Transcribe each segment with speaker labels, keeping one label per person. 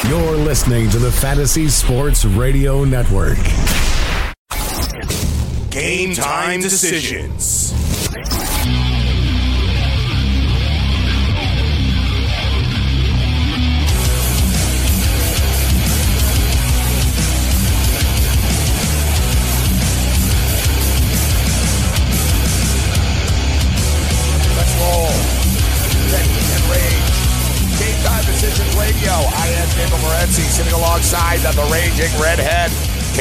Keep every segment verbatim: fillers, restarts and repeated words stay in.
Speaker 1: You're listening to the Fantasy Sports Radio Network.
Speaker 2: Game Time Decisions.
Speaker 3: Radio. I am Gabriel Morency, sitting alongside the raging redhead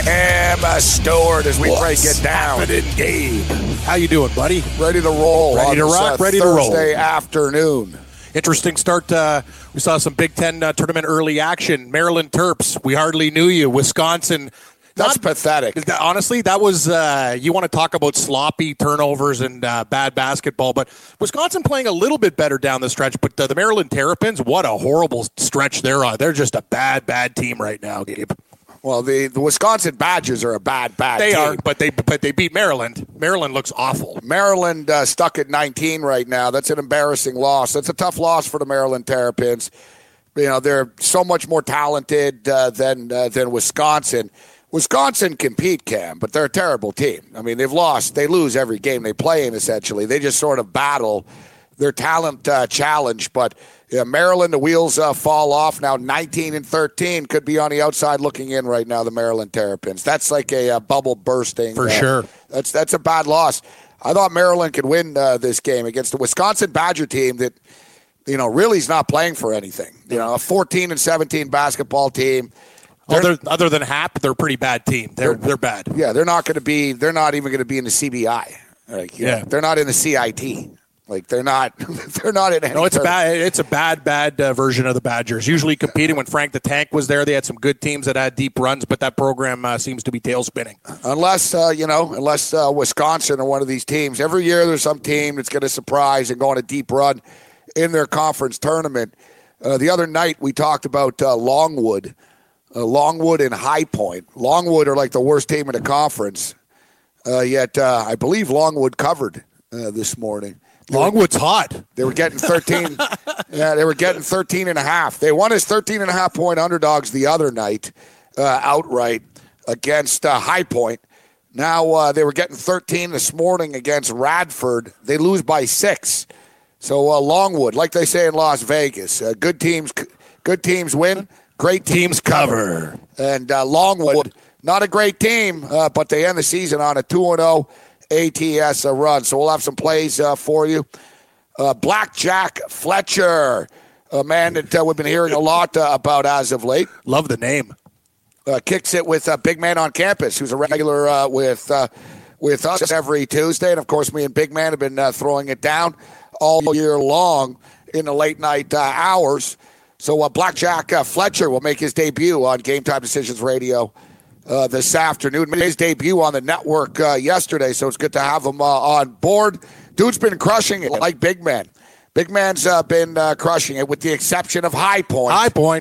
Speaker 3: Cam Stewart as we break it down.
Speaker 4: Gabe, how you doing, buddy?
Speaker 3: Ready to roll.
Speaker 4: Ready to
Speaker 3: on
Speaker 4: rock.
Speaker 3: This, uh,
Speaker 4: ready to roll.
Speaker 3: Thursday afternoon.
Speaker 4: Interesting start. Uh, we saw some Big Ten uh, tournament early action. Maryland Terps. We hardly knew you. Wisconsin.
Speaker 3: That's
Speaker 4: Not,
Speaker 3: pathetic.
Speaker 4: Honestly, that was, uh, you want to talk about sloppy turnovers and uh, bad basketball, but Wisconsin playing a little bit better down the stretch, but uh, the Maryland Terrapins, what a horrible stretch they're on. They're just a bad, bad team right now, Gabe.
Speaker 3: Well, the, the Wisconsin Badgers are a bad, bad
Speaker 4: they
Speaker 3: team.
Speaker 4: They are, but they but they beat Maryland. Maryland looks awful.
Speaker 3: Maryland uh, stuck at nineteen right now. That's an embarrassing loss. That's a tough loss for the Maryland Terrapins. You know, they're so much more talented uh, than uh, than Wisconsin. Wisconsin compete, Cam, but they're a terrible team. I mean, they've lost. They lose every game they play in, essentially. They just sort of battle their talent uh, challenge. But yeah, Maryland, the wheels uh, fall off. Now nineteen and thirteen could be on the outside looking in right now, the Maryland Terrapins. That's like a, a bubble bursting.
Speaker 4: For
Speaker 3: uh,
Speaker 4: sure.
Speaker 3: That's, that's a bad loss. I thought Maryland could win uh, this game against the Wisconsin Badger team that, you know, really is not playing for anything. You know, a fourteen and seventeen basketball team.
Speaker 4: Other, other than Hap, they're a pretty bad team. They're they're, they're bad.
Speaker 3: Yeah, they're not going to be. They're not even going to be in the C B I. Like, yeah, know, they're not in the C I T. Like they're not. They're not in. Any
Speaker 4: no, it's a
Speaker 3: tournament.
Speaker 4: bad. It's a bad, bad uh, version of the Badgers. Usually competing when Frank the Tank was there. They had some good teams that had deep runs, but that program uh, seems to be tail spinning.
Speaker 3: Unless uh, you know, unless uh, Wisconsin or one of these teams. Every year there's some team that's going to surprise and go on a deep run in their conference tournament. Uh, the other night we talked about uh, Longwood. Uh, Longwood and High Point. Longwood are like the worst team in the conference. Uh, yet, uh, I believe Longwood covered uh, this morning. They
Speaker 4: Longwood's
Speaker 3: were,
Speaker 4: hot.
Speaker 3: They were getting thirteen. yeah, they were getting thirteen and a half. They won as thirteen and a half point underdogs the other night uh, outright against uh, High Point. Now uh, they were getting thirteen this morning against Radford. They lose by six. So uh, Longwood, like they say in Las Vegas, uh, good teams, good teams win. Great teams cover. And uh, Longwood, not a great team, uh, but they end the season on a two and oh A T S run. So we'll have some plays uh, for you. Uh, Blackjack Fletcher, a man that uh, we've been hearing a lot uh, about as of late.
Speaker 4: Love the name.
Speaker 3: Uh, kicks it with uh, Big Man on Campus, who's a regular uh, with uh, with us every Tuesday. And, of course, me and Big Man have been uh, throwing it down all year long in the late night uh, hours. So uh, Blackjack uh, Fletcher will make his debut on Game Time Decisions Radio uh, this afternoon. Made his debut on the network uh, yesterday, so it's good to have him uh, on board. Dude's been crushing it like Big Man. Big Man's uh, been uh, crushing it with the exception of High Point.
Speaker 4: High Point.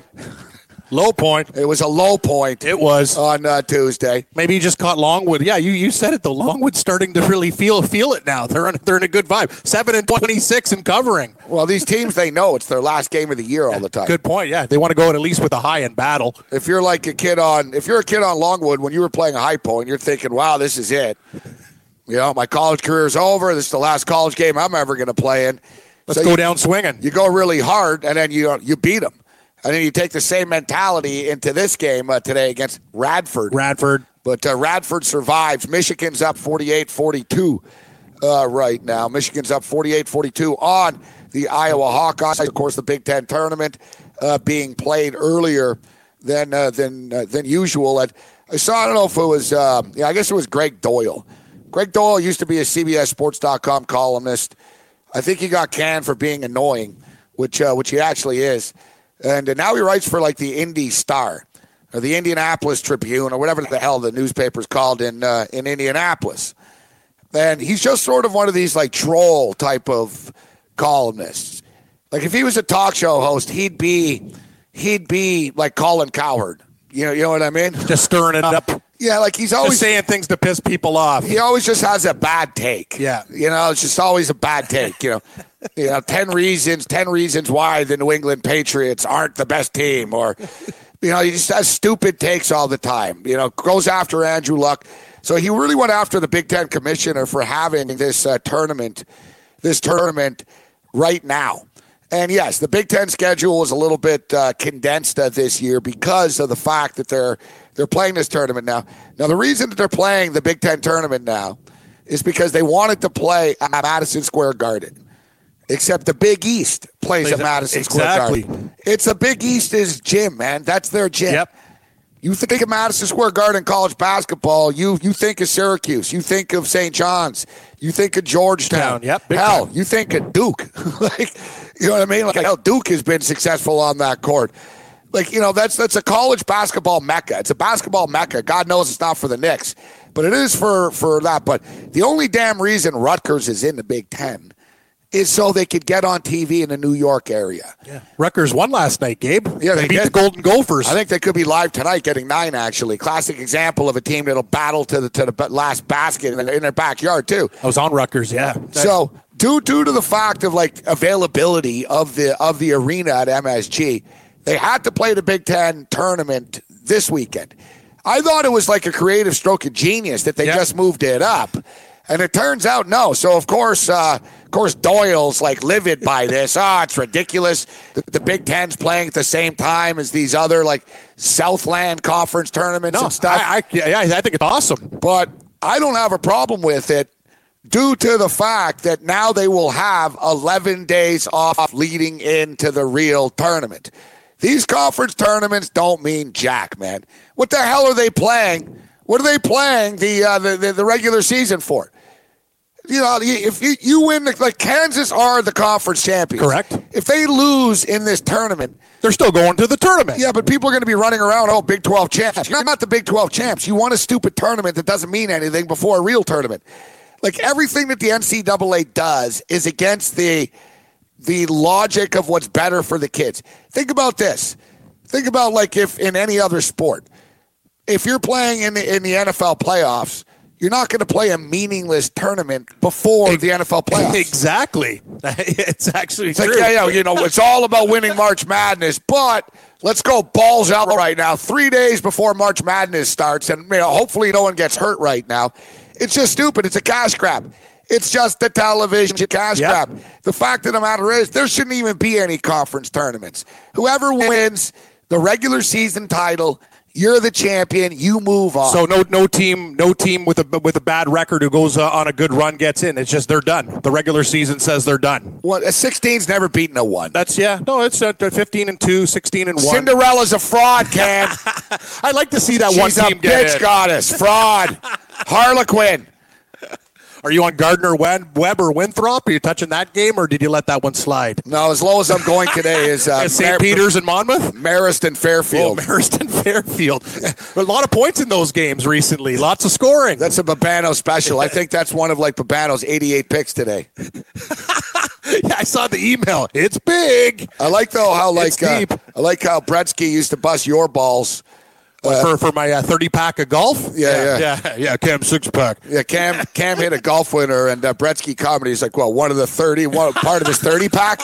Speaker 4: Low point.
Speaker 3: It was a low point.
Speaker 4: It was.
Speaker 3: On uh, Tuesday.
Speaker 4: Maybe he just caught Longwood. Yeah, you, you said it, though. Longwood's starting to really feel feel it now. They're, on, they're in a good vibe. seven and twenty-six and covering.
Speaker 3: Well, these teams, they know it's their last game of the year all the time.
Speaker 4: Good point, yeah. They want to go at least with a high-end battle.
Speaker 3: If you're like a kid on, if you're a kid on Longwood, when you were playing a High Point, you're thinking, wow, this is it. You know, my college career's over. This is the last college game I'm ever going to play in.
Speaker 4: Let's
Speaker 3: so
Speaker 4: go
Speaker 3: you,
Speaker 4: down swinging.
Speaker 3: You go really hard, and then you you beat them. And then you take the same mentality into this game uh, today against Radford.
Speaker 4: Radford.
Speaker 3: But uh, Radford survives. Michigan's up forty-eight forty-two uh, right now. Michigan's up forty-eight forty-two on the Iowa Hawkeyes. Of course, the Big Ten tournament uh, being played earlier than uh, than uh, than usual. And I saw, I don't know if it was, uh, yeah, I guess it was Greg Doyle. Greg Doyle used to be a C B S Sports dot com columnist. I think he got canned for being annoying, which uh, which he actually is. And now he writes for, like, the Indy Star, or the Indianapolis Tribune, or whatever the hell the newspaper's called in uh, in Indianapolis. And he's just sort of one of these, like, troll type of columnists. Like, if he was a talk show host, he'd be, he'd be like Colin Cowherd. You know, you know what I mean?
Speaker 4: Just stirring it up.
Speaker 3: Yeah, like he's always
Speaker 4: just saying things to piss people off.
Speaker 3: He always just has a bad take.
Speaker 4: Yeah.
Speaker 3: You know, it's just always a bad take, you know. You know, ten reasons, ten reasons why the New England Patriots aren't the best team, or You know, he just has stupid takes all the time. You know, goes after Andrew Luck. So he really went after the Big Ten commissioner for having this uh, tournament, this tournament right now. And yes, the Big Ten schedule is a little bit uh, condensed uh, this year because of the fact that they're they're playing this tournament now. Now, the reason that they're playing the Big Ten tournament now is because they wanted to play at Madison Square Garden. Except the Big East plays at Madison
Speaker 4: exactly.
Speaker 3: Square Garden. It's a Big East's gym, man. That's their gym.
Speaker 4: Yep.
Speaker 3: You think of Madison Square Garden college basketball, you you think of Syracuse, you think of Saint John's, you think of Georgetown.
Speaker 4: Down, yep,
Speaker 3: hell,
Speaker 4: time.
Speaker 3: you think of Duke. Like, you know what I mean? Like, hell, Duke has been successful on that court. Like, you know, that's that's a college basketball mecca. It's a basketball mecca. God knows it's not for the Knicks, but it is for for that. But the only damn reason Rutgers is in the Big Ten is so they could get on T V in the New York area.
Speaker 4: Yeah. Rutgers won last night, Gabe.
Speaker 3: Yeah,
Speaker 4: they,
Speaker 3: they
Speaker 4: beat
Speaker 3: did.
Speaker 4: the Golden Gophers.
Speaker 3: I think they could be live tonight, getting nine. Actually, classic example of a team that'll battle to the to the last basket in, in their backyard too.
Speaker 4: I was on Rutgers, yeah.
Speaker 3: So due due to the fact of like availability of the of the arena at M S G, they had to play the Big Ten tournament this weekend. I thought it was like a creative stroke of genius that they
Speaker 4: yep.
Speaker 3: just moved it up. And it turns out no. So of course, uh, of course, Doyle's like livid by this. Ah, oh, it's ridiculous. The, the Big Ten's playing at the same time as these other like Southland Conference tournaments
Speaker 4: no,
Speaker 3: and stuff.
Speaker 4: I, I, yeah, I think it's awesome.
Speaker 3: But I don't have a problem with it due to the fact that now they will have eleven days off leading into the real tournament. These conference tournaments don't mean jack, man. What the hell are they playing? What are they playing the uh, the, the, the regular season for? You know, if you, you win, the, like Kansas are the conference champions.
Speaker 4: Correct.
Speaker 3: If they lose in this tournament,
Speaker 4: they're still going to the tournament.
Speaker 3: Yeah, but people are going to be running around, oh, Big twelve champs. You're not the Big twelve champs. You won a stupid tournament that doesn't mean anything before a real tournament. Like everything that the N C double A does is against the the logic of what's better for the kids. Think about this. Think about like if in any other sport, if you're playing in the, in the N F L playoffs, you're not going to play a meaningless tournament before the N F L playoffs.
Speaker 4: Exactly. It's actually
Speaker 3: it's
Speaker 4: true.
Speaker 3: Like, yeah, yeah, you know, it's all about winning March Madness, but let's go balls out right now. Three days before March Madness starts, and you know, hopefully no one gets hurt right now. It's just stupid. It's a cash grab. It's just a television cash
Speaker 4: yep.
Speaker 3: grab. The fact of the matter is there shouldn't even be any conference tournaments. Whoever wins the regular season title, you're the champion. You move on.
Speaker 4: So no, no team, no team with a with a bad record who goes uh, on a good run gets in. It's just they're done. The regular season says they're done.
Speaker 3: What? A sixteen's never beaten a one.
Speaker 4: That's yeah. No, it's uh, fifteen and two, sixteen and one.
Speaker 3: Cinderella's a fraud, Cam.
Speaker 4: I'd like to see that
Speaker 3: She's
Speaker 4: one team
Speaker 3: a
Speaker 4: get
Speaker 3: bitch
Speaker 4: it.
Speaker 3: goddess, fraud, Harlequin.
Speaker 4: Are you on Gardner Webb or Winthrop? Are you touching that game, or did you let that one slide?
Speaker 3: No, as low as I'm going today is uh,
Speaker 4: Saint
Speaker 3: Mar-
Speaker 4: Peter's and Monmouth?
Speaker 3: Marist Fairfield.
Speaker 4: Oh, Marist Fairfield. A lot of points in those games recently. Lots of scoring.
Speaker 3: That's a Babano special. I think that's one of like Babano's eighty-eight picks today.
Speaker 4: Yeah, I saw the email. It's big.
Speaker 3: I like though how like
Speaker 4: It's deep.
Speaker 3: uh, I like how Bretsky used to bust your balls.
Speaker 4: Uh, for for my uh, thirty pack of golf.
Speaker 3: Yeah, yeah,
Speaker 4: yeah, yeah. Cam six pack.
Speaker 3: Yeah, Cam Cam hit a golf winner, and uh, Bretsky comedy is like, well, one of the thirty, one part of his thirty pack.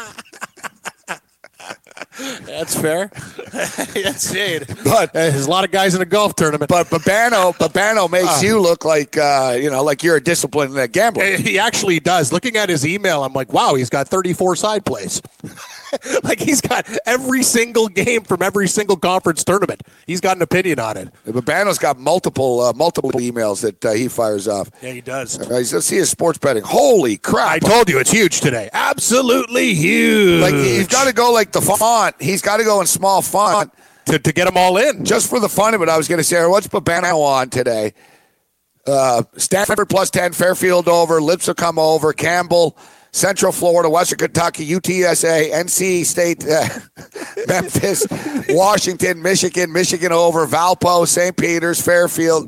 Speaker 4: That's fair. That's it.
Speaker 3: But
Speaker 4: uh, there's a lot of guys in a golf tournament.
Speaker 3: But Babano, Babano makes uh, you look like uh, you know, like you're a disciplined uh, gambler.
Speaker 4: He actually does. Looking at his email, I'm like, wow, he's got thirty-four side plays. Like he's got every single game from every single conference tournament. He's got an opinion on it.
Speaker 3: Babano's got multiple uh, multiple emails that uh, he fires off.
Speaker 4: Yeah, he does.
Speaker 3: Uh, let's see his sports betting. Holy crap!
Speaker 4: I told you it's huge today. Absolutely huge.
Speaker 3: Like he's got to go like the font. He's got to go in small font
Speaker 4: to to get them all in.
Speaker 3: Just for the fun of it, I was going to say, what's Babano on today? Uh, Stanford plus ten, Fairfield over, Lipscomb come over, Campbell. Central Florida, Western Kentucky, U T S A, N C State, uh, Memphis, Washington, Michigan, Michigan over, Valpo, Saint Peter's, Fairfield.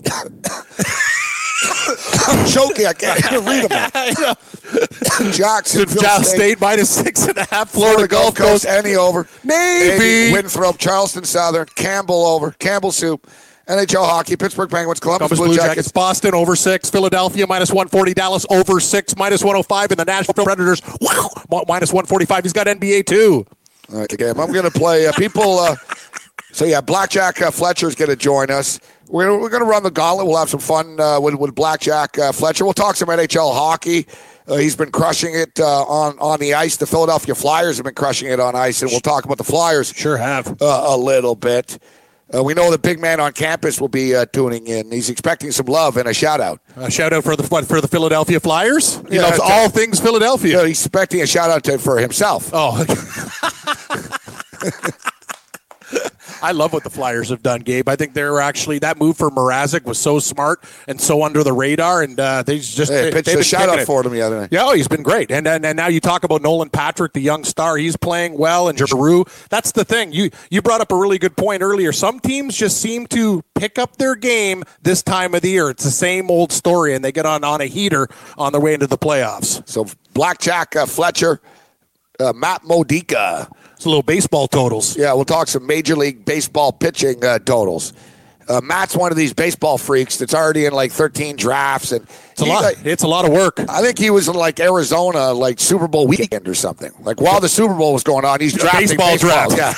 Speaker 3: I'm choking. I can't even read them. Jackson,
Speaker 4: State. State minus six and a half.
Speaker 3: Florida
Speaker 4: Florida, Gulf Coast.
Speaker 3: Coast, Any over.
Speaker 4: Navy.
Speaker 3: Winthrop, Charleston Southern, Campbell over, Campbell Soup. N H L hockey, Pittsburgh Penguins, Columbus,
Speaker 4: Columbus
Speaker 3: Blue,
Speaker 4: Blue
Speaker 3: Jackets.
Speaker 4: Jackets, Boston over six, Philadelphia minus one forty, Dallas over six, minus one oh five, and the Nashville Predators, wow, minus one forty-five. He's got N B A too.
Speaker 3: All right, game. I'm going to play uh, people. Uh, So, yeah, Blackjack uh, Fletcher is going to join us. We're, we're going to run the gauntlet. We'll have some fun uh, with, with Blackjack uh, Fletcher. We'll talk some N H L hockey. Uh, he's been crushing it uh, on, on the ice. The Philadelphia Flyers have been crushing it on ice, and we'll talk about the Flyers
Speaker 4: Sure have.
Speaker 3: uh, a little bit. Uh, we know the big man on campus will be uh, tuning in. He's expecting some love and a shout-out.
Speaker 4: A shout-out for the what, for the Philadelphia Flyers? He
Speaker 3: Yeah,
Speaker 4: loves
Speaker 3: that's
Speaker 4: all
Speaker 3: it.
Speaker 4: things Philadelphia.
Speaker 3: You know, he's expecting a shout-out to, for himself.
Speaker 4: Oh, I love what the Flyers have done, Gabe. I think they're actually, that move for Mrazek was so smart and so under the radar, and uh, they just
Speaker 3: Hey,
Speaker 4: they,
Speaker 3: pitched
Speaker 4: they've
Speaker 3: a
Speaker 4: been
Speaker 3: shout-out
Speaker 4: kicking it.
Speaker 3: for him the other night.
Speaker 4: Yeah, oh, he's been great. And, and and now you talk about Nolan Patrick, the young star. He's playing well, and Giroux. That's the thing. You you brought up a really good point earlier. Some teams just seem to pick up their game this time of the year. It's the same old story, and they get on, on a heater on their way into the playoffs.
Speaker 3: So Blackjack uh, Fletcher, uh, Matt Modica.
Speaker 4: It's a little baseball totals.
Speaker 3: Yeah, we'll talk some Major League Baseball pitching uh, totals. Uh, Matt's one of these baseball freaks that's already in like thirteen drafts, and
Speaker 4: It's a
Speaker 3: he,
Speaker 4: lot.
Speaker 3: like,
Speaker 4: It's a lot of work.
Speaker 3: I think he was in like Arizona, like Super Bowl weekend or something. Like while the Super Bowl was going on, he's drafting
Speaker 4: Baseball
Speaker 3: baseball.
Speaker 4: draft.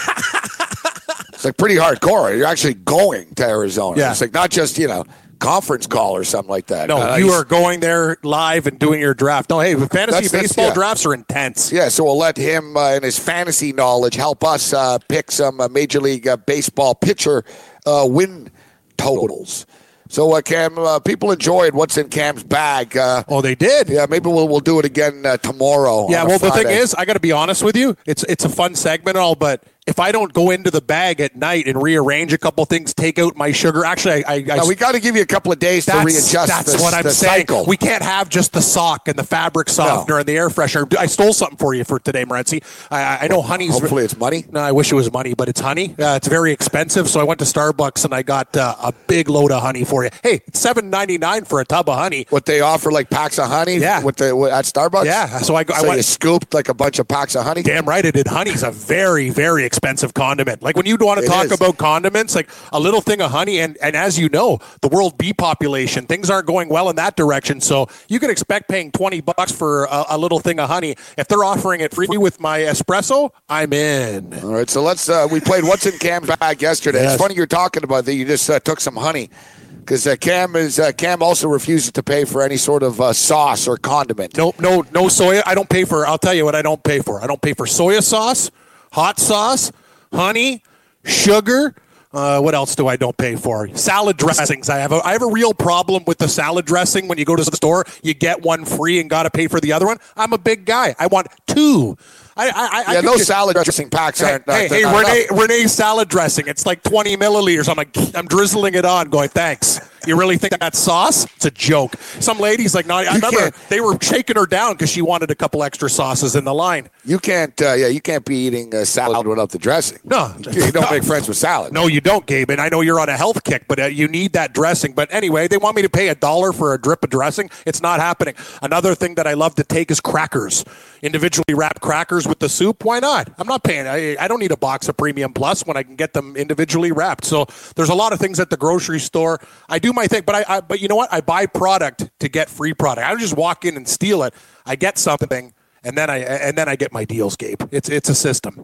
Speaker 3: Yeah, it's like pretty hardcore. You're actually going to Arizona.
Speaker 4: Yeah.
Speaker 3: It's like not just you know conference call or something like that.
Speaker 4: No,
Speaker 3: Uh,
Speaker 4: you
Speaker 3: he's-
Speaker 4: are going there live and doing your draft. No, hey, fantasy
Speaker 3: That's- that's-
Speaker 4: baseball
Speaker 3: yeah.
Speaker 4: drafts are intense.
Speaker 3: Yeah, so we'll let him uh, and his fantasy knowledge help us uh, pick some uh, Major League uh, Baseball pitcher uh, win totals. So, uh, Cam, uh, people enjoyed what's in Cam's bag. Uh,
Speaker 4: Oh, they did.
Speaker 3: yeah, maybe we'll we'll do it again uh, tomorrow.
Speaker 4: Yeah,
Speaker 3: on a
Speaker 4: well, the thing
Speaker 3: Friday.
Speaker 4: is, I got to be honest with you. It's it's a fun segment and all, but if I don't go into the bag at night and rearrange a couple things, take out my sugar. Actually, I, I, I
Speaker 3: Now, we got to give you a couple of days to
Speaker 4: that's,
Speaker 3: readjust.
Speaker 4: That's
Speaker 3: the,
Speaker 4: what I'm
Speaker 3: the
Speaker 4: saying.
Speaker 3: cycle.
Speaker 4: We can't have just the sock and the fabric softener and the air freshener. I stole something for you for today, Morency. I, I know honey's.
Speaker 3: Hopefully, it's money.
Speaker 4: No, I wish it was money, but it's honey. Uh, it's very expensive, so I went to Starbucks and I got uh, a big load of honey for you. Hey, it's seven ninety-nine for a tub of honey.
Speaker 3: What they offer, like packs of honey.
Speaker 4: Yeah.
Speaker 3: With the at Starbucks.
Speaker 4: Yeah, so I, I
Speaker 3: So
Speaker 4: went.
Speaker 3: you scooped like a bunch of packs of honey.
Speaker 4: Damn right it did. Honey's a very, very expensive condiment. Like when you want to
Speaker 3: It
Speaker 4: talk
Speaker 3: is.
Speaker 4: about condiments, like a little thing of honey, and, and as you know, the world bee population, things aren't going well in that direction. So you can expect paying twenty bucks for a, a little thing of honey. If they're offering it free with my espresso, I'm in.
Speaker 3: All right, so let's. Uh, we played What's in Cam's Bag yesterday.
Speaker 4: Yes.
Speaker 3: It's funny you're talking about that. You just uh, took some honey because uh, Cam is uh, Cam also refuses to pay for any sort of uh, sauce or condiment.
Speaker 4: No, no, no soya. I don't pay for, I'll tell you what I don't pay for. I don't pay for soya sauce, hot sauce, honey, sugar. Uh, what else do I don't pay for? Salad dressings. I have a I have a real problem with the salad dressing. When you go to the store, you get one free and got to pay for the other one. I'm a big guy. I want two. I, I, I
Speaker 3: Yeah,
Speaker 4: could
Speaker 3: those
Speaker 4: just-
Speaker 3: salad dressing packs
Speaker 4: Hey,
Speaker 3: aren't.
Speaker 4: hey,
Speaker 3: uh,
Speaker 4: hey
Speaker 3: not
Speaker 4: Renee,
Speaker 3: enough.
Speaker 4: Renee salad dressing. It's like twenty milliliters. I'm like, I'm drizzling it on, going, thanks. You really think that's sauce? It's a joke. Some ladies like, no, I remember
Speaker 3: can't-
Speaker 4: they were shaking her down because she wanted a couple extra sauces in the line.
Speaker 3: You can't. Uh, yeah, you can't be eating uh, salad without the dressing.
Speaker 4: No,
Speaker 3: You don't make friends with salad.
Speaker 4: No, you don't, Gabe. And I know you're on a health kick, but uh, you need that dressing. But anyway, they want me to pay a dollar for a drip of dressing. It's not happening. Another thing that I love to take is crackers. Individually wrapped crackers with the soup. Why not? I'm not paying. I, I don't need a box of Premium Plus when I can get them individually wrapped. So there's a lot of things at the grocery store. I do my thing, but I, I but you know what? I buy product to get free product. I don't just walk in and steal it. I get something, and then I and then I get my deals, Gabe. It's it's a system,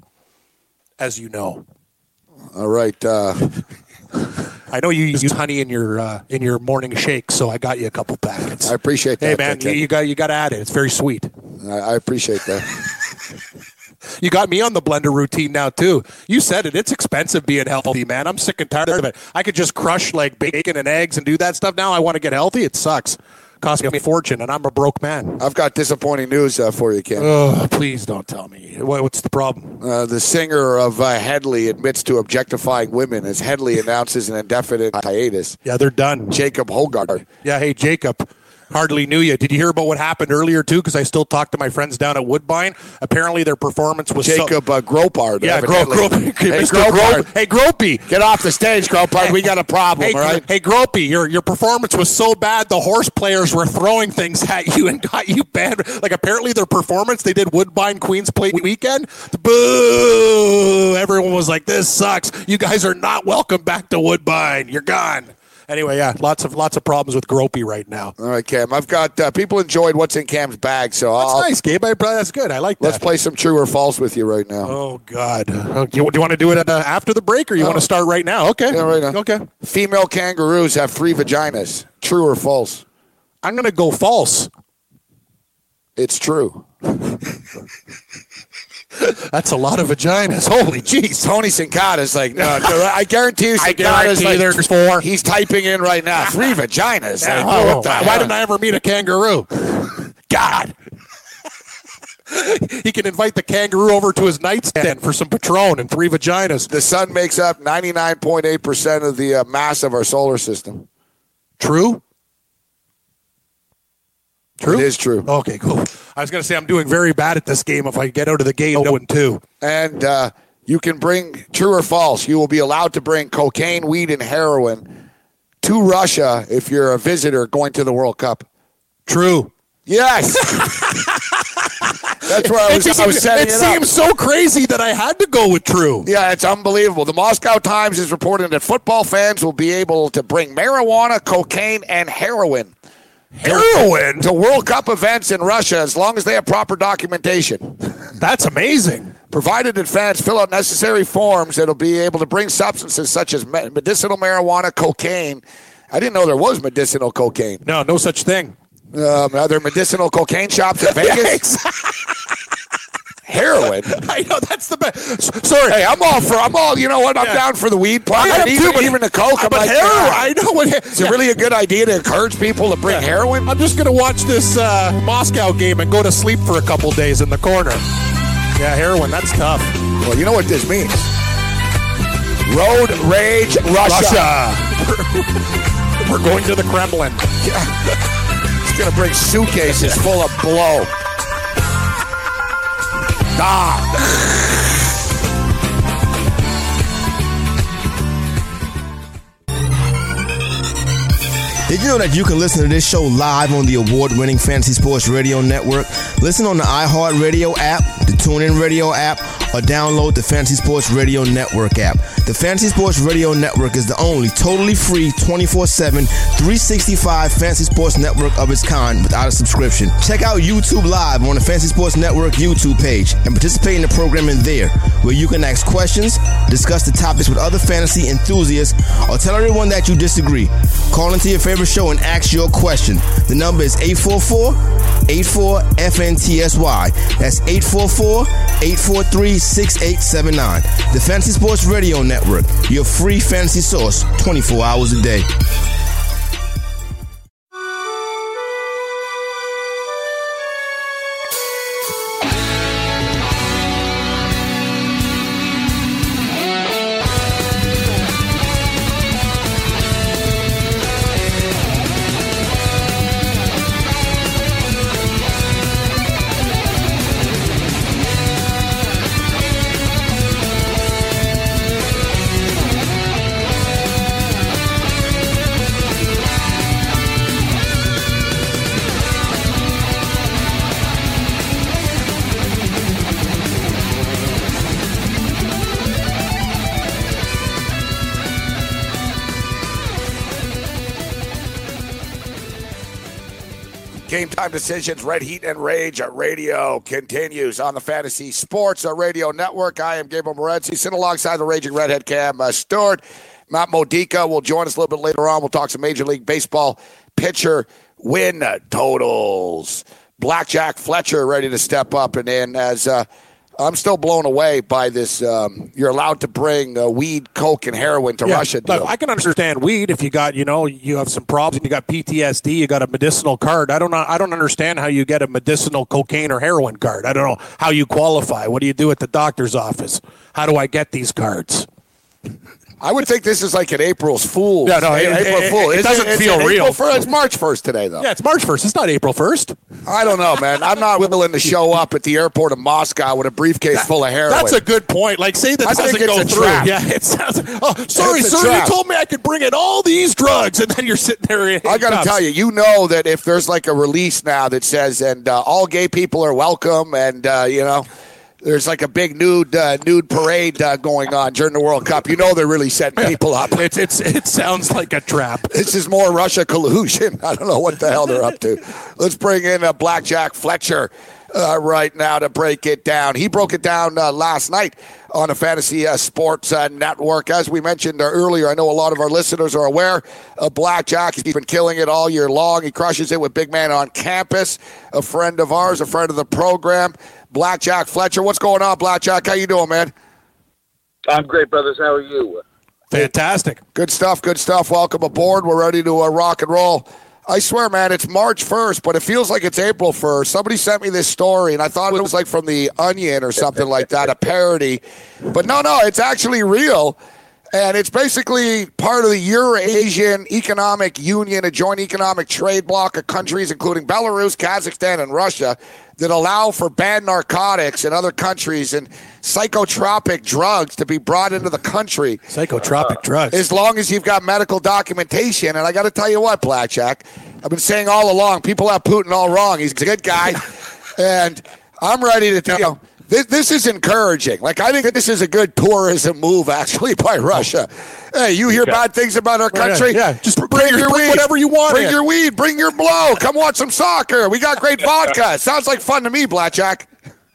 Speaker 4: as you know.
Speaker 3: All right. Uh,
Speaker 4: I know you use honey in your uh, in your morning shake, so I got you a couple packets.
Speaker 3: I appreciate that.
Speaker 4: Hey man,
Speaker 3: Ken.
Speaker 4: you, you got you got to add it. It's very sweet.
Speaker 3: I, I appreciate that.
Speaker 4: You got me on the blender routine now too. You said it. It's expensive being healthy, man. I'm sick and tired of it. I could just crush like bacon and eggs and do that stuff. Now I want to get healthy. It sucks. Cost me a fortune, and I'm a broke man.
Speaker 3: I've got disappointing news uh, for you, Ken.
Speaker 4: Oh, please don't tell me. What, what's the problem?
Speaker 3: Uh, the singer of uh, Headley admits to objectifying women as Headley announces an indefinite hiatus.
Speaker 4: Yeah, they're done.
Speaker 3: Jacob Hogard.
Speaker 4: Yeah, hey, Jacob. Hardly knew you. Did you hear about what happened earlier, too? Because I still talk to my friends down at Woodbine. Apparently, their performance was so...
Speaker 3: Jacob uh, Gropard.
Speaker 4: Yeah, Gro-
Speaker 3: evidently.
Speaker 4: Gropey.
Speaker 3: Hey,
Speaker 4: Mister
Speaker 3: Gropard.
Speaker 4: Gro- hey, Gropey.
Speaker 3: Get off the stage, Gropard. We got a problem,
Speaker 4: Hey,
Speaker 3: all right?
Speaker 4: hey, Gropey, your your performance was so bad, the horse players were throwing things at you and got you banned. Like, apparently their performance, they did Woodbine Queens Play weekend. Boo! Everyone was like, this sucks. You guys are not welcome back to Woodbine. You're gone. Anyway, yeah, lots of lots of problems with Gropey right now.
Speaker 3: All right, Cam. I've got uh, people enjoyed what's in Cam's bag, so
Speaker 4: That's
Speaker 3: I'll,
Speaker 4: nice, Gabe. I, that's good. I like that.
Speaker 3: Let's play some true or false with you right now.
Speaker 4: Oh, God. Uh, do, you, do you want to do it uh, after the break, or you
Speaker 3: Oh.
Speaker 4: want to start right now? Okay.
Speaker 3: Yeah, right now.
Speaker 4: Okay.
Speaker 3: Female kangaroos have three vaginas. True or false?
Speaker 4: I'm going to go false.
Speaker 3: It's true.
Speaker 4: That's a lot of vaginas. Holy jeez.
Speaker 3: Tony Sincata's like, no, no, I guarantee you,
Speaker 4: I
Speaker 3: Sincata's
Speaker 4: guarantee
Speaker 3: like,
Speaker 4: there's four.
Speaker 3: He's typing in right now. Three vaginas. Like,
Speaker 4: Oh,
Speaker 3: what the
Speaker 4: why
Speaker 3: hell?
Speaker 4: didn't I ever meet a kangaroo? God. He can invite the kangaroo over to his nightstand for some Patron and three vaginas.
Speaker 3: The sun makes up ninety-nine point eight percent of the uh, mass of our solar system.
Speaker 4: True? True?
Speaker 3: It is true.
Speaker 4: Okay, cool. I was going to say I'm doing very bad at this game if I get out of the gate oh and two.
Speaker 3: And uh, you can bring, true or false, you will be allowed to bring cocaine, weed, and heroin to Russia if you're a visitor going to the World Cup.
Speaker 4: True.
Speaker 3: Yes. That's where I was,
Speaker 4: it
Speaker 3: I was setting
Speaker 4: it
Speaker 3: it, up.
Speaker 4: seems so crazy that I had to go with true.
Speaker 3: Yeah, it's unbelievable. The Moscow Times is reporting that football fans will be able to bring marijuana, cocaine, and heroin.
Speaker 4: Heroin?
Speaker 3: To World Cup events in Russia as long as they have proper documentation.
Speaker 4: That's amazing.
Speaker 3: Provided that fans fill out necessary forms, it'll be able to bring substances such as medicinal marijuana, cocaine. I didn't know there was medicinal cocaine.
Speaker 4: No, no such thing.
Speaker 3: Um, are there medicinal cocaine shops in Vegas? Heroin.
Speaker 4: I know, that's the best. Sorry.
Speaker 3: Hey, I'm all for, I'm all, you know what, I'm
Speaker 4: Yeah.
Speaker 3: down for the weed part.
Speaker 4: I am
Speaker 3: And even,
Speaker 4: too, but-
Speaker 3: even the coke, I'm
Speaker 4: but
Speaker 3: like,
Speaker 4: heroin,
Speaker 3: yeah.
Speaker 4: I know what.
Speaker 3: Is it really a good idea to encourage people to bring heroin?
Speaker 4: I'm just going to watch this uh, Moscow game and go to sleep for a couple days in the corner. Yeah, heroin, that's tough.
Speaker 3: Well, you know what this means. Road rage Russia.
Speaker 4: Russia. We're going to the Kremlin.
Speaker 3: It's going to bring suitcases full of blow. Ah.
Speaker 5: Did you know that you can listen to this show live on the award-winning Fantasy Sports Radio Network? Listen on the iHeartRadio app, the TuneIn Radio app, or download the Fantasy Sports Radio Network app. The Fantasy Sports Radio Network is the only totally free twenty-four seven, three sixty-five Fantasy Sports Network of its kind without a subscription. Check out YouTube Live on the Fantasy Sports Network YouTube page and participate in the programming there, where you can ask questions, discuss the topics with other fantasy enthusiasts, or tell everyone that you disagree. Call into your favorite show and ask your question. The number is eight four four, eight four, F N T S Y. That's eight four four, eight four three, six eight seven nine. The Fantasy Sports Radio Network, your free fantasy source twenty-four hours a day.
Speaker 3: Game Time Decisions, Red Heat and Rage Radio continues on the Fantasy Sports Radio Network. I am Gabriel Morency, sitting alongside the Raging Redhead Cam uh, Stewart. Matt Modica will join us a little bit later on. We'll talk some Major League Baseball pitcher win totals. Blackjack Fletcher ready to step up and in as uh, I'm still blown away by this. Um, you're allowed to bring uh, weed, coke, and heroin to
Speaker 4: Yeah,
Speaker 3: Russia
Speaker 4: look,
Speaker 3: deal.
Speaker 4: I can understand weed if you got, you know, you have some problems, you got P T S D, you got a medicinal card. I don't know. I don't understand how you get a medicinal cocaine or heroin card. I don't know how you qualify. What do you do at the doctor's office? How do I get these cards?
Speaker 3: I would think this is like an April's Fool.
Speaker 4: Yeah, no, it-
Speaker 3: April
Speaker 4: it-
Speaker 3: Fool.
Speaker 4: it
Speaker 3: Is
Speaker 4: doesn't
Speaker 3: is
Speaker 4: feel
Speaker 3: April
Speaker 4: real.
Speaker 3: first? It's March first today, though.
Speaker 4: Yeah, it's March first. It's not April first.
Speaker 3: I don't know, man. I'm not willing to show up at the airport of Moscow with a briefcase full of heroin.
Speaker 4: That's a good point. Like, say that
Speaker 3: I think
Speaker 4: doesn't
Speaker 3: it's
Speaker 4: go
Speaker 3: a
Speaker 4: through.
Speaker 3: trap.
Speaker 4: Yeah, it sounds. Oh, sorry,
Speaker 3: It's a
Speaker 4: sir.
Speaker 3: trap.
Speaker 4: You told me I could bring in all these drugs, and then you're sitting there. In
Speaker 3: I got to
Speaker 4: cuffs.
Speaker 3: tell you, you know that if there's like a release now that says, and uh, all gay people are welcome, and, uh, you know, there's like a big nude uh, nude parade uh, going on during the World Cup. You know they're really setting people up.
Speaker 4: It's, it's, it sounds like a trap.
Speaker 3: This is more Russia collusion. I don't know what the hell they're up to. Let's bring in uh, Blackjack Fletcher uh, right now to break it down. He broke it down uh, last night on a Fantasy uh, Sports uh, Network. As we mentioned uh, earlier, I know a lot of our listeners are aware of Blackjack. He's been killing it all year long. He crushes it with Big Man on Campus, a friend of ours, a friend of the program. Blackjack Fletcher, what's going on, Blackjack? How you doing, man?
Speaker 6: I'm great, brothers. How are you?
Speaker 4: Fantastic.
Speaker 3: Good stuff, good stuff. Welcome aboard. We're ready to uh, rock and roll. I swear, man, it's March first, but it feels like it's April first. Somebody sent me this story, and I thought it was like from The Onion or something like that, a parody. But no, no, it's actually real. And it's basically part of the Eurasian Economic Union, a joint economic trade bloc of countries, including Belarus, Kazakhstan, and Russia, that allow for banned narcotics in other countries and psychotropic drugs to be brought into the country.
Speaker 4: Psychotropic drugs.
Speaker 3: As long as you've got medical documentation. And I got to tell you what, Blackjack, I've been saying all along, people have Putin all wrong. He's a good guy. And I'm ready to tell you, this, this is encouraging. Like, I think that this is a good tourism move, actually, by Russia. Hey, you hear bad things about our country?
Speaker 4: Yeah, yeah. Just
Speaker 3: bring,
Speaker 4: bring
Speaker 3: your,
Speaker 4: your
Speaker 3: weed.
Speaker 4: whatever you want
Speaker 3: Bring
Speaker 4: in.
Speaker 3: your weed. Bring your blow. Come watch some soccer. We got great vodka. Sounds like fun to me, Blackjack.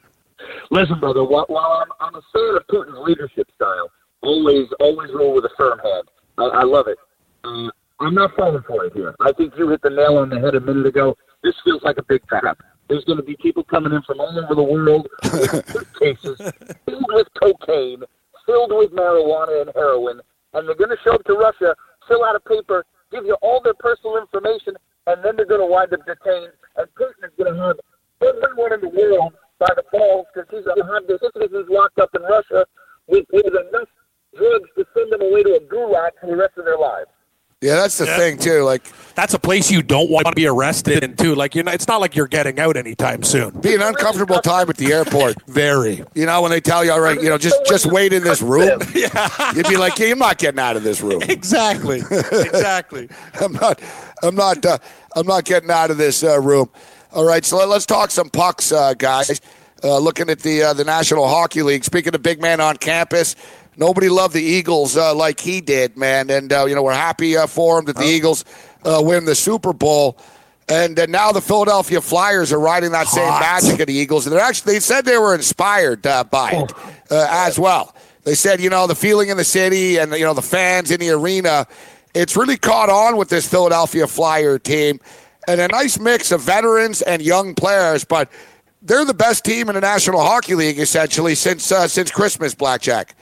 Speaker 6: Listen, brother, while, while I'm, I'm a fan of Putin's leadership style, always always rule with a firm hand. I, I love it. Uh, I'm not falling for it here. I think you hit the nail on the head a minute ago. This feels like a big trap. There's going to be people coming in from all over the world with suitcases filled with cocaine, filled with marijuana and heroin, and they're going to show up to Russia, fill out a paper, give you all their personal information, and then they're going to wind up detained, and Putin is going to have everyone in the world by the balls because he's going to have their citizens locked up in Russia with, with enough drugs to send them away to a gulag for the rest of their lives.
Speaker 3: Yeah, that's the
Speaker 4: Yeah.
Speaker 3: thing, too. Like,
Speaker 4: That's a place you don't want to be arrested in, too. Like, you know, it's not like you're getting out anytime soon.
Speaker 3: be an uncomfortable time at the airport.
Speaker 4: Very.
Speaker 3: You know, when they tell you, all right, you know, just just wait in this room. Yeah. You'd be like, yeah, you're not getting out of this room.
Speaker 4: Exactly. Exactly.
Speaker 3: I'm not, I'm not, uh, I'm not getting out of this uh, room. All right, so let, let's talk some pucks, uh, guys. Uh, looking at the uh, the National Hockey League. Speaking of Big Man on Campus, nobody loved the Eagles uh, like he did, man. And uh, you know, we're happy uh, for him that the Eagles uh, win the Super Bowl. And uh, now the Philadelphia Flyers are riding that same
Speaker 4: Hot.
Speaker 3: magic of the Eagles, and they're actually they said they were inspired uh, by it uh, as well. They said, you know, the feeling in the city and you know the fans in the arena, it's really caught on with this Philadelphia Flyer team. And a nice mix of veterans and young players, but they're the best team in the National Hockey League, essentially, since uh, since Christmas, Blackjack.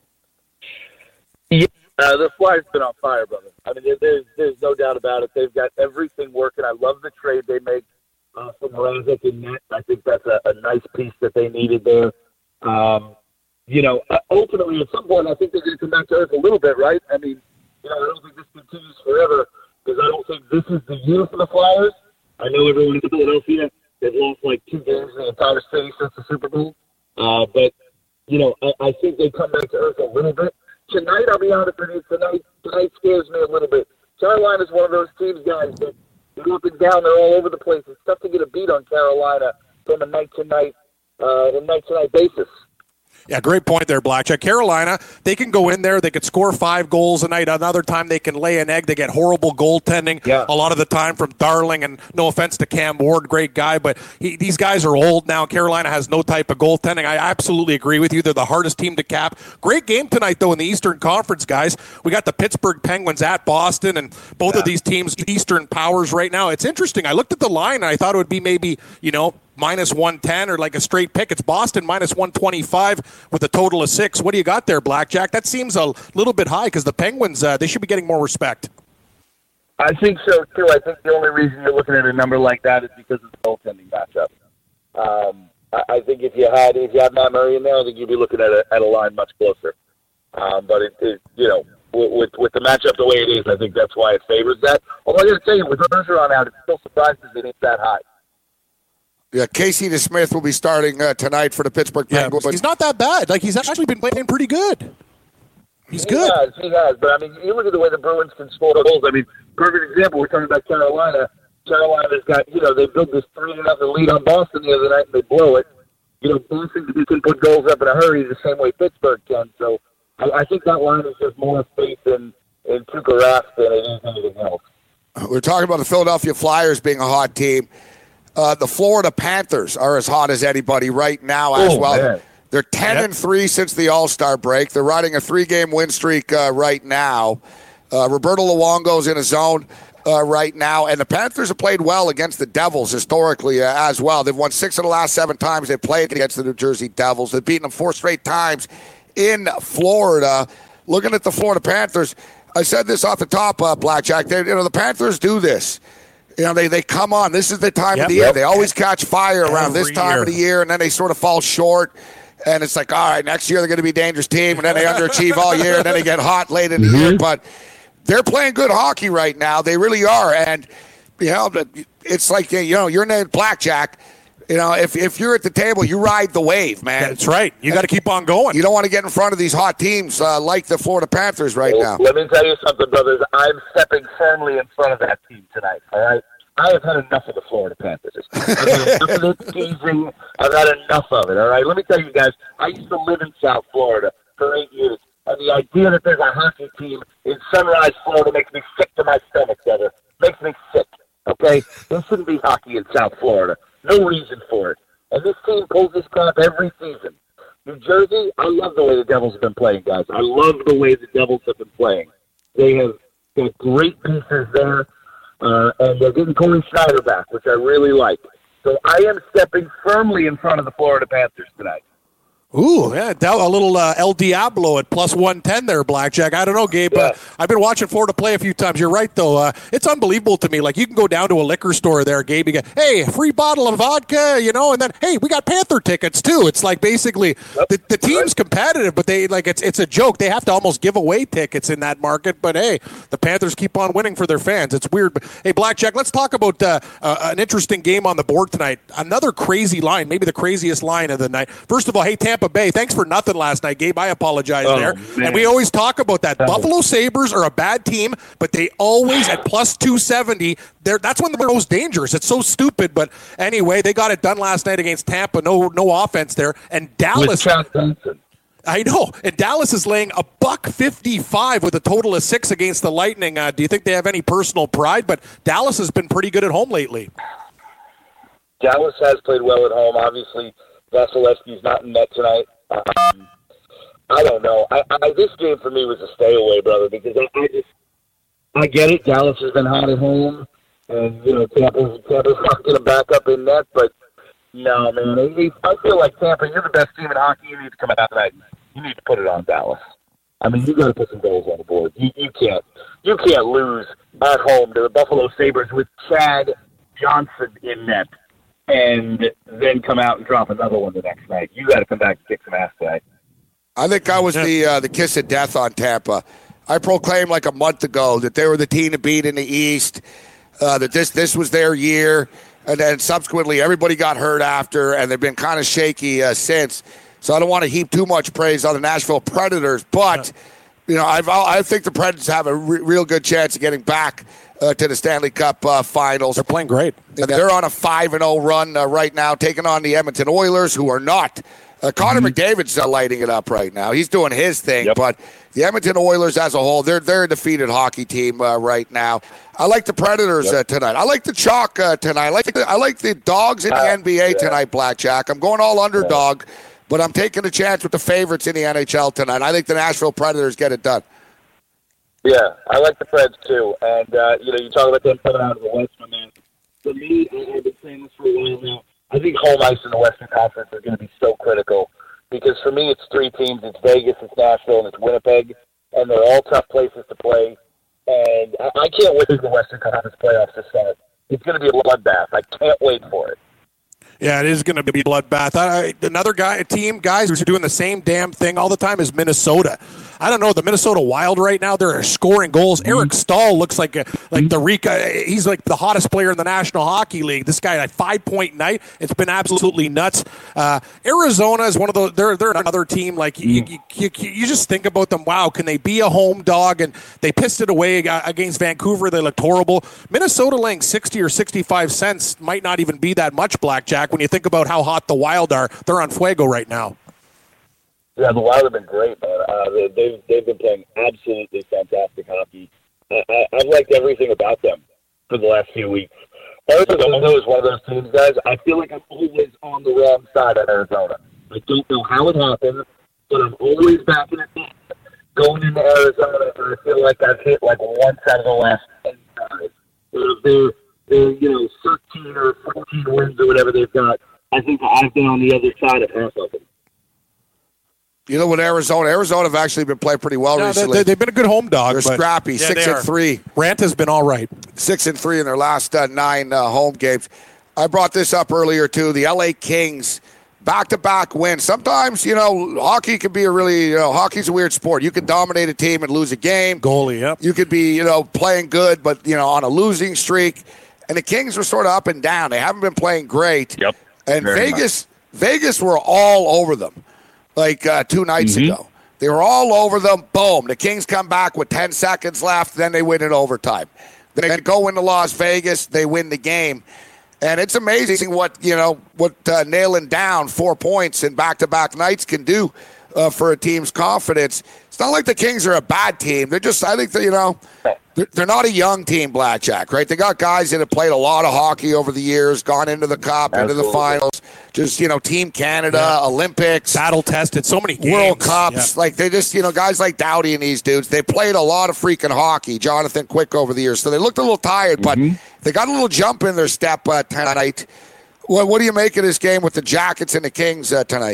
Speaker 6: Yeah, uh, the Flyers been on fire, brother. I mean, there, there's there's no doubt about it. They've got everything working. I love the trade they make uh, from Mrazek and Net. I think that's a, a nice piece that they needed there. Um, you know, uh, ultimately, at some point, I think they're going to come back to earth a little bit, right? I mean, you know, I don't think this continues forever. Because I don't think this is the year for the Flyers. I know everyone in Philadelphia, they've lost like two games in the entire city since the Super Bowl. Uh, but, you know, I, I think they come back to earth a little bit. Tonight, I'll be honest with you, tonight, tonight scares me a little bit. Carolina's one of those teams, guys, that they're up and down, they're all over the place. It's tough to get a beat on Carolina from a night-to-night, uh, a night-to-night basis.
Speaker 4: Yeah, great point there, Blackjack. Carolina, they can go in there, they could score five goals a night. Another time they can lay an egg. They get horrible goaltending
Speaker 6: Yeah.
Speaker 4: a lot of the time from Darling, and no offense to Cam Ward, great guy, but he, these guys are old now. Carolina has no type of goaltending. I absolutely agree with you. They're the hardest team to cap. Great game tonight, though, in the Eastern Conference, guys. We got the Pittsburgh Penguins at Boston, and both yeah. of these teams, Eastern powers right now. It's interesting. I looked at the line, and I thought it would be maybe, you know, minus one ten or like a straight pick. It's Boston minus one twenty-five with a total of six. What do you got there, Blackjack? That seems a little bit high because the Penguins, uh, they should be getting more respect.
Speaker 6: I think so, too. I think the only reason you're looking at a number like that is because of the goaltending matchup. Um, I, I think if you had if you had Matt Murray in there, I think you'd be looking at a, at a line much closer. Um, but, it, it, you know, with, with, with the matchup the way it is, I think that's why it favors that. Although I got to tell you, with Bergeron out, it still surprises me it's that high.
Speaker 3: Yeah, Casey DeSmith will be starting uh, tonight for the Pittsburgh
Speaker 4: Yeah,
Speaker 3: Penguins.
Speaker 4: he's not that bad. Like, he's actually been playing pretty good. He's
Speaker 6: he
Speaker 4: good.
Speaker 6: Has, he has. But, I mean, you look at the way the Bruins can score goals. I mean, perfect example, we're talking about Carolina. Carolina's got, you know, they built this three to nothing lead on Boston the other night, and they blow it. you know, Boston can put goals up in a hurry the same way Pittsburgh can. So I, I think that line is just more faith in, in Tuukka Rask than it is anything else.
Speaker 3: We're talking about the Philadelphia Flyers being a hot team. Uh, the Florida Panthers are as hot as anybody right now as
Speaker 6: oh,
Speaker 3: well.
Speaker 6: Man.
Speaker 3: They're ten yep. and three since the All-Star break. They're riding a three-game win streak uh, right now. Uh, Roberto Luongo's in a zone uh, right now, and the Panthers have played well against the Devils historically uh, as well. They've won six of the last seven times they've played against the New Jersey Devils. They've beaten them four straight times in Florida. Looking at the Florida Panthers, I said this off the top, uh, Blackjack. They, you know, the Panthers do this. You know, they, they come on. This is the time
Speaker 4: yep,
Speaker 3: of the year.
Speaker 4: Yep.
Speaker 3: They always catch fire around
Speaker 4: Every
Speaker 3: this time
Speaker 4: year.
Speaker 3: of the year, and then they sort of fall short. And it's like, all right, next year they're going to be a dangerous team, and then they underachieve all year, and then they get hot late in the
Speaker 6: mm-hmm.
Speaker 3: year. But they're playing good hockey right now. They really are. And, you know, it's like, you know, you're named Blackjack. You know, if if you're at the table, you ride the wave, man.
Speaker 4: That's right. You got to keep on going.
Speaker 3: You don't want to get in front of these hot teams uh, like the Florida Panthers right
Speaker 6: well,
Speaker 3: now.
Speaker 6: Let me tell you something, brothers. I'm stepping firmly in front of that team tonight, all right? I have had enough of the Florida Panthers. I've had enough of it teasing. I've had enough of it, all right? Let me tell you guys, I used to live in South Florida for eight years, and the idea that there's a hockey team in Sunrise, Florida makes me sick to my stomach, brother. Makes me sick, okay? There shouldn't be hockey in South Florida. No reason for it. And this team pulls this crap every season. New Jersey, I love the way the Devils have been playing, guys. I love the way the Devils have been playing. They have got great pieces there, uh, and they're getting Corey Schneider back, which I really like. So I am stepping firmly in front of the Florida Panthers tonight.
Speaker 4: Ooh, yeah, a little uh, El Diablo at plus one ten there, Blackjack. I don't know, Gabe.
Speaker 6: Yeah.
Speaker 4: Uh, I've been watching Florida play a few times. You're right, though. Uh, it's unbelievable to me. Like, you can go down to a liquor store there, Gabe. You go, hey, free bottle of vodka, you know, and then, hey, we got Panther tickets, too. It's like basically
Speaker 6: yep.
Speaker 4: the, the team's competitive, but they like it's it's a joke. They have to almost give away tickets in that market. But, hey, the Panthers keep on winning for their fans. It's weird. But, hey, Blackjack, let's talk about uh, uh, an interesting game on the board tonight. Another crazy line, maybe the craziest line of the night. First of all, hey, Tampa Bay, thanks for nothing last night, Gabe. I apologize
Speaker 6: oh,
Speaker 4: there.
Speaker 6: Man.
Speaker 4: And we always talk about that. Buffalo Sabres are a bad team, but they always at plus two seventy, they're, that's when they're most dangerous. It's so stupid, but anyway, they got it done last night against Tampa. No no offense there. And Dallas... I know. And Dallas is laying a buck fifty-five with a total of six against the Lightning. Uh, do you think they have any personal pride? But Dallas has been pretty good at home lately.
Speaker 6: Dallas has played well at home. Obviously, Vasilevsky's not in net tonight. Um, I don't know. I, I, this game for me was a stay away, brother, because I, I just I get it. Dallas has been hot at home, and you know Tampa's Tampa's not going to back up in net. But no, man, I, I feel like Tampa. You're the best team in hockey. You need to come out tonight. You need to put it on Dallas. I mean, you got to put some goals on the board. You, you can't you can't lose at home to the Buffalo Sabres with Chad Johnson in net, and then come out and drop another one the next night. You got to come back and kick some ass tonight.
Speaker 3: I think I was the uh, the kiss of death on Tampa. I proclaimed like a month ago that they were the team to beat in the East, uh, that this this was their year, and then subsequently everybody got hurt after, and they've been kind of shaky uh, since. So I don't want to heap too much praise on the Nashville Predators, but you know I've, I think the Predators have a re- real good chance of getting back uh, to the Stanley Cup uh, Finals.
Speaker 4: They're playing great.
Speaker 3: They're on a five and oh run uh, right now, taking on the Edmonton Oilers, who are not. Uh, Connor mm-hmm. McDavid's uh, lighting it up right now. He's doing his thing,
Speaker 6: yep.
Speaker 3: but the Edmonton Oilers as a whole, they're they're a defeated hockey team uh, right now. I like the Predators yep. uh, tonight. I like the chalk uh, tonight. I like the, I like the dogs in the uh, N B A yeah. tonight, Blackjack. I'm going all underdog, yeah. but I'm taking a chance with the favorites in the N H L tonight. I think the Nashville Predators get it done.
Speaker 6: Yeah, I like the Preds too. And, uh, you know, you talk about them coming out of the West, my man. For me, I've been saying this for a while now. I think home ice in the Western Conference is going to be so critical because for me it's three teams. It's Vegas, it's Nashville, and it's Winnipeg, and they're all tough places to play. And I, I can't wait for the Western Conference playoffs to start. It's going to be a bloodbath. I can't wait for it.
Speaker 4: Yeah, it is going to be bloodbath. I, another guy, a team, guys who are doing the same damn thing all the time is Minnesota. I don't know, the Minnesota Wild right now, they're scoring goals. Mm-hmm. Eric Stahl looks like a, like the Rika. He's like the hottest player in the National Hockey League. This guy, like five-point night. It's been absolutely nuts. Uh, Arizona is one of those, they're, they're another team, like, you, you, you, you just think about them, wow, can they be a home dog? And they pissed it away against Vancouver. They looked horrible. Minnesota laying sixty or sixty-five cents might not even be that much, Blackjack, when you think about how hot the Wild are. They're on fuego right now.
Speaker 6: Yeah, the Wild have been great, man. Uh, they, they've, they've been playing absolutely fantastic hockey. I, I, I've liked everything about them for the last few weeks. Arizona is one of those teams, guys. I feel like I'm always on the wrong side of Arizona. I don't know how it happens, but I'm always backing it up. Going into Arizona, and I feel like I've hit like one out of the last ten times. If they're, they're, you know, thirteen or fourteen wins or whatever they've got, I think I've been on the other side of half of them.
Speaker 3: You know what, Arizona? Arizona have actually been playing pretty well
Speaker 4: no,
Speaker 3: recently.
Speaker 4: They, they've been a good home dog.
Speaker 3: They're
Speaker 4: but,
Speaker 3: scrappy,
Speaker 4: yeah,
Speaker 3: six
Speaker 4: they
Speaker 3: and
Speaker 4: are.
Speaker 3: three.
Speaker 4: Rant has been all right.
Speaker 3: Six and three in their last uh, nine uh, home games. I brought this up earlier too. The L A Kings. Back-to-back wins. Sometimes, you know, hockey can be a really, you know, hockey's a weird sport. You can dominate a team and lose a game.
Speaker 4: Goalie, yep.
Speaker 3: You could be, you know, playing good, but, you know, on a losing streak. And the Kings were sort of up and down. They haven't been playing great.
Speaker 6: Yep.
Speaker 3: And
Speaker 6: Very
Speaker 3: Vegas, much. Vegas were all over them like uh, two nights
Speaker 6: mm-hmm.
Speaker 3: ago. They were all over them. Boom. The Kings come back with ten seconds left. Then they win in overtime. They go into Las Vegas. They win the game. And it's amazing what, you know, what uh, nailing down four points in back-to-back nights can do uh, for a team's confidence. It's not like the Kings are a bad team. They're just, I think, that, you know, they're, they're not a young team, Blackjack, right? They got guys that have played a lot of hockey over the years, gone into the Cup, Absolutely. into the finals, just, you know, Team Canada, yeah. Olympics.
Speaker 4: Battle-tested, so many games.
Speaker 3: World Cups. Yeah. Like, they just, you know, guys like Doughty and these dudes, they played a lot of freaking hockey, Jonathan Quick over the years. So they looked a little tired, mm-hmm. but they got a little jump in their step uh, tonight. What, what do you make of this game with the Jackets and the Kings uh, tonight?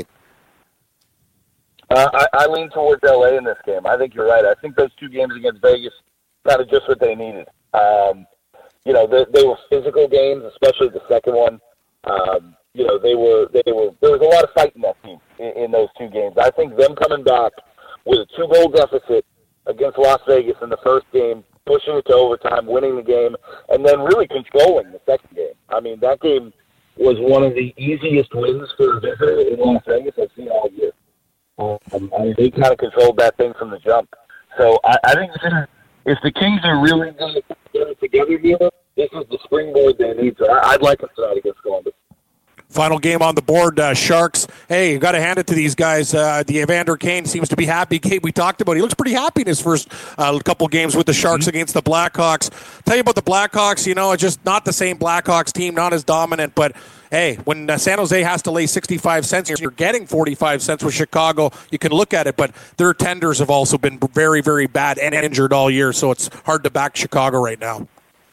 Speaker 6: Uh, I, I lean towards L A in this game. I think you're right. I think those two games against Vegas kind of just what they needed. Um, you know, they, they were physical games, especially the second one. Um, you know, they were they were there was a lot of fight in that team in, in those two games. I think them coming back with a two-goal deficit against Las Vegas in the first game, pushing it to overtime, winning the game, and then really controlling the second game. I mean, that game was one of the easiest wins for a visitor in Las Vegas I've seen all year. Um, I mean, they kind of controlled that thing from the jump. So I, I think if the Kings are really going to get it together here, this is the springboard they need. So I, I'd like them tonight against Columbus.
Speaker 4: Final game on the board, uh, Sharks. Hey, you got to hand it to these guys. Uh, the Evander Kane seems to be happy. Kate, we talked about, he looks pretty happy in his first uh, couple games with the Sharks mm-hmm. against the Blackhawks. Tell you about the Blackhawks, you know, it's just not the same Blackhawks team, not as dominant, but hey, when uh, San Jose has to lay sixty-five cents, you're getting forty-five cents with Chicago, you can look at it, but their tenders have also been very, very bad and injured all year, so it's hard to back Chicago right now.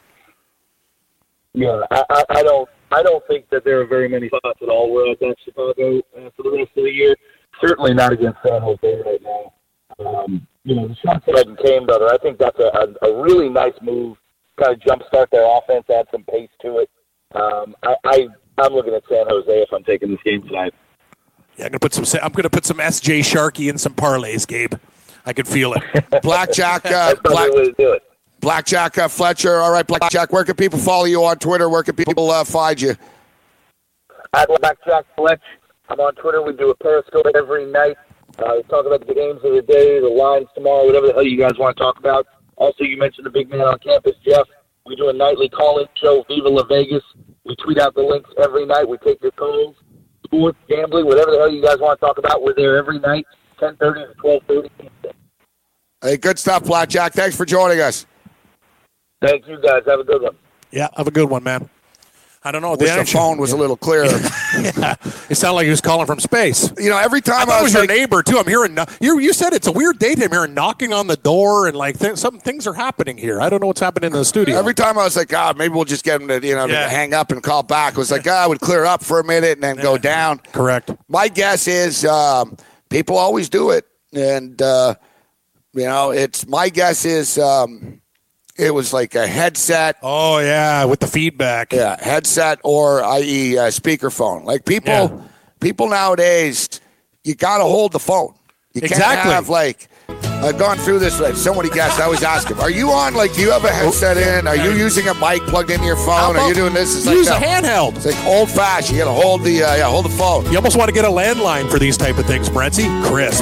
Speaker 6: Yeah, I, I, I don't I don't think that there are very many spots at all where I back Chicago uh, for the rest of the year. Certainly not against San Jose right now. Um, you know, the Sharks that Kane, brother, I think that's a, a, a really nice move, kind of jumpstart their offense, add some pace to it. Um, I, I I'm looking at San Jose if I'm taking this game tonight.
Speaker 4: Yeah, I'm gonna put some. I'm gonna put some S J Sharkey in some parlays, Gabe. I can feel it.
Speaker 3: Blackjack. Uh,
Speaker 6: That's
Speaker 3: Black,
Speaker 6: the way to do it.
Speaker 3: Blackjack uh, Fletcher. All right, Blackjack. Where can people follow you on Twitter? Where can people uh, find you?
Speaker 6: At Blackjack Fletch. I'm on Twitter. We do a Periscope every night. Uh, we talk about the games of the day, the lines tomorrow, whatever the hell you guys want to talk about. Also, you mentioned the big man on campus, Jeff. We do a nightly call-in show, Viva La Vegas. We tweet out the links every night. We take your calls, sports, gambling, whatever the hell you guys want to talk about. We're there every night, ten thirty to twelve thirty.
Speaker 3: Hey, good stuff, Blackjack. Thanks for joining us.
Speaker 6: Thank you, guys. Have a good one.
Speaker 4: Yeah, have a good one, man. I don't know.
Speaker 3: Wish the, the phone was yeah. a little clearer.
Speaker 4: Yeah, it sounded like he was calling from space.
Speaker 3: You know, every time
Speaker 4: I,
Speaker 3: I
Speaker 4: was,
Speaker 3: was
Speaker 4: was
Speaker 3: like,
Speaker 4: your neighbor too. I'm hearing you. You said it's a weird day. I'm hearing knocking on the door and like th- some things are happening here. I don't know what's happening in the studio.
Speaker 3: Every time I was like, God, maybe we'll just get him to you know yeah. to hang up and call back. It was like, ah, I would clear up for a minute and then yeah. go down.
Speaker 4: Correct.
Speaker 3: My guess is um, people always do it, and uh, you know, it's my guess is. Um, It was like a headset.
Speaker 4: Oh, yeah, with the feedback.
Speaker 3: Yeah, headset or that is uh, speakerphone. Like people yeah. people nowadays, you got to hold the phone. You
Speaker 4: exactly.
Speaker 3: can't have like I've gone through this with so many guests. I always ask them, are you on, like, do you have a headset in? Are you using a mic plugged into your phone? Are you doing this? It's
Speaker 4: Use
Speaker 3: like,
Speaker 4: a handheld.
Speaker 3: It's like old-fashioned. You got to hold the, uh, yeah, hold the phone.
Speaker 4: You almost want to get a landline for these type of things, Brentsy. Crisp.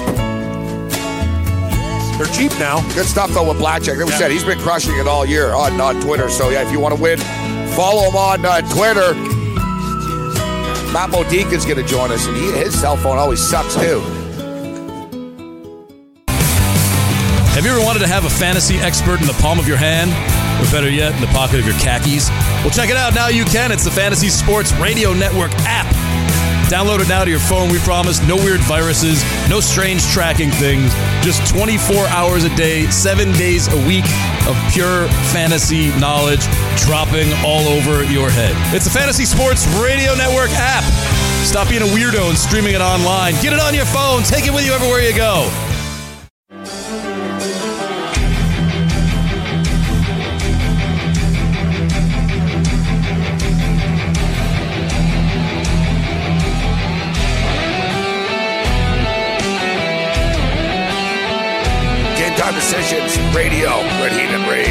Speaker 4: They're cheap now.
Speaker 3: Good stuff, though, with Blackjack. Like we
Speaker 4: Yeah.
Speaker 3: said, he's been crushing it all year on, on Twitter. So, yeah, if you want to win, follow him on uh, Twitter. Matt Modica's going to join us, and he, his cell phone always sucks, too.
Speaker 7: Have you ever wanted to have a fantasy expert in the palm of your hand? Or better yet, in the pocket of your khakis? Well, check it out. Now you can. It's the Fantasy Sports Radio Network app. Download it now to your phone. We promise no weird viruses, no strange tracking things. Just twenty-four hours a day, seven days a week of pure fantasy knowledge dropping all over your head. It's the Fantasy Sports Radio Network app. Stop being a weirdo and streaming it online. Get it on your phone. Take it with you everywhere you go.
Speaker 3: Time Decisions Radio, Red Heat and Rage.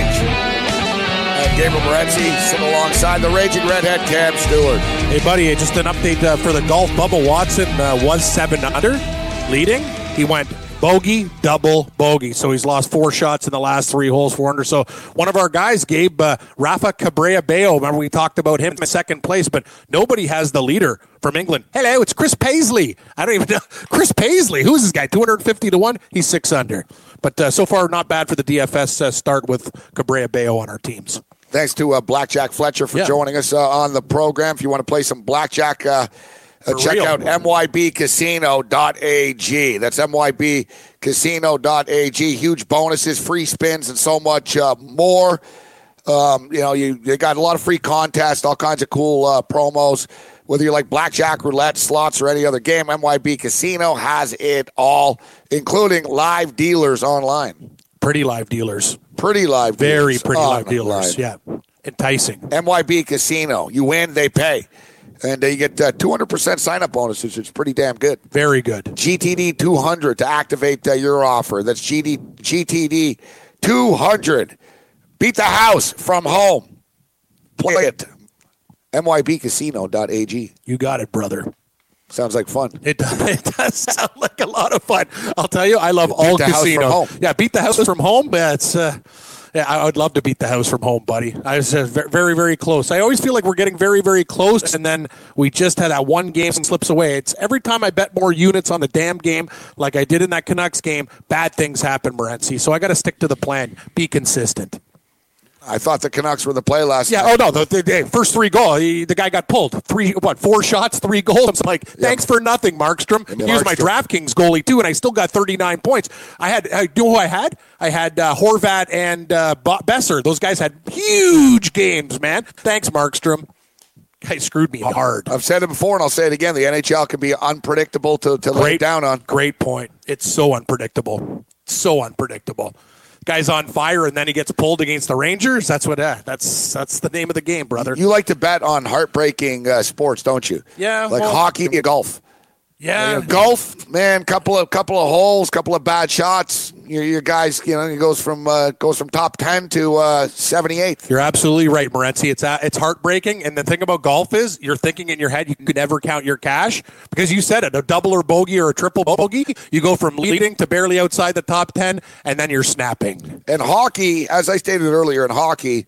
Speaker 3: I'm Gabriel Morency, sitting alongside the Raging Redhead, Cam Stewart.
Speaker 4: Hey, buddy, just an update uh, for the golf. Bubba Watson uh, was seven under, leading. He went bogey, double, bogey. So he's lost four shots in the last three holes, four under. So one of our guys, Gabe, uh, Rafa Cabrera-Bello, remember we talked about him in second place, but nobody has the leader from England. Hello, it's Chris Paisley. I don't even know. Chris Paisley, who's this guy? two hundred fifty to one? He's six under. But uh, so far, not bad for the D F S uh, start with Cabrera-Bello on our teams.
Speaker 3: Thanks to uh, Blackjack Fletcher for
Speaker 4: yeah.
Speaker 3: joining us uh, on the program. If you want to play some Blackjack, uh, uh, check
Speaker 4: real.
Speaker 3: out M Y B casino dot A G. That's M Y B casino dot A G. Huge bonuses, free spins, and so much uh, more. Um, you know, you, you got a lot of free contests, all kinds of cool uh, promos. Whether you like blackjack, roulette, slots, or any other game, M Y B Casino has it all, including live dealers online.
Speaker 4: Pretty live dealers.
Speaker 3: Pretty live
Speaker 4: Very
Speaker 3: dealers.
Speaker 4: pretty
Speaker 3: Oh,
Speaker 4: live dealers.
Speaker 3: live.
Speaker 4: Yeah. Enticing.
Speaker 3: M Y B Casino. You win, they pay. And uh, you get uh, two hundred percent sign-up bonuses, which is pretty damn good.
Speaker 4: Very good.
Speaker 3: G T D two hundred to activate uh, your offer. That's G D, G T D two hundred. Beat the house from home. Play it. M Y B casino dot A G.
Speaker 4: You got it, brother.
Speaker 3: Sounds like fun.
Speaker 4: It does, it does sound like a lot of fun. I'll tell you, I love
Speaker 3: Beat
Speaker 4: all
Speaker 3: the house
Speaker 4: casinos.
Speaker 3: from home.
Speaker 4: Yeah, beat the house from home. That's uh, yeah, I would love to beat the house from home, buddy. I was uh, very, very close. I always feel like we're getting very, very close, and then we just had that one game slips away. It's every time I bet more units on the damn game, like I did in that Canucks game, bad things happen, Morency. So I got to stick to the plan. Be consistent.
Speaker 3: I thought the Canucks were the play last
Speaker 4: Yeah,
Speaker 3: night.
Speaker 4: oh, no, the, the, the first three goals, he, the guy got pulled. Three, what, four shots, three goals? I'm like, thanks for nothing, Markstrom.
Speaker 3: And then
Speaker 4: He was my
Speaker 3: Markstrom.
Speaker 4: DraftKings goalie, too, and I still got thirty-nine points. I had, I, you know who I had? I had uh, Horvat and uh, Besser. Those guys had huge games, man. Thanks, Markstrom. Guy screwed me hard.
Speaker 3: I've said it before, and I'll say it again. The N H L can be unpredictable to, to lay
Speaker 4: Great,
Speaker 3: down on.
Speaker 4: Great point. It's so unpredictable. So unpredictable. Guy's on fire, and then he gets pulled against the Rangers. That's what. Uh, that's that's the name of the game, brother.
Speaker 3: You like to bet on heartbreaking uh, sports, don't you?
Speaker 4: Yeah,
Speaker 3: Like
Speaker 4: well-
Speaker 3: hockey and golf.
Speaker 4: yeah,
Speaker 3: You know, golf, man, couple of couple of holes, couple of bad shots. Your, your guys, you know, he goes from uh, goes from top ten to uh, seventy-eighth.
Speaker 4: You're absolutely right, Morency. It's uh, it's heartbreaking, and the thing about golf is you're thinking in your head you could never count your cash because you said it, a double or bogey or a triple bogey. You go from leading to barely outside the top ten, and then you're snapping.
Speaker 3: And hockey, as I stated earlier, in hockey,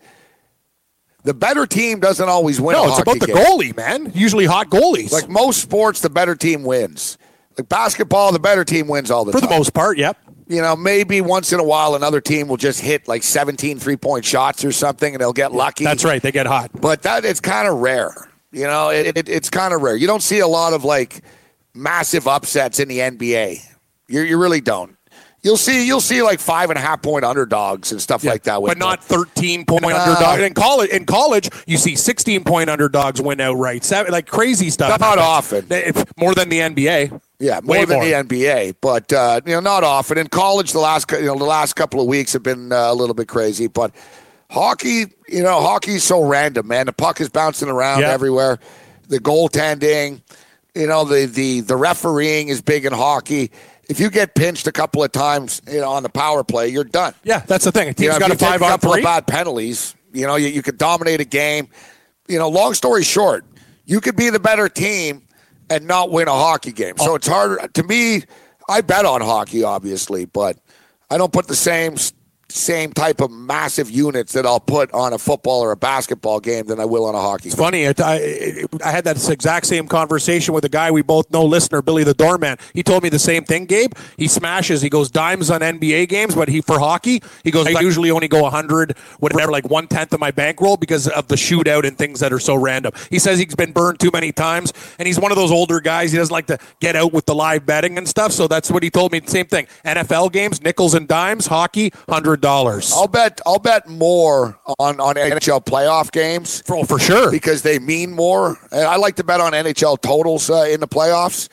Speaker 3: the better team doesn't always win.
Speaker 4: No,
Speaker 3: a
Speaker 4: it's
Speaker 3: hockey
Speaker 4: about the
Speaker 3: game.
Speaker 4: goalie, man. Usually hot goalies.
Speaker 3: Like most sports, the better team wins. Like basketball, the better team wins all the
Speaker 4: For
Speaker 3: time.
Speaker 4: the most part, yep.
Speaker 3: You know, maybe once in a while another team will just hit like seventeen three-point shots or something and they'll get lucky.
Speaker 4: That's right. They get hot.
Speaker 3: But that it's kind of rare. You know, it, it, it's kind of rare. You don't see a lot of like massive upsets in the N B A. You you really don't. You'll see you'll see like five and a half point underdogs and stuff
Speaker 4: Yeah,
Speaker 3: like that. With
Speaker 4: but not thirteen point
Speaker 3: Nah.
Speaker 4: underdogs. In college, in college, you see sixteen point underdogs win outright. Seven, like crazy stuff.
Speaker 3: Not
Speaker 4: happens.
Speaker 3: often.
Speaker 4: If- More than the N B A.
Speaker 3: Yeah, more
Speaker 4: Way
Speaker 3: than
Speaker 4: more.
Speaker 3: the N B A, but uh, you know, not often. In college, the last cou- you know the last couple of weeks have been uh, a little bit crazy, but hockey, you know, hockey's so random, man. The puck is bouncing around
Speaker 4: Yeah.
Speaker 3: everywhere. The goaltending, you know, the the the refereeing is big in hockey. if you get pinched a couple of times, you know, on the power play, you're done.
Speaker 4: Yeah, that's the thing. A team's
Speaker 3: You know,
Speaker 4: got a
Speaker 3: if you take
Speaker 4: five
Speaker 3: a
Speaker 4: on
Speaker 3: couple
Speaker 4: three.
Speaker 3: of bad penalties, you know, you, you could dominate a game. You know, long story short, you could be the better team and not win a hockey game. So it's harder. To me, I bet on hockey, obviously, but I don't put the same same type of massive units that I'll put on a football or a basketball game than I will on a hockey
Speaker 4: It's
Speaker 3: game.
Speaker 4: funny. It, I, it, I had that exact same conversation with a guy we both know, listener, Billy the Doorman. He told me the same thing, Gabe. He smashes. He goes dimes on N B A games, but he for hockey, he goes, I usually only go one hundred, whatever, like one-tenth of my bankroll because of the shootout and things that are so random. He says he's been burned too many times, and he's one of those older guys. He doesn't like to get out with the live betting and stuff, so that's what he told me. Same thing. N F L games, nickels and dimes, hockey, one hundred dollars.
Speaker 3: I'll bet I'll bet more on, on N H L playoff games.
Speaker 4: For, for sure.
Speaker 3: Because they mean more. And I like to bet on N H L totals uh, in the playoffs.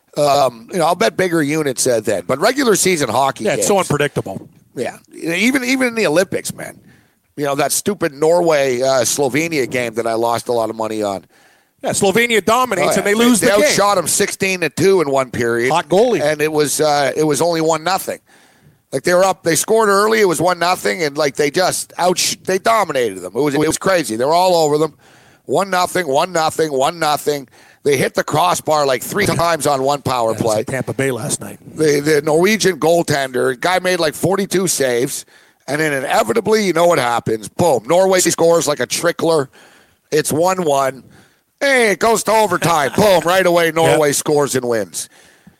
Speaker 3: Um, you know, I'll bet bigger units uh, then. But regular season hockey
Speaker 4: Yeah,
Speaker 3: games,
Speaker 4: it's so unpredictable.
Speaker 3: Yeah. Even, even in the Olympics, man. You know, that stupid Norway-Slovenia uh, game that I lost a lot of money on.
Speaker 4: Yeah, Slovenia dominates,
Speaker 3: Oh, yeah.
Speaker 4: and they lose
Speaker 3: they
Speaker 4: the game.
Speaker 3: outshot them sixteen to two in one period.
Speaker 4: Hot goalie.
Speaker 3: And it was uh, it was only one nothing. Like they were up, they scored early. It was one nothing, and like they just out, they dominated them. It was it was crazy. They were all over them. One nothing, one nothing, one nothing. They hit the crossbar like three times on one power
Speaker 4: Yeah,
Speaker 3: play.
Speaker 4: Tampa Bay last night.
Speaker 3: The the Norwegian goaltender guy made like forty-two saves, and then inevitably, you know what happens? Boom! Norway scores like a trickler. It's one one. Hey, it goes to overtime. Boom! Right away, Norway
Speaker 4: Yep.
Speaker 3: scores and wins.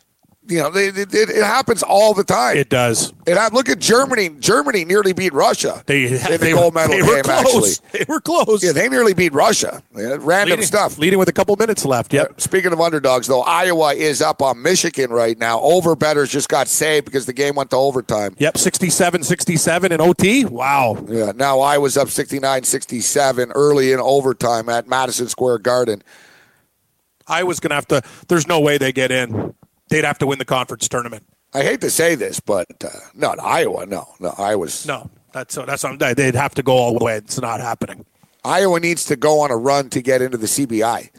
Speaker 3: You know, it, it, it happens all the time.
Speaker 4: It does.
Speaker 3: It, look at Germany. Germany nearly beat Russia
Speaker 4: They,
Speaker 3: in the
Speaker 4: they,
Speaker 3: gold medal
Speaker 4: they were
Speaker 3: game,
Speaker 4: close.
Speaker 3: actually.
Speaker 4: They were close.
Speaker 3: Yeah, they nearly beat Russia. Yeah, random
Speaker 4: leading,
Speaker 3: stuff.
Speaker 4: Leading with a couple minutes left. Yep.
Speaker 3: Speaking of underdogs, though, Iowa is up on Michigan right now. Over bettors just got saved because the game went to overtime.
Speaker 4: Yep, sixty-seven sixty-seven in O T. Wow.
Speaker 3: Yeah, now Iowa's up sixty-nine sixty-seven early in overtime at Madison Square Garden.
Speaker 4: I was going to have to, there's no way they get in. They'd have to win the conference tournament.
Speaker 3: I hate to say this, but uh, no, Iowa, no. No, Iowa's.
Speaker 4: No, that's that's they'd have to go all the way. It's not happening.
Speaker 3: Iowa needs to go on a run to get into the C B I.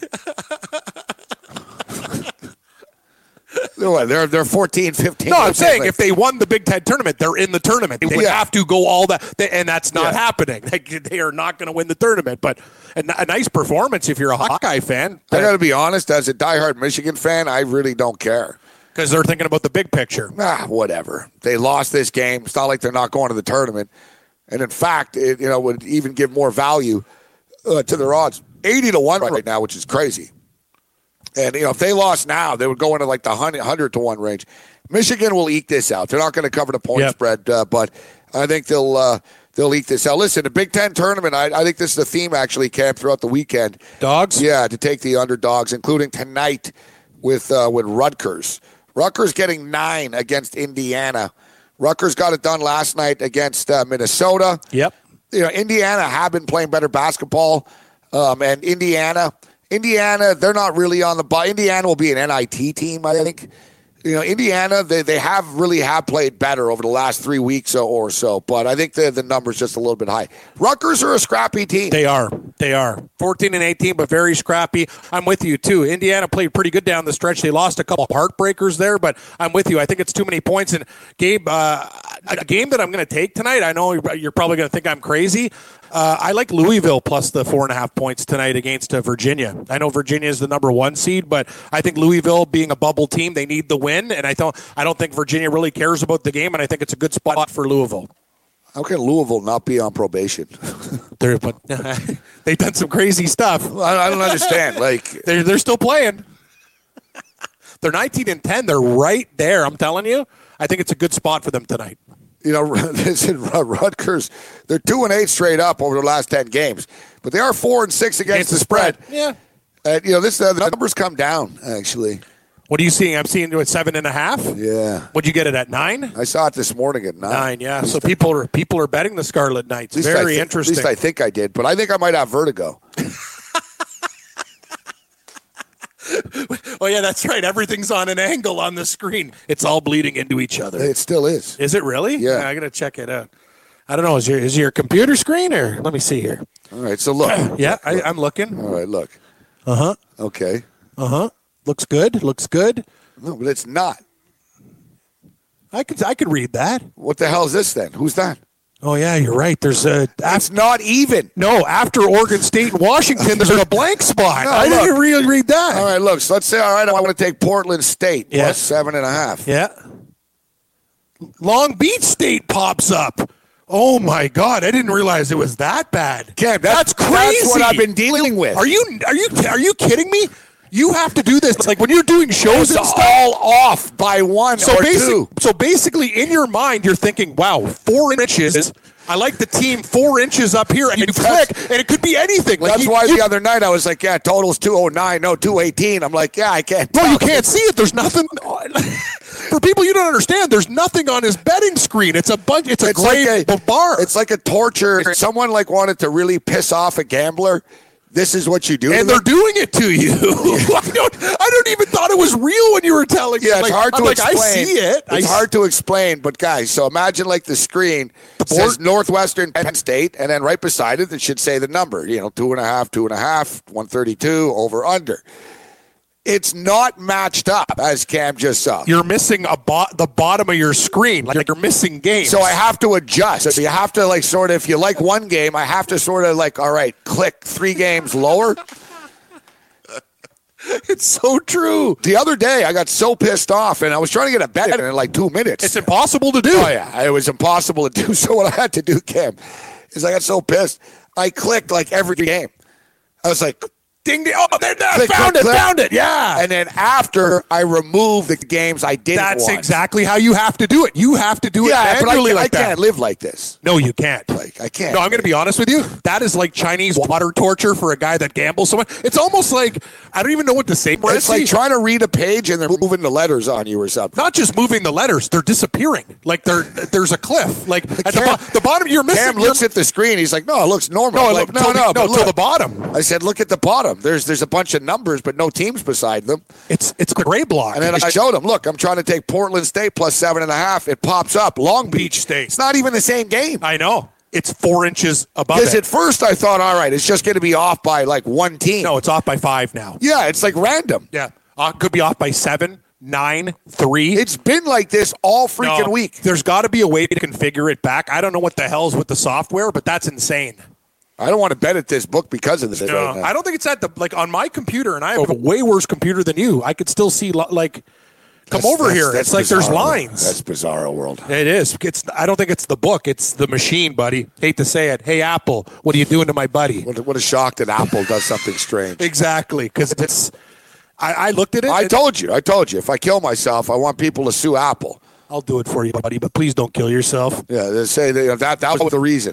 Speaker 3: They're they're fourteen, fifteen.
Speaker 4: No, I'm saying if they won the Big Ten tournament, they're in the tournament. They would
Speaker 3: Yeah.
Speaker 4: have to go all that, and that's not
Speaker 3: Yeah.
Speaker 4: happening. They, they are not going to win the tournament. But a, a nice performance if you're a Hawkeye fan.
Speaker 3: I got to be honest, as a diehard Michigan fan, I really don't care.
Speaker 4: Because they're thinking about the big picture.
Speaker 3: Ah, whatever. They lost this game. It's not like they're not going to the tournament. And in fact, it you know would even give more value uh, to their odds. eighty to one right now, which is crazy. And, you know, if they lost now, they would go into like the one hundred to one range. Michigan will eke this out. They're not going to cover the point
Speaker 4: Yep.
Speaker 3: spread, uh, but I think they'll uh, they'll eke this out. Listen, the Big Ten tournament, I, I think this is the theme, actually, Cam, throughout the weekend.
Speaker 4: Dogs?
Speaker 3: Yeah, to take the underdogs, including tonight with uh, with Rutgers. Rutgers getting nine against Indiana. Rutgers got it done last night against uh, Minnesota.
Speaker 4: Yep.
Speaker 3: You know, Indiana have been playing better basketball, um, and Indiana, Indiana, they're not really on the ball. Indiana will be an N I T team, I think. You know, Indiana, they, they have really have played better over the last three weeks or, or so, but I think the the number's just a little bit high. Rutgers are a scrappy team.
Speaker 4: They are. They are. fourteen and eighteen, but very scrappy. I'm with you, too. Indiana played pretty good down the stretch. They lost a couple of heartbreakers there, but I'm with you. I think it's too many points. And, Gabe, uh, a game that I'm going to take tonight, I know you're probably going to think I'm crazy. Uh, I like Louisville plus the four and a half points tonight against uh, Virginia. I know Virginia is the number one seed, but I think Louisville, being a bubble team, they need the win, and I don't, I don't think Virginia really cares about the game, and I think it's a good spot for Louisville.
Speaker 3: How can Louisville not be on probation?
Speaker 4: They're, but they've done some crazy stuff.
Speaker 3: I, I don't understand. Like
Speaker 4: They're they're still playing. They're nineteen and ten. They're right there. I'm telling you. I think it's a good spot for them tonight.
Speaker 3: You know, listen, Rutgers, they're two and eight straight up over the last ten games, but they are four and six against,
Speaker 4: Against
Speaker 3: the
Speaker 4: the
Speaker 3: spread.
Speaker 4: spread. Yeah.
Speaker 3: And you know, this uh, the numbers come down actually.
Speaker 4: What are you seeing? I'm seeing it at seven and a half.
Speaker 3: Yeah,
Speaker 4: What'd you get it at nine?
Speaker 3: I saw it this morning at nine.
Speaker 4: Nine. Yeah. So people are people are betting the Scarlet Knights.
Speaker 3: At least I
Speaker 4: Very
Speaker 3: thi-
Speaker 4: interesting.
Speaker 3: At least I think I did, but I think I might have vertigo.
Speaker 4: Oh yeah, that's right. Everything's on an angle on the screen. It's all bleeding into each other.
Speaker 3: It still is.
Speaker 4: Is it really?
Speaker 3: Yeah.
Speaker 4: I gotta check it out. I don't know. Is your is your computer screen or let me see here?
Speaker 3: All right, so look.
Speaker 4: Yeah, I, I'm looking.
Speaker 3: All right, look.
Speaker 4: Uh huh.
Speaker 3: Okay.
Speaker 4: Uh huh. Looks good. Looks good.
Speaker 3: No, but it's not.
Speaker 4: I could I could read that.
Speaker 3: What the hell is this then? Who's that?
Speaker 4: Oh, yeah, you're right. There's a...
Speaker 3: It's not even.
Speaker 4: No, after Oregon State and Washington, there's a blank spot.
Speaker 3: No,
Speaker 4: I
Speaker 3: look.
Speaker 4: didn't really read that.
Speaker 3: All right, look. So let's say, all right, I want to take Portland State
Speaker 4: Yeah.
Speaker 3: plus seven and a half.
Speaker 4: Yeah. Long Beach State pops up. Oh, my God. I didn't realize it was that bad.
Speaker 3: Cam,
Speaker 4: that's,
Speaker 3: that's
Speaker 4: crazy.
Speaker 3: That's what I've been dealing with.
Speaker 4: Are you are you are you kidding me? You have to do this like when you're doing shows
Speaker 3: It's
Speaker 4: and stuff.
Speaker 3: all off by one
Speaker 4: So
Speaker 3: or
Speaker 4: basic,
Speaker 3: two.
Speaker 4: so basically, in your mind, you're thinking, "Wow, four inches. I like the team four inches up here," and you click, and it could be anything. Like
Speaker 3: That's
Speaker 4: you,
Speaker 3: why
Speaker 4: you,
Speaker 3: the other night I was like, yeah, total's two oh nine, no, two eighteen. I'm like, yeah, I can't.
Speaker 4: No,
Speaker 3: tell.
Speaker 4: you can't see it. There's nothing. For people you don't understand, there's nothing on his betting screen. It's a bunch. It's a
Speaker 3: It's like
Speaker 4: gray
Speaker 3: a
Speaker 4: bar.
Speaker 3: It's like a torture. If someone like wanted to really piss off a gambler, this is what you do.
Speaker 4: and
Speaker 3: to
Speaker 4: they're
Speaker 3: them.
Speaker 4: doing it to you. I don't. I don't even thought it was real when you were telling me.
Speaker 3: Yeah, it's
Speaker 4: like,
Speaker 3: hard
Speaker 4: I'm
Speaker 3: to
Speaker 4: like,
Speaker 3: explain.
Speaker 4: I see it.
Speaker 3: It's
Speaker 4: I
Speaker 3: hard to explain, but guys, so imagine like the screen says Northwestern Penn State, and then right beside it, it should say the number. You know, two and a half, two and a half, one thirty-two, over under. It's not matched up, as Cam just saw.
Speaker 4: You're missing a bo- the bottom of your screen. Like you're missing games.
Speaker 3: So I have to adjust. So you have to like sort of, if you like one game, I have to sort of like, all right, click three games lower.
Speaker 4: It's so true.
Speaker 3: The other day, I got so pissed off, and I was trying to get a bet in in like two minutes.
Speaker 4: It's impossible to do.
Speaker 3: Oh, yeah. It was impossible to do. So what I had to do, Cam, is I got so pissed. I clicked like every game. I was like,
Speaker 4: Ding ding. Oh, there, there,
Speaker 3: click,
Speaker 4: found
Speaker 3: click,
Speaker 4: it.
Speaker 3: click.
Speaker 4: Found it. Yeah.
Speaker 3: And then after I removed the games I didn't
Speaker 4: That's
Speaker 3: want.
Speaker 4: exactly how you have to do it. You have to do it
Speaker 3: Yeah, but I,
Speaker 4: manually
Speaker 3: I
Speaker 4: like that.
Speaker 3: can't live like this.
Speaker 4: No, you can't.
Speaker 3: Like, I can't.
Speaker 4: No, I'm going to be honest with you. That is like Chinese water torture for a guy that gambles so much. It's almost like, I don't even know what to say.
Speaker 3: It's like trying to read a page and they're moving the letters on you or something.
Speaker 4: Not just moving the letters, they're disappearing. Like they're, there's a cliff. Like at the,
Speaker 3: Cam-
Speaker 4: bo- the bottom, you're missing.
Speaker 3: Cam looks at the screen. He's like, no, it looks normal.
Speaker 4: no,
Speaker 3: I'm
Speaker 4: look,
Speaker 3: like, no,
Speaker 4: till
Speaker 3: no,
Speaker 4: the,
Speaker 3: but
Speaker 4: no, till
Speaker 3: look.
Speaker 4: the bottom.
Speaker 3: I said, look at the bottom. There's there's a bunch of numbers, but no teams beside them.
Speaker 4: It's it's the gray block.
Speaker 3: And then I showed him, look, I'm trying to take Portland State plus seven and a half. It pops up. Long Beach,
Speaker 4: Beach State.
Speaker 3: It's not even the same game.
Speaker 4: I know. It's four inches above
Speaker 3: Because
Speaker 4: it.
Speaker 3: at first I thought, all right, it's just going to be off by like one team.
Speaker 4: No, it's off by five now.
Speaker 3: Yeah, it's like random.
Speaker 4: Yeah. Uh, could be off by seven, nine, three.
Speaker 3: It's been like this all freaking
Speaker 4: No,
Speaker 3: week.
Speaker 4: There's got to be a way to configure it back. I don't know what the hell's with the software, but that's insane.
Speaker 3: I don't want to bet at this book because of this.
Speaker 4: No,
Speaker 3: right now.
Speaker 4: I don't think it's at the like on my computer, and I have a way worse computer than you. I could still see lo- like, come
Speaker 3: That's-
Speaker 4: over
Speaker 3: that's-
Speaker 4: here.
Speaker 3: that's
Speaker 4: It's like there's
Speaker 3: bizarre.
Speaker 4: lines.
Speaker 3: That's bizarro world.
Speaker 4: It is. It's. I don't think it's the book. It's the machine, buddy. Hate to say it. Hey, Apple, what are you doing to my buddy?
Speaker 3: What, what a shock that Apple does something strange.
Speaker 4: Exactly, because it's. I, I looked at it.
Speaker 3: I
Speaker 4: and-
Speaker 3: told you. I told you. If I kill myself, I want people to sue Apple.
Speaker 4: I'll do it for you, buddy, but please don't kill yourself.
Speaker 3: Yeah, they say that that, that was the reason.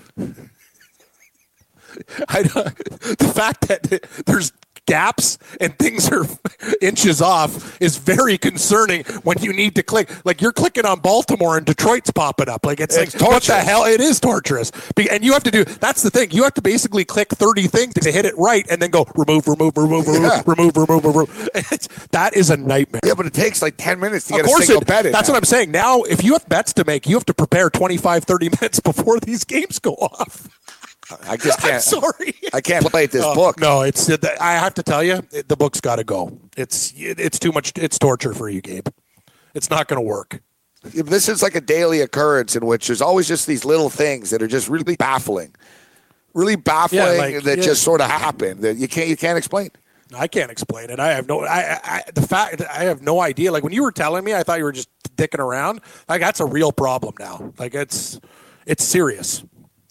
Speaker 4: I, the fact that there's gaps and things are inches off is very concerning when you need to click. Like you're clicking on Baltimore and Detroit's popping up. Like it's,
Speaker 3: It's
Speaker 4: like what the
Speaker 3: torturous.
Speaker 4: hell? It is torturous. Be- And you have to do. That's the thing. You have to basically click thirty things to hit it right, and then go remove, remove, remove, remove,
Speaker 3: Yeah.
Speaker 4: remove, remove, remove. It's, that is a nightmare.
Speaker 3: Yeah, but it takes like ten minutes to
Speaker 4: Of
Speaker 3: get a
Speaker 4: course,
Speaker 3: single
Speaker 4: it,
Speaker 3: bet in.
Speaker 4: that's
Speaker 3: now.
Speaker 4: what I'm saying. Now, if you have bets to make, you have to prepare twenty-five, thirty minutes before these games go off.
Speaker 3: I just
Speaker 4: I'm
Speaker 3: can't.
Speaker 4: sorry.
Speaker 3: I can't play at this
Speaker 4: Oh,
Speaker 3: book.
Speaker 4: No, it's. I have to tell you, the book's got to go. It's it's too much. It's torture for you, Gabe. It's not going to work.
Speaker 3: This is like a daily occurrence in which there's always just these little things that are just really baffling, really baffling
Speaker 4: Yeah, like,
Speaker 3: that
Speaker 4: yeah.
Speaker 3: just sort of happen that you can't you can't explain.
Speaker 4: I can't explain it. I have no. I, I the fact I have no idea. Like when you were telling me, I thought you were just dicking around. Like that's a real problem now. Like it's it's serious.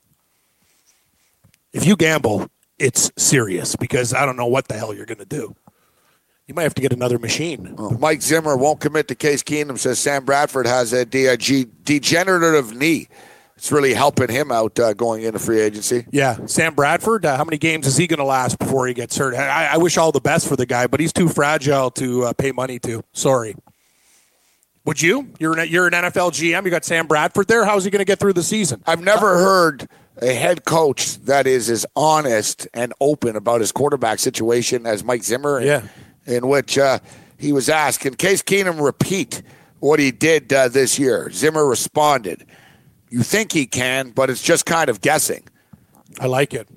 Speaker 4: If you gamble, it's serious because I don't know what the hell you're going to do. You might have to get another machine.
Speaker 3: Oh, Mike Zimmer won't commit to Case Keenum, says Sam Bradford has a de- G- degenerative knee. It's really helping him out uh, going into free agency.
Speaker 4: Yeah, Sam Bradford. Uh, how many games is he going to last before he gets hurt? I, I wish all the best for the guy, but he's too fragile to uh, pay money to. Sorry. Would you? You're an, you're an N F L G M. You got Sam Bradford there. How's he going to get through the season?
Speaker 3: I've never heard a head coach that is as honest and open about his quarterback situation as Mike Zimmer.
Speaker 4: Yeah.
Speaker 3: In which uh, he was asked, can Case Keenum repeat what he did uh, this year? Zimmer responded, you think he can, but it's just kind of guessing.
Speaker 4: I like it.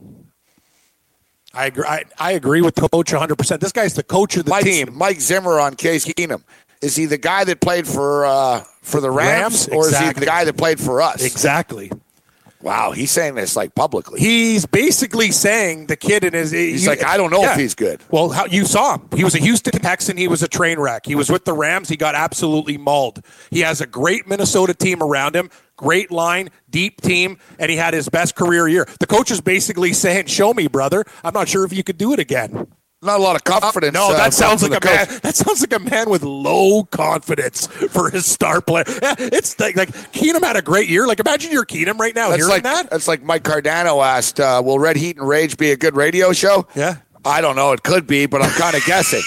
Speaker 4: I agree. I, I agree with Coach one hundred percent. This guy's the coach of the
Speaker 3: Mike,
Speaker 4: team.
Speaker 3: Mike Zimmer on Case Keenum. Is he the guy that played for uh, for the Rams,
Speaker 4: Rams?
Speaker 3: or is he
Speaker 4: Exactly.
Speaker 3: the guy that played for us?
Speaker 4: Exactly.
Speaker 3: Wow, he's saying this like publicly.
Speaker 4: He's basically saying the kid in his.
Speaker 3: He's
Speaker 4: you,
Speaker 3: like, I don't know
Speaker 4: yeah.
Speaker 3: if he's good.
Speaker 4: Well, how, you saw him. He was a Houston Texan. He was a train wreck. He was with the Rams. He got absolutely mauled. He has a great Minnesota team around him. Great line, deep team, and he had his best career year. The coach is basically saying, "Show me, brother. I'm not sure if you could do it again."
Speaker 3: Not a lot of confidence.
Speaker 4: No, that
Speaker 3: uh,
Speaker 4: sounds
Speaker 3: from
Speaker 4: like a
Speaker 3: the
Speaker 4: man.
Speaker 3: coach.
Speaker 4: That sounds like a man with low confidence for his star player. Yeah, it's like, like Keenum had a great year. Like imagine you're Keenum right now
Speaker 3: That's
Speaker 4: hearing
Speaker 3: like
Speaker 4: that.
Speaker 3: that's like Mike Cardano asked, uh, "Will Red Heat and Rage be a good radio show?"
Speaker 4: Yeah.
Speaker 3: I don't know. It could be, but I'm kind of guessing.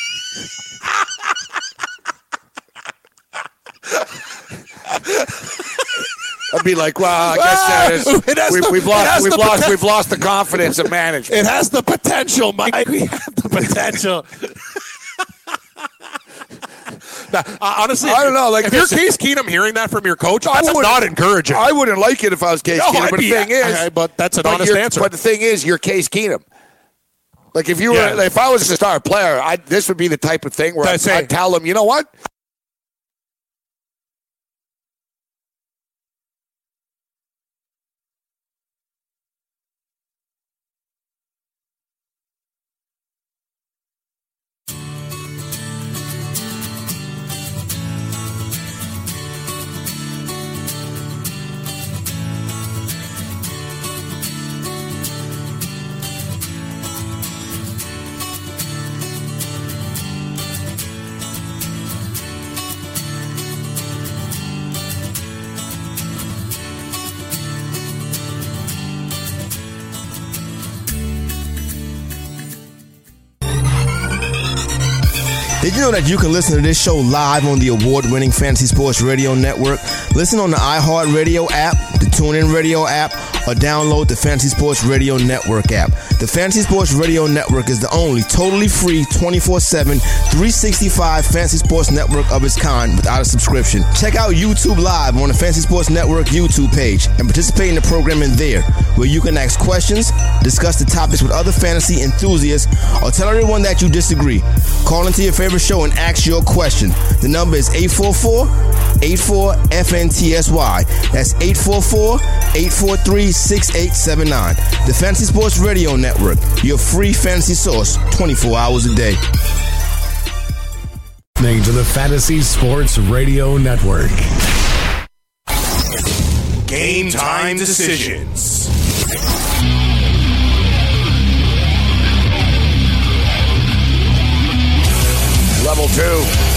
Speaker 3: I'd be like, well, I guess that
Speaker 4: It has
Speaker 3: is, we,
Speaker 4: the-
Speaker 3: we've
Speaker 4: it
Speaker 3: lost,
Speaker 4: has
Speaker 3: we've
Speaker 4: the
Speaker 3: lost,
Speaker 4: poten-
Speaker 3: we've lost the confidence of management.
Speaker 4: It has the potential, Mike. We have the potential. Now, uh, honestly,
Speaker 3: I don't know, like
Speaker 4: if you're
Speaker 3: this-
Speaker 4: Case Keenum hearing that from your coach,
Speaker 3: I
Speaker 4: that's
Speaker 3: wouldn't-
Speaker 4: not encouraging.
Speaker 3: I wouldn't like it if I was Case
Speaker 4: No,
Speaker 3: Keenum,
Speaker 4: I'd
Speaker 3: but the
Speaker 4: be-
Speaker 3: thing is,
Speaker 4: I- but that's an
Speaker 3: but
Speaker 4: honest
Speaker 3: you're-
Speaker 4: answer.
Speaker 3: But the thing is, you're Case Keenum. Like if you were,
Speaker 4: Yeah.
Speaker 3: if I was a star player, I this would be the type of thing where
Speaker 4: I'd
Speaker 3: I'd,
Speaker 4: say-
Speaker 3: I'd tell them, you know what?
Speaker 5: Did you know that you can listen to this show live on the award-winning Fantasy Sports Radio Network? Listen on the iHeartRadio app, the TuneIn Radio app, or download the Fantasy Sports Radio Network app. The Fantasy Sports Radio Network is the only totally free twenty-four seven, three sixty-five fantasy sports network of its kind without a subscription. Check out YouTube Live on the Fantasy Sports Network YouTube page and participate in the programming there, where you can ask questions, discuss the topics with other fantasy enthusiasts, or tell everyone that you disagree. Call into your favorite show and ask your question. The number is eight four four, eight four, F N T S Y. That's eight four four, eight four three, six eight seven nine. The Fantasy Sports Radio Network, your free fantasy source twenty-four hours a day.
Speaker 1: Listening to the Fantasy Sports Radio Network.
Speaker 2: Game time decisions.
Speaker 3: Level two.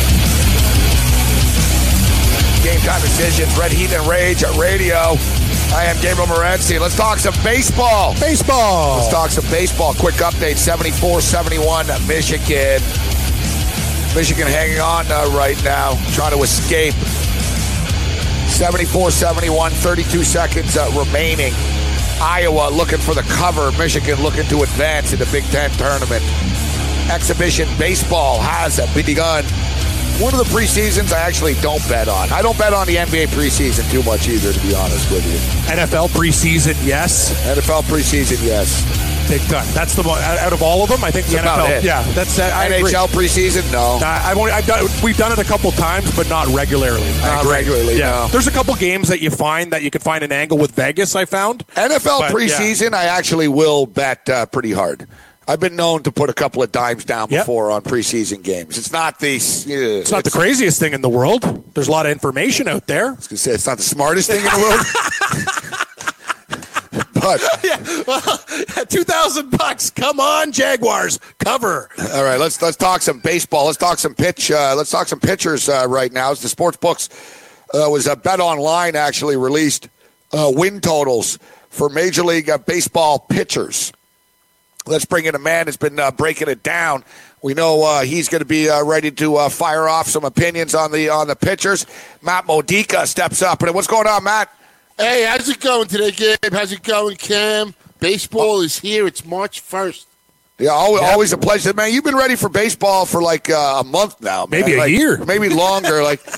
Speaker 3: Game time decisions. Red Heat and Rage at radio. I am Gabriel Morency. Let's talk some baseball.
Speaker 4: Baseball.
Speaker 3: Let's talk some baseball. Quick update. seventy-four seventy-one Michigan. Michigan hanging on uh, right now. Trying to escape. seventy-four seventy-one. thirty-two seconds uh, remaining. Iowa looking for the cover. Michigan looking to advance in the Big Ten tournament. Exhibition baseball has begun. One of the preseasons I actually don't bet on. I don't bet on the N B A preseason too much either, to be honest with you.
Speaker 4: N F L preseason, yes.
Speaker 3: N F L preseason, yes.
Speaker 4: Big time. That's the mo- out of all of them. I think the
Speaker 3: That's
Speaker 4: N F L.
Speaker 3: about it.
Speaker 4: Yeah, that's. Uh, I
Speaker 3: N
Speaker 4: agree.
Speaker 3: H L preseason, no.
Speaker 4: Uh, I've only, I've done, we've done it a couple times, but not regularly. I
Speaker 3: Not
Speaker 4: agree.
Speaker 3: regularly,
Speaker 4: Yeah,
Speaker 3: no.
Speaker 4: there's a couple games that you find that you can find an angle with Vegas. I found.
Speaker 3: N F L
Speaker 4: But,
Speaker 3: preseason, I actually will bet uh, pretty hard. I've been known to put a couple of dimes down
Speaker 4: Yep.
Speaker 3: before on preseason games. It's not the. Uh,
Speaker 4: It's not the craziest thing in the world. There's a lot of information out there.
Speaker 3: I was gonna say it's not the smartest thing in the world. But
Speaker 4: Yeah, well, two thousand bucks. Come on, Jaguars, cover.
Speaker 3: all right, let's let's talk some baseball. Let's talk some pitch. Uh, let's talk some pitchers uh, right now. As the sports books uh, was a Bet Online actually released uh, win totals for Major League uh, Baseball pitchers. Let's bring in a man that's been uh, breaking it down. We know uh, he's going to be uh, ready to uh, fire off some opinions on the on the pitchers. Matt Modica steps up. And what's going on, Matt?
Speaker 8: Hey, how's it going today, Gabe? How's it going, Cam? Baseball is here. It's March first.
Speaker 3: Yeah, always, always a pleasure, man. You've been ready for baseball for like uh, a month now, man.
Speaker 4: Maybe a
Speaker 3: Like,
Speaker 4: year.
Speaker 3: maybe longer. Like,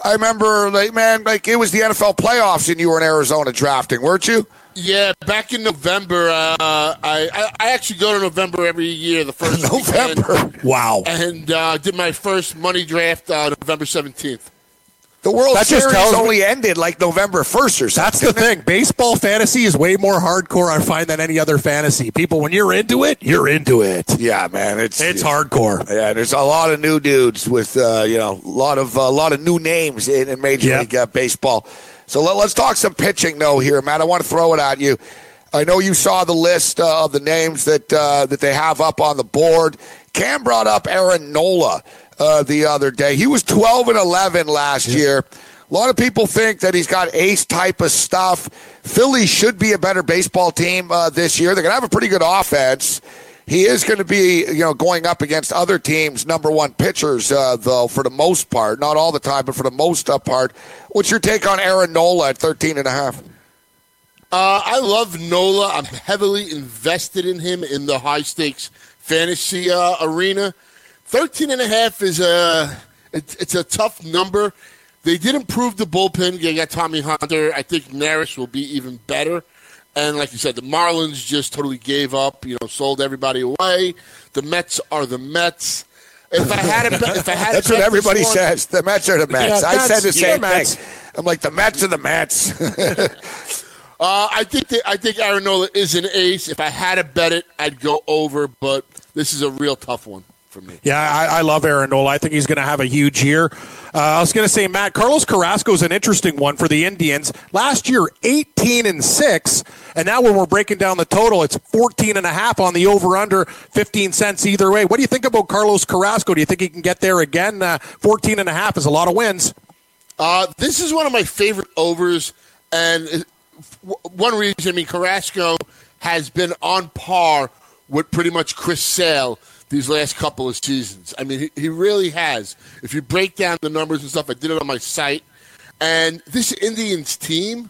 Speaker 3: I remember, like, man, like it was the N F L playoffs and you were in Arizona drafting, weren't you?
Speaker 8: Yeah, back in November, uh, I, I I actually go to November every year, the first
Speaker 3: November.
Speaker 8: weekend,
Speaker 4: Wow.
Speaker 8: and uh, did my first money draft uh, November seventeenth.
Speaker 3: The World
Speaker 4: That just
Speaker 3: Series
Speaker 4: tells me-
Speaker 3: only ended like November first or something.
Speaker 4: That's the thing. Baseball fantasy is way more hardcore, I find, than any other fantasy. People, when you're into it, you're into it.
Speaker 3: Yeah, man, it's
Speaker 4: It's hardcore.
Speaker 3: Yeah, there's a lot of new dudes with uh, you know a lot of a uh, lot of new names in, in Major
Speaker 4: Yep.
Speaker 3: League uh, Baseball. So let, let's talk some pitching though here, Matt. I want to throw it at you. I know you saw the list uh, of the names that uh, that they have up on the board. Cam brought up Aaron Nola uh, the other day. He was twelve and eleven last yep. year. A lot of people think that he's got ace type of stuff. Philly should be a better baseball team uh, this year. They're going to have a pretty good offense. He is going to be, you know, going up against other teams' number one pitchers, uh, though, for the most part. Not all the time, but for the most uh, part. What's your take on Aaron Nola at thirteen and a half?
Speaker 8: Uh, I love Nola. I'm heavily invested in him in the high-stakes fantasy uh, arena. thirteen and a half is a, it's, it's a tough number. They did improve the bullpen. They got Tommy Hunter. I think Neris will be even better. And like you said, the Marlins just totally gave up, you know, sold everybody away. The Mets are the Mets. If I had a, if I had
Speaker 3: That's
Speaker 8: a
Speaker 3: what everybody
Speaker 8: one,
Speaker 3: says. The Mets are the Mets.
Speaker 8: Yeah,
Speaker 3: I said the same
Speaker 8: yeah,
Speaker 3: thing. I'm like, the Mets are the Mets.
Speaker 8: uh, I think that, I think Aaron Nola is an ace. If I had to bet it, I'd go over. But this is a real tough one for me.
Speaker 4: Yeah, I, I love Aaron Nola. I think he's going to have a huge year. Uh, I was going to say, Matt, Carlos Carrasco is an interesting one for the Indians. Last year, eighteen and six, and now when we're breaking down the total, it's fourteen and a half on the over-under, fifteen cents either way. What do you think about Carlos Carrasco? Do you think he can get there again? Uh, fourteen and a half is a lot of wins.
Speaker 8: Uh, this is one of my favorite overs, and one reason, I mean, Carrasco has been on par with pretty much Chris Sale these last couple of seasons. I mean, he, he really has. If you break down the numbers and stuff, I did it on my site. And this Indians team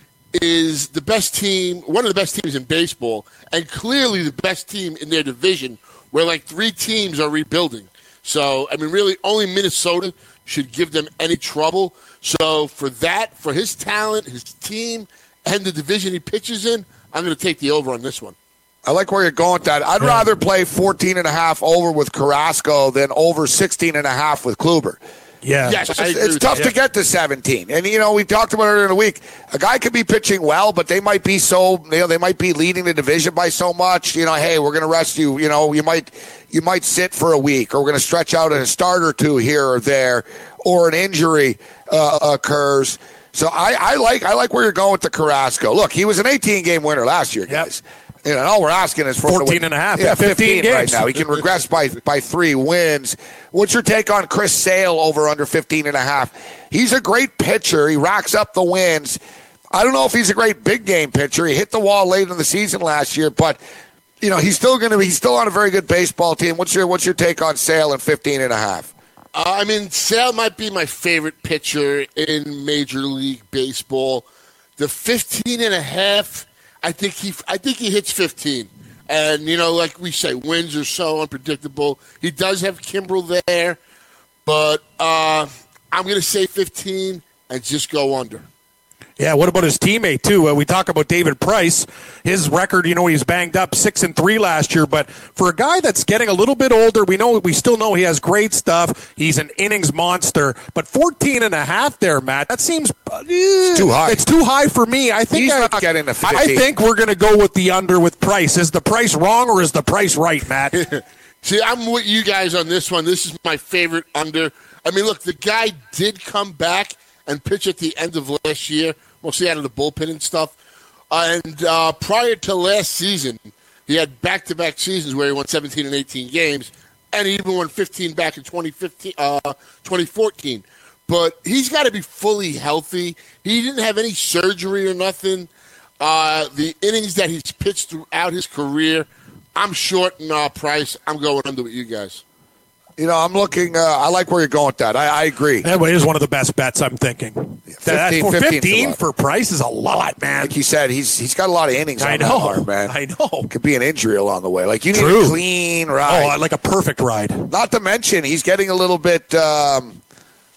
Speaker 8: is the best team, one of the best teams in baseball, and clearly the best team in their division, where like three teams are rebuilding. So, I mean, really, only Minnesota should give them any trouble. So, for that, for his talent, his team, and the division he pitches in, I'm going to take the over on this one.
Speaker 3: I like where you're going with that. I'd rather play fourteen and a half over with Carrasco than over sixteen and a half with Kluber.
Speaker 4: Yeah.
Speaker 8: Yes,
Speaker 3: it's,
Speaker 8: I agree
Speaker 3: it's
Speaker 8: with
Speaker 3: tough
Speaker 8: that.
Speaker 3: to get to seventeen. And, you know, we talked about it in a week. A guy could be pitching well, but they might be so, you know, they might be leading the division by so much. You know, hey, we're going to rest you. You know, you might you might sit for a week, or we're going to stretch out a start or two here or there, or an injury uh, occurs. So I, I like I like where you're going with the Carrasco. Look, he was an eighteen-game winner last year, guys. Yep. You know, all we're asking is for
Speaker 4: fourteen and a half.
Speaker 3: Yeah,
Speaker 4: fifteen,
Speaker 3: fifteen right
Speaker 4: games.
Speaker 3: now. He can regress by by three wins. What's your take on Chris Sale over under fifteen and a half? He's a great pitcher. He racks up the wins. I don't know if he's a great big game pitcher. He hit the wall late in the season last year, but you know, he's still going to be he's still on a very good baseball team. What's your what's your take on Sale and fifteen and a half?
Speaker 8: Uh, I mean, Sale might be my favorite pitcher in Major League Baseball. The fifteen and a half, I think he, I think he hits fifteen. And, you know, like we say, wins are so unpredictable. He does have Kimbrel there, but uh, I'm going to say fifteen and just go under.
Speaker 4: Yeah, what about his teammate, too? Uh, we talk about David Price. His record, you know, he's banged up six and three last year, but for a guy that's getting a little bit older, we know we still know he has great stuff. He's an innings monster, but fourteen and a half there, Matt, that seems uh,
Speaker 3: it's too high.
Speaker 4: It's too high for me. I think
Speaker 3: He's
Speaker 4: I,
Speaker 3: not getting a fifteen.
Speaker 4: I think we're going to go with the under with Price. Is the price wrong or is the price right, Matt?
Speaker 8: See, I'm with you guys on this one. This is my favorite under. I mean, look, the guy did come back and pitch at the end of last year, mostly out of the bullpen and stuff. Uh, and uh, prior to last season, he had back-to-back seasons where he won seventeen and eighteen games, and he even won fifteen back in twenty fifteen, uh, twenty fourteen. But he's got to be fully healthy. He didn't have any surgery or nothing. Uh, the innings that he's pitched throughout his career, I'm short in uh, Price. I'm going under with you guys.
Speaker 3: You know, I'm looking. Uh, I like where you're going with that. I, I agree.
Speaker 4: That is one of the best bets, I'm thinking. That,
Speaker 3: fifteen,
Speaker 4: for
Speaker 3: fifteen
Speaker 4: fifteen for Price is a lot, man.
Speaker 3: Like you said, he's he's got a lot of innings on
Speaker 4: I
Speaker 3: that
Speaker 4: know,
Speaker 3: arm, man.
Speaker 4: I know.
Speaker 3: Could be an injury along the way. Like, you need
Speaker 4: True.
Speaker 3: a clean ride.
Speaker 4: Oh, like a perfect ride.
Speaker 3: Not to mention, he's getting a little bit, um,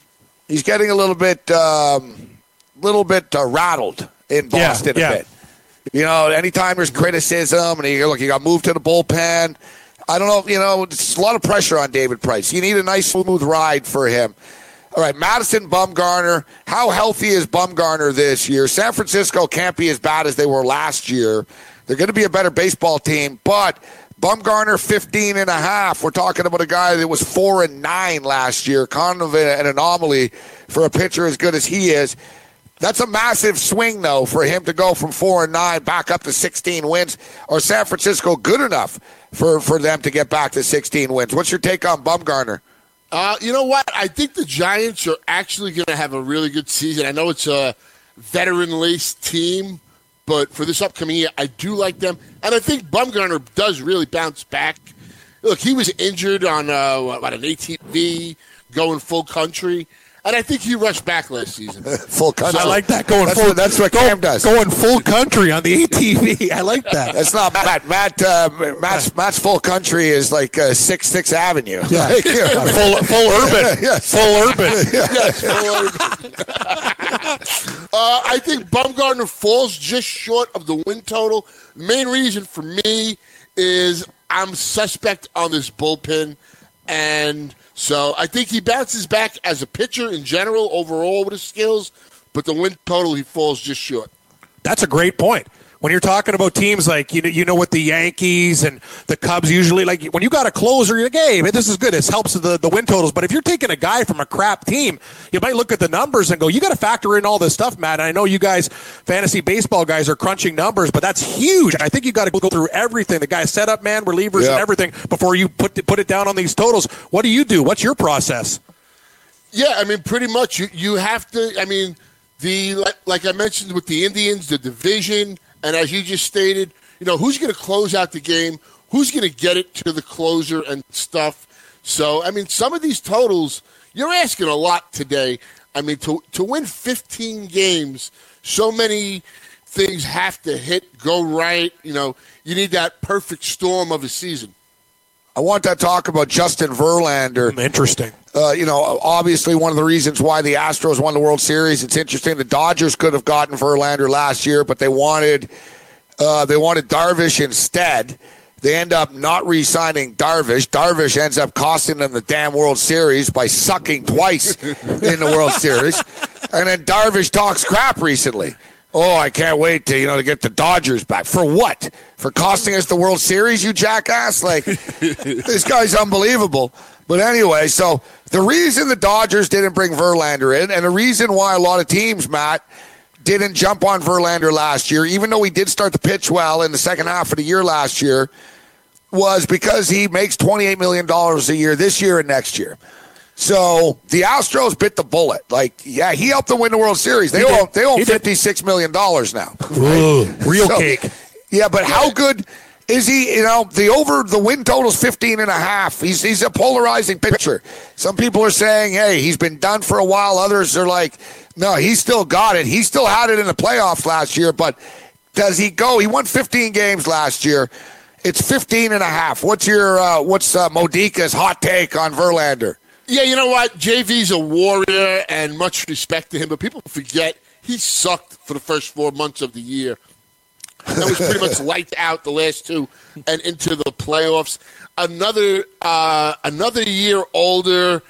Speaker 3: he's getting a little bit, um, little bit uh, rattled in Boston
Speaker 4: yeah,
Speaker 3: a
Speaker 4: yeah.
Speaker 3: bit. You know, anytime there's criticism and he, look, he got moved to the bullpen. I don't know, you know, it's a lot of pressure on David Price. You need a nice, smooth ride for him. All right, Madison Bumgarner. How healthy is Bumgarner this year? San Francisco can't be as bad as they were last year. They're going to be a better baseball team, but Bumgarner fifteen and a half. We're talking about a guy that was four and nine last year, kind of an anomaly for a pitcher as good as he is. That's a massive swing, though, for him to go from four and nine back up to sixteen wins. Or San Francisco good enough for, for them to get back to sixteen wins? What's your take on Bumgarner?
Speaker 8: Uh, you know what? I think the Giants are actually going to have a really good season. I know it's a veteran-laced team, but for this upcoming year, I do like them. And I think Bumgarner does really bounce back. Look, he was injured on uh, what, an A T V going full country. And I think he rushed back last season.
Speaker 3: Full country.
Speaker 4: I like that. Going
Speaker 3: that's
Speaker 4: full.
Speaker 3: What, that's what
Speaker 4: go,
Speaker 3: Cam does.
Speaker 4: Going full country on the A T V. I like that.
Speaker 3: That's not Matt. Matt. Uh, Matt's, Matt's full country is like uh, Six Sixth Avenue. Yeah. Like, you know.
Speaker 4: full, full urban.
Speaker 3: Yes.
Speaker 4: Full urban.
Speaker 8: Yes, full urban. uh, I think Bumgarner falls just short of the win total. The main reason for me is I'm suspect on this bullpen, and so I think he bounces back as a pitcher in general, overall with his skills, but the win total, he falls just short.
Speaker 4: That's a great point. When you're talking about teams like, you know, you know, with the Yankees and the Cubs, usually, like, when you got a closer, you're like, hey, man, this is good. This helps the, the win totals. But if you're taking a guy from a crap team, you might look at the numbers and go, you got to factor in all this stuff, Matt. And I know you guys, fantasy baseball guys, are crunching numbers, but that's huge. And I think you got to go through everything. The guy's setup, man, relievers,
Speaker 3: yeah.
Speaker 4: and everything before you put put it down on these totals. What do you do? What's your process?
Speaker 8: Yeah, I mean, pretty much. You, you have to, I mean, the like, like I mentioned with the Indians, the division. And as you just stated, you know, who's going to close out the game? Who's going to get it to the closer and stuff? So, I mean, some of these totals, you're asking a lot today. I mean, to to win fifteen games, so many things have to hit, go right. You know, you need that perfect storm of a season.
Speaker 3: I want to talk about Justin Verlander.
Speaker 4: Interesting.
Speaker 3: Uh, you know, obviously one of the reasons why the Astros won the World Series. It's interesting. The Dodgers could have gotten Verlander last year, but they wanted uh, they wanted Darvish instead. They end up not re-signing Darvish. Darvish ends up costing them the damn World Series by sucking twice in the World Series. And then Darvish talks crap recently. Oh, I can't wait to, you know, to get the Dodgers back. For what? For costing us the World Series, you jackass? Like, this guy's unbelievable. But anyway, so the reason the Dodgers didn't bring Verlander in, and the reason why a lot of teams, Matt, didn't jump on Verlander last year, even though he did start to pitch well in the second half of the year last year, was because he makes twenty-eight million dollars a year this year and next year. So the Astros bit the bullet. Like, yeah, he helped them win the World Series. They owe they owe fifty-six million dollars now.
Speaker 4: Ooh, real
Speaker 3: so,
Speaker 4: cake.
Speaker 3: Yeah, but how good is he? You know, the over the win total's fifteen and a half. He's he's a polarizing pitcher. Some people are saying, hey, he's been done for a while. Others are like, no, he's still got it. He still had it in the playoffs last year, but does he go? He won fifteen games last year. It's fifteen and a half. What's your uh, what's uh, Modica's hot take on Verlander?
Speaker 8: Yeah, you know what? J V's a warrior, and much respect to him, but people forget he sucked for the first four months of the year. That was pretty much lights out the last two and into the playoffs. Another uh, another year older.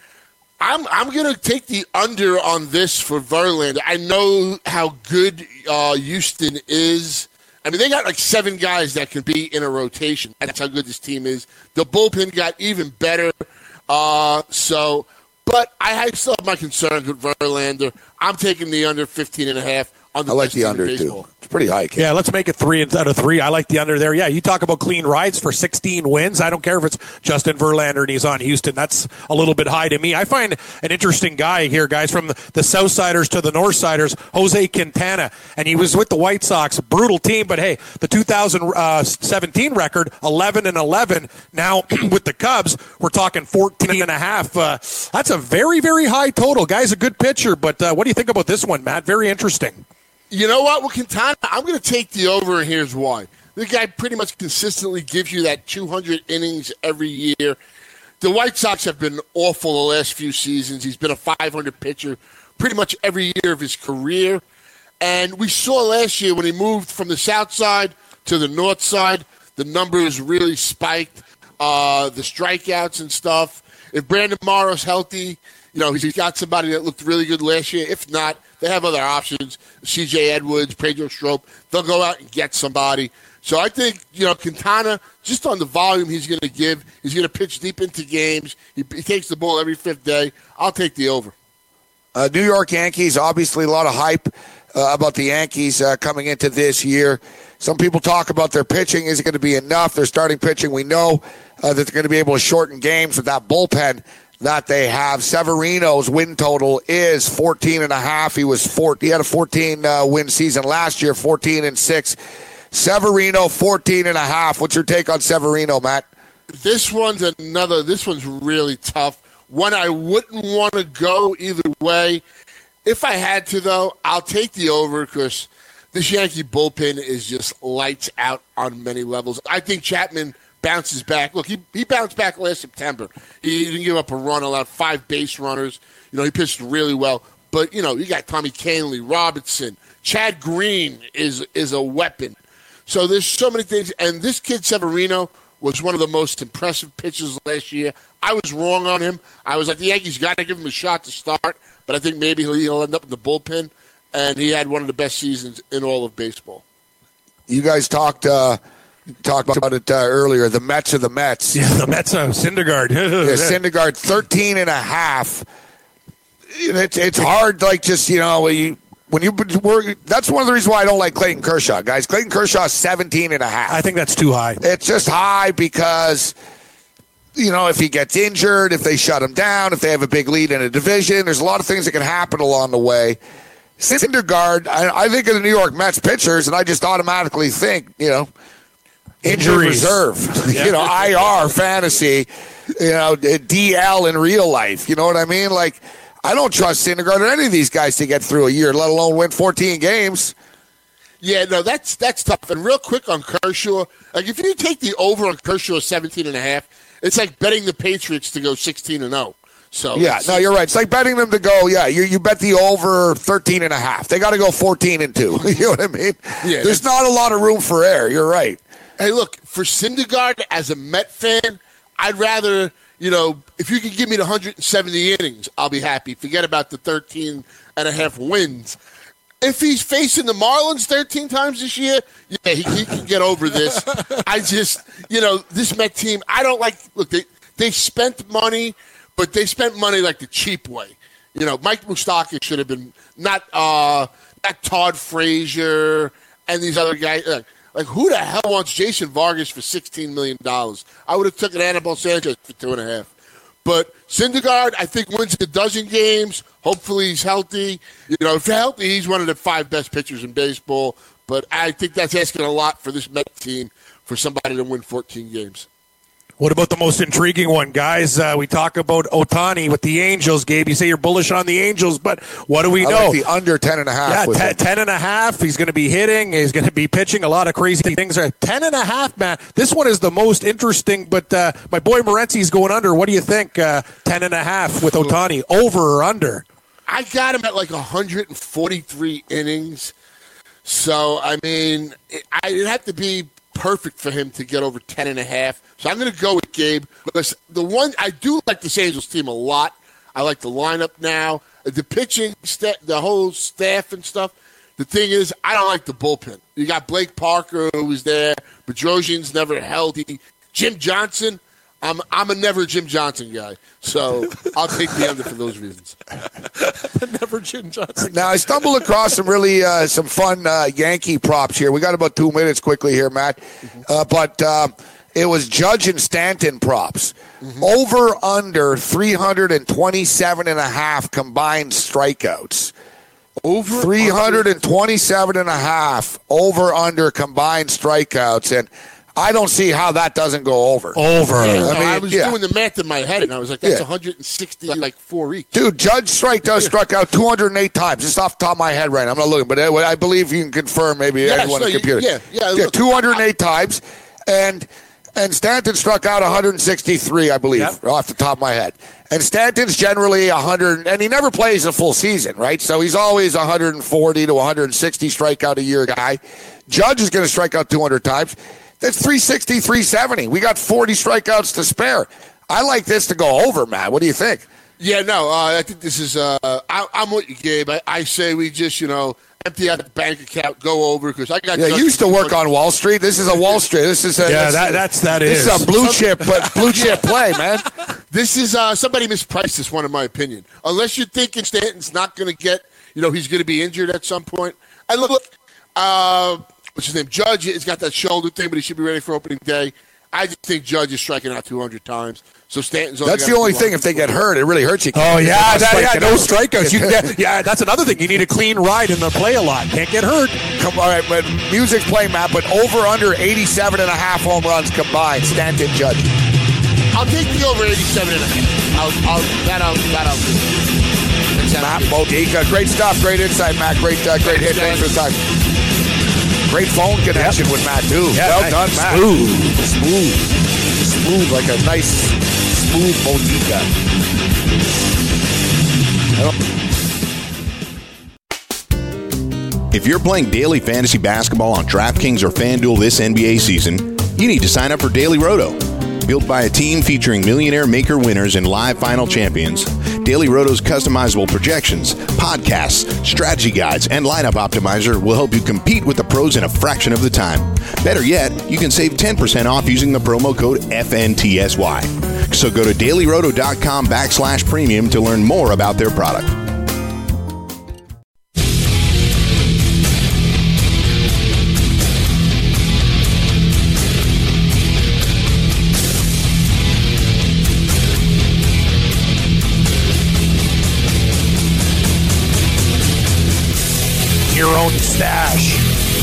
Speaker 8: I'm I'm gonna take the under on this for Verlander. I know how good uh, Houston is. I mean, they got like seven guys that can be in a rotation. That's how good this team is. The bullpen got even better. Uh, so, but I, I still have my concerns with Verlander. I'm taking the under fifteen and a half. On the
Speaker 3: I like the under,
Speaker 8: baseball.
Speaker 3: too. It's pretty high. Kid.
Speaker 4: Yeah, let's make it three instead of three. I like the under there. Yeah, you talk about clean rides for sixteen wins. I don't care if it's Justin Verlander and he's on Houston. That's a little bit high to me. I find an interesting guy here, guys, from the, the Southsiders to the Northsiders, Jose Quintana. And he was with the White Sox. Brutal team, but hey, the two thousand seventeen record, eleven and eleven. Now, with the Cubs, we're talking fourteen and a half. Uh, that's a very, very high total. Guy's a good pitcher, but uh, what do you think about this one, Matt? Very interesting.
Speaker 8: You know what? With Quintana, I'm going to take the over, and here's why. The guy pretty much consistently gives you that two hundred innings every year. the White Sox have been awful the last few seasons. He's been a five hundred pitcher pretty much every year of his career. And we saw last year when he moved from the south side to the north side, the numbers really spiked, uh, the strikeouts and stuff. If Brandon Morrow's healthy, you know, he's got somebody that looked really good last year. If not, they have other options. C J Edwards, Pedro Strop, they'll go out and get somebody. So I think, you know, Quintana, just on the volume he's going to give, he's going to pitch deep into games. He, he takes the ball every fifth day. I'll take the over.
Speaker 3: Uh, New York Yankees, obviously a lot of hype uh, about the Yankees uh, coming into this year. Some people talk about their pitching. Is it going to be enough? Their starting pitching, we know uh, that they're going to be able to shorten games with that bullpen that they have. Severino's win total is fourteen and a half. He was four, he had a fourteen uh, win season last year, fourteen and six. Severino, fourteen and a half. What's your take on Severino, Matt?
Speaker 8: This one's another, this one's really tough. One I wouldn't want to go either way. If I had to, though, I'll take the over because this Yankee bullpen is just lights out on many levels. I think Chapman bounces back. Look, he, he bounced back last September. He didn't give up a run, allowed five base runners. You know, he pitched really well. But, you know, you got Tommy Kahnle, Robinson. Chad Green is is a weapon. So there's so many things. And this kid, Severino, was one of the most impressive pitchers last year. I was wrong on him. I was like, the Yankees got to give him a shot to start, but I think maybe he'll, he'll end up in the bullpen. And he had one of the best seasons in all of baseball.
Speaker 3: You guys talked uh, talked about it uh, earlier. The Mets are the Mets.
Speaker 4: Yeah, the Mets are Syndergaard.
Speaker 3: yeah, Syndergaard, thirteen and a half. It's, it's hard, like, just, you know, you, when you were, that's one of the reasons why I don't like Clayton Kershaw, guys. Clayton Kershaw is seventeen and a half.
Speaker 4: I think that's too high.
Speaker 3: It's just high because, you know, if he gets injured, if they shut him down, if they have a big lead in a division, there's a lot of things that can happen along the way. Syndergaard, I, I think of the New York Mets pitchers, and I just automatically think, you know, injured reserve,
Speaker 4: Yeah.
Speaker 3: you know, I R fantasy, you know, D L in real life. You know what I mean? Like, I don't trust Syndergaard or any of these guys to get through a year, let alone win fourteen games.
Speaker 8: Yeah, no, that's that's tough. And real quick on Kershaw, like if you take the over on Kershaw seventeen and a half, it's like betting the Patriots to go sixteen and oh. So
Speaker 3: yeah, no, you're right. It's like betting them to go, yeah, you you bet the over thirteen and a half. They got to go fourteen and two. You know what I mean?
Speaker 8: Yeah,
Speaker 3: there's not a lot of room for error. You're right.
Speaker 8: Hey, look, for Syndergaard as a Met fan, I'd rather, you know, if you could give me the one hundred seventy innings, I'll be happy. Forget about the thirteen and a half wins. If he's facing the Marlins thirteen times this year, yeah, he, he can get over this. I just, you know, this Met team, I don't like, look, they, they spent money, but they spent money like the cheap way. You know, Mike Moustakas should have been, not, uh, not Todd Frazier and these other guys. Like, like, who the hell wants Jason Vargas for sixteen million dollars? I would have taken Anibal Sanchez for two and a half. But Syndergaard, I think, wins a dozen games. Hopefully he's healthy. You know, if healthy, he's one of the five best pitchers in baseball. But I think that's asking a lot for this Met team for somebody to win fourteen games.
Speaker 4: What about the most intriguing one, guys? Uh, we talk about Ohtani with the Angels. Gabe, you say you're bullish on the Angels, but what do we
Speaker 3: I
Speaker 4: know?
Speaker 3: like the under ten and a half.
Speaker 4: Yeah,
Speaker 3: with
Speaker 4: ten,
Speaker 3: him.
Speaker 4: ten and a half. He's going to be hitting. He's going to be pitching. A lot of crazy things. Are ten and a half, man. This one is the most interesting. But uh, my boy Morency's going under. What do you think? Uh, ten and a half with Ohtani, over or under?
Speaker 8: I got him at like one hundred forty-three innings. So I mean, it, I, it'd have to be perfect for him to get over ten and a half. So I'm going to go with Gabe because the one I do like this Angels team a lot. I like the lineup now, the pitching, st- the whole staff and stuff. The thing is, I don't like the bullpen. You got Blake Parker who was there, Bedrosian's never healthy. Jim Johnson, I'm I'm a never Jim Johnson guy, so I'll take the under for those reasons.
Speaker 4: Never Jim Johnson.
Speaker 3: Now, I stumbled across some really uh, some fun uh, Yankee props here. We got about two minutes quickly here, Matt. Uh, but uh, it was Judge and Stanton props. Mm-hmm. Over, under three hundred twenty-seven and a half combined strikeouts.
Speaker 8: Over
Speaker 3: three hundred twenty-seven and a half over, under combined strikeouts. And I don't see how that doesn't go over.
Speaker 4: Over.
Speaker 8: Yeah,
Speaker 3: I
Speaker 8: I,
Speaker 3: mean,
Speaker 8: I was
Speaker 3: yeah.
Speaker 8: doing the math in my head, and I was like, that's
Speaker 3: Yeah.
Speaker 8: one hundred sixty, like four each.
Speaker 3: Dude, Judge strike out, struck out two hundred eight times. Just off the top of my head right now. I'm not looking, but anyway, I believe you can confirm maybe
Speaker 8: Yes,
Speaker 3: anyone
Speaker 8: no,
Speaker 3: on the
Speaker 8: you-
Speaker 3: computer.
Speaker 8: yeah, yeah,
Speaker 3: yeah
Speaker 8: look,
Speaker 3: two hundred eight times. And And Stanton struck out one hundred sixty-three, I believe,
Speaker 4: Yep.
Speaker 3: off the top of my head. And Stanton's generally one hundred, and he never plays a full season, right? So he's always one hundred forty to one hundred sixty strikeout a year guy. Judge is going to strike out two hundred times. That's three sixty, three seventy. We got forty strikeouts to spare. I like this to go over, Matt. What do you think?
Speaker 8: Yeah, no, uh, I think this is. Uh, I, I'm with you, Gabe. I, I say we just, you know, empty out the bank account, go over because I got.
Speaker 3: Yeah, you used to work on Wall Street. This is a Wall Street. This is a
Speaker 4: Yeah,
Speaker 3: this,
Speaker 4: that, that's that
Speaker 3: this
Speaker 4: is.
Speaker 3: is a blue chip, but blue chip play, man.
Speaker 8: This is uh, somebody mispriced this one, in my opinion. Unless you're thinking Stanton's not going to get, you know, he's going to be injured at some point. And look, look uh, what's his name? Judge has got that shoulder thing, but he should be ready for opening day. I just think Judge is striking out two hundred times. So Stanton's only
Speaker 3: That's
Speaker 8: got
Speaker 3: the only
Speaker 8: two
Speaker 3: thing.
Speaker 8: hundred.
Speaker 3: If they get hurt, it really hurts you.
Speaker 4: Oh, yeah, that, yeah, no
Speaker 3: Striking
Speaker 4: strikeouts. You can get, yeah, that's another thing. You need a clean ride and the play a lot. Can't get hurt.
Speaker 3: Come, all right, but music's playing, Matt, but over under eighty-seven and a half home runs combined. Stanton, Judge.
Speaker 8: I'll take the over eighty-seven and a half. I'll, I'll, that I'll, that I'll do.
Speaker 3: Matt Modica. Great stuff. Great insight, Matt. Great, uh, great hit. Thanks for the time. Great phone connection with Matt, too.
Speaker 4: Yeah,
Speaker 3: well
Speaker 4: nice.
Speaker 3: done, Matt.
Speaker 4: Smooth.
Speaker 3: Smooth. Smooth, like a nice, smooth Modica.
Speaker 9: If you're playing daily fantasy basketball on DraftKings or FanDuel this N B A season, you need to sign up for Daily Roto. Built by a team featuring millionaire maker winners and live final champions, Daily Roto's customizable projections, podcasts, strategy guides, and lineup optimizer will help you compete with the pros in a fraction of the time. Better yet, you can save ten percent off using the promo code F N T S Y. So go to dailyroto.com backslash premium to learn more about their product.
Speaker 4: Your own stash.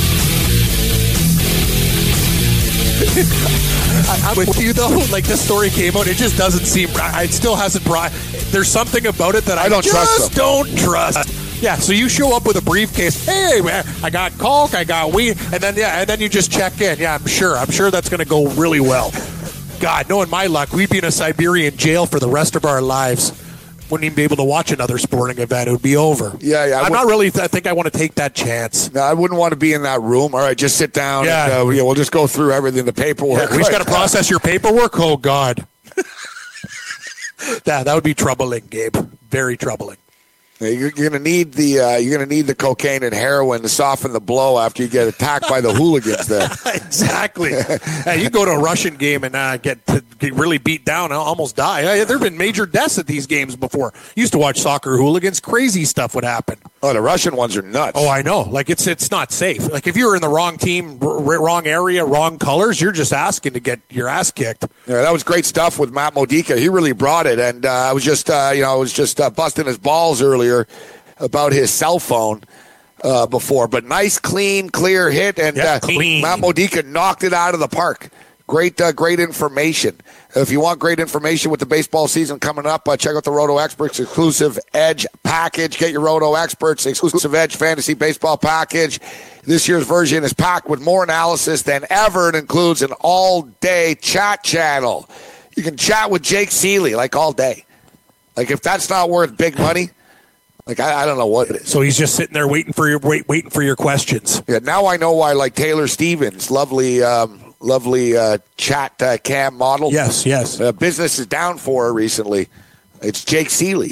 Speaker 4: I, I'm with you though. Like this story came out, it just doesn't seem. It still hasn't brought. There's something about it that I,
Speaker 3: I don't
Speaker 4: just
Speaker 3: trust them.
Speaker 4: don't trust. Yeah, so you show up with a briefcase. Hey, man, I got coke, I got weed, and then yeah, and then you just check in. Yeah, I'm sure. I'm sure that's going to go really well. God, knowing my luck, we'd be in a Siberian jail for the rest of our lives. Wouldn't even be able to watch another sporting event. It would be over.
Speaker 3: Yeah, yeah. I
Speaker 4: I'm
Speaker 3: would-
Speaker 4: not really. I think I want to take that chance.
Speaker 3: No, I wouldn't want to be in that room. All right, just sit down.
Speaker 4: Yeah.
Speaker 3: And, uh, yeah we'll just go through everything, the paperwork.
Speaker 4: Yeah, we just got to process your paperwork. Oh God, that that would be troubling, Gabe. Very troubling.
Speaker 3: You're, you're gonna need the uh, you're gonna need the cocaine and heroin to soften the blow after you get attacked by the hooligans there.
Speaker 4: Exactly. Hey, you go to a Russian game and uh, get, to get really beat down and almost die. Hey, there have been major deaths at these games before. Used to watch soccer hooligans. Crazy stuff would happen.
Speaker 3: Oh, the Russian ones are nuts.
Speaker 4: Oh, I know. Like it's it's not safe. Like if you're in the wrong team, r- wrong area, wrong colors, you're just asking to get your ass kicked.
Speaker 3: Yeah, that was great stuff with Matt Modica. He really brought it, and uh, I was just uh, you know I was just uh, busting his balls earlier about his cell phone uh, before, but nice, clean, clear hit, and
Speaker 4: Yeah,
Speaker 3: uh,
Speaker 4: clean.
Speaker 3: Matt Modica knocked it out of the park. Great, uh, great information. If you want great information with the baseball season coming up, uh, check out the Roto Experts exclusive Edge package. Get your Roto Experts exclusive Edge fantasy baseball package. This year's version is packed with more analysis than ever. It includes an all-day chat channel. You can chat with Jake Seeley like all day. Like if that's not worth big money, like I, I don't know what it is.
Speaker 4: So he's just sitting there waiting for your wait, waiting for your questions.
Speaker 3: Yeah, now I know why. Like Taylor Stevens, lovely, um, lovely uh, chat uh, cam model.
Speaker 4: Yes, yes.
Speaker 3: Uh, business is down for her recently. It's Jake Seeley.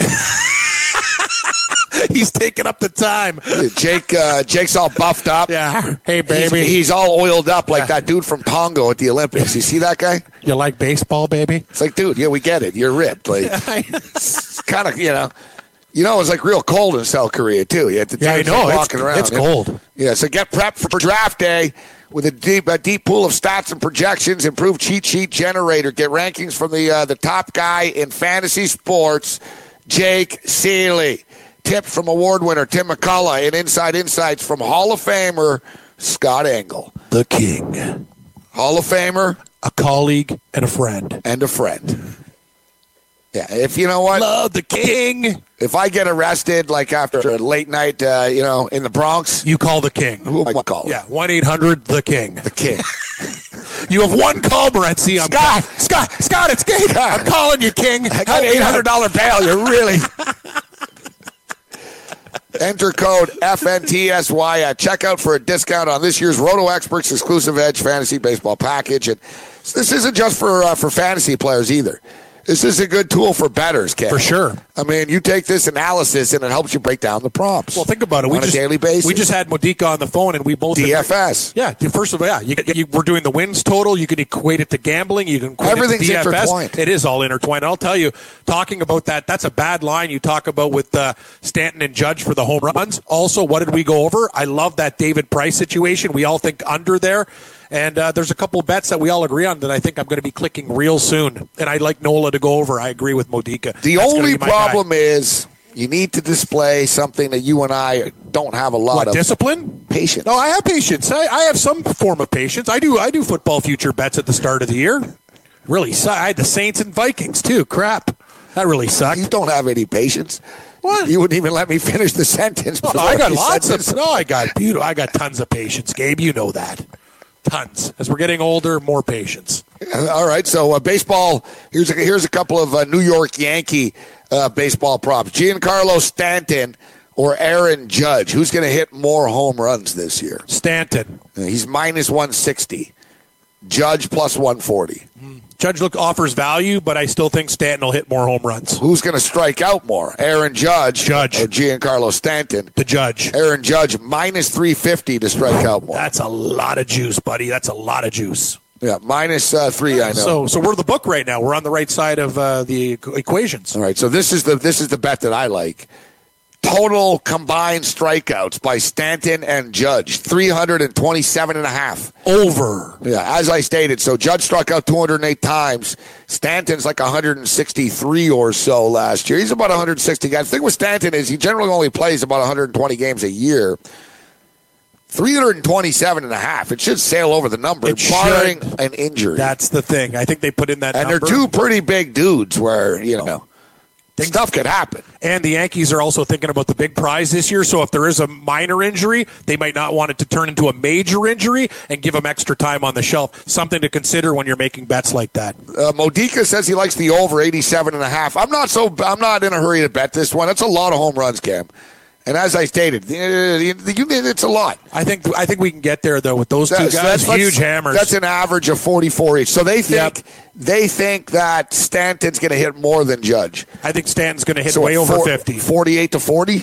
Speaker 4: He's taking up the time.
Speaker 3: Jake, uh, Jake's all buffed up.
Speaker 4: Yeah. Hey,
Speaker 3: He's,
Speaker 4: baby.
Speaker 3: he's all oiled up like that dude from Tongo at the Olympics. You see that guy?
Speaker 4: You like baseball, baby?
Speaker 3: It's like, dude, yeah, we get it. You're ripped. Like, it's kind of, you know, you know, it's like real cold in South Korea too. You have to
Speaker 4: Yeah, I know.
Speaker 3: walking
Speaker 4: It's,
Speaker 3: around.
Speaker 4: it's
Speaker 3: yeah.
Speaker 4: cold.
Speaker 3: Yeah, so get prepped for draft day with a deep, a deep pool of stats and projections. Improved cheat sheet generator. Get rankings from the uh, the top guy in fantasy sports, Jake Seeley. Tips from award winner Tim McCullough, and inside insights from Hall of Famer Scott Engel.
Speaker 4: The king.
Speaker 3: Hall of Famer,
Speaker 4: A colleague and a friend.
Speaker 3: and a friend. Yeah, if you know what,
Speaker 4: Love the king.
Speaker 3: if I get arrested like after a late night, uh, you know, in the Bronx,
Speaker 4: You call the king.
Speaker 3: who am I call?
Speaker 4: Yeah, one eight hundred the king.
Speaker 3: The king.
Speaker 4: You have one call, Morency. I'm
Speaker 3: Scott,
Speaker 4: Scott, Scott, it's Gabe. I'm calling you, King.
Speaker 3: I got an eight hundred dollars bail. You're really. Enter code F N T S Y at checkout for a discount on this year's Roto Experts exclusive Edge Fantasy Baseball package. And this isn't just for uh, for fantasy players either. This is a good tool for bettors, Ken.
Speaker 4: For sure.
Speaker 3: I mean, you take this analysis and it helps you break down the prompts.
Speaker 4: Well, think about it. We
Speaker 3: on
Speaker 4: just,
Speaker 3: a daily basis.
Speaker 4: We just had Modica on the phone, and we both
Speaker 3: D F S.
Speaker 4: Agreed. Yeah. First of all, yeah, you, you, we're doing the wins total. You can equate it to gambling. You can equate
Speaker 3: Everything's
Speaker 4: it to D F S.
Speaker 3: intertwined.
Speaker 4: It is all intertwined. And I'll tell you, talking about that, that's a bad line you talk about with uh, Stanton and Judge for the home runs. Also, what did we go over? I love that David Price situation. We all think under there. And uh, there's a couple bets that we all agree on that I think I'm going to be clicking real soon. And I'd like Nola to go over. I agree with Modica.
Speaker 3: The
Speaker 4: That's
Speaker 3: only
Speaker 4: be
Speaker 3: problem is you need to display something that you and I don't have a lot
Speaker 4: what,
Speaker 3: of.
Speaker 4: Discipline?
Speaker 3: Patience.
Speaker 4: No, I have patience. I, I have some form of patience. I do I do football future bets at the start of the year. Really, su- I had the Saints and Vikings, too. Crap. That really sucked.
Speaker 3: You don't have any patience.
Speaker 4: What?
Speaker 3: You wouldn't even let me finish the sentence.
Speaker 4: Oh, I got lots of. No, I got beautiful. I got tons of patience, Gabe. You know that. Tons. As we're getting older, more patience.
Speaker 3: All right. So uh, baseball. Here's a, here's a couple of uh, New York Yankee uh, baseball props. Giancarlo Stanton or Aaron Judge. Who's going to hit more home runs this year?
Speaker 4: Stanton.
Speaker 3: Uh, he's minus one sixty. Judge plus one forty.
Speaker 4: Mm. Judge look offers value, but I still think Stanton will hit more home runs.
Speaker 3: Who's going to strike out more? Aaron Judge,
Speaker 4: Judge,
Speaker 3: or Giancarlo Stanton?
Speaker 4: The Judge.
Speaker 3: Aaron Judge minus three fifty to strike out more.
Speaker 4: That's a lot of juice, buddy. That's a lot of juice.
Speaker 3: Yeah, minus uh, three. I know.
Speaker 4: So, so we're the book right now. We're on the right side of uh, the equations.
Speaker 3: All right. So this is the this is the bet that I like. Total combined strikeouts by Stanton and Judge, three hundred twenty-seven and a half.
Speaker 4: Over.
Speaker 3: Yeah, as I stated. So Judge struck out two hundred eight times. Stanton's like one hundred sixty-three or so last year. He's about one hundred sixty guys. The thing with Stanton is he generally only plays about one hundred twenty games a year. three hundred twenty-seven and a half. It should sail over the number,
Speaker 4: It
Speaker 3: barring
Speaker 4: should.
Speaker 3: an injury.
Speaker 4: That's the thing. I think they put in that
Speaker 3: and
Speaker 4: number.
Speaker 3: they're two pretty big dudes where, you know, stuff could happen.
Speaker 4: And the Yankees are also thinking about the big prize this year, so if there is a minor injury, they might not want it to turn into a major injury and give them extra time on the shelf. Something to consider when you're making bets like that.
Speaker 3: Uh, Modica says he likes the over eighty-seven and a half. I'm not so I'm not in a hurry to bet this one. That's a lot of home runs, Cam. And as I stated, it's a lot.
Speaker 4: I think I think we can get there though with those two
Speaker 3: That's,
Speaker 4: guys.
Speaker 3: that's,
Speaker 4: Huge hammers.
Speaker 3: That's an average of forty-four each. So they think
Speaker 4: Yep.
Speaker 3: they think that Stanton's going to hit more than Judge.
Speaker 4: I think Stanton's going to hit
Speaker 3: So
Speaker 4: way
Speaker 3: at
Speaker 4: over
Speaker 3: four-
Speaker 4: fifty.
Speaker 3: forty-eight to forty.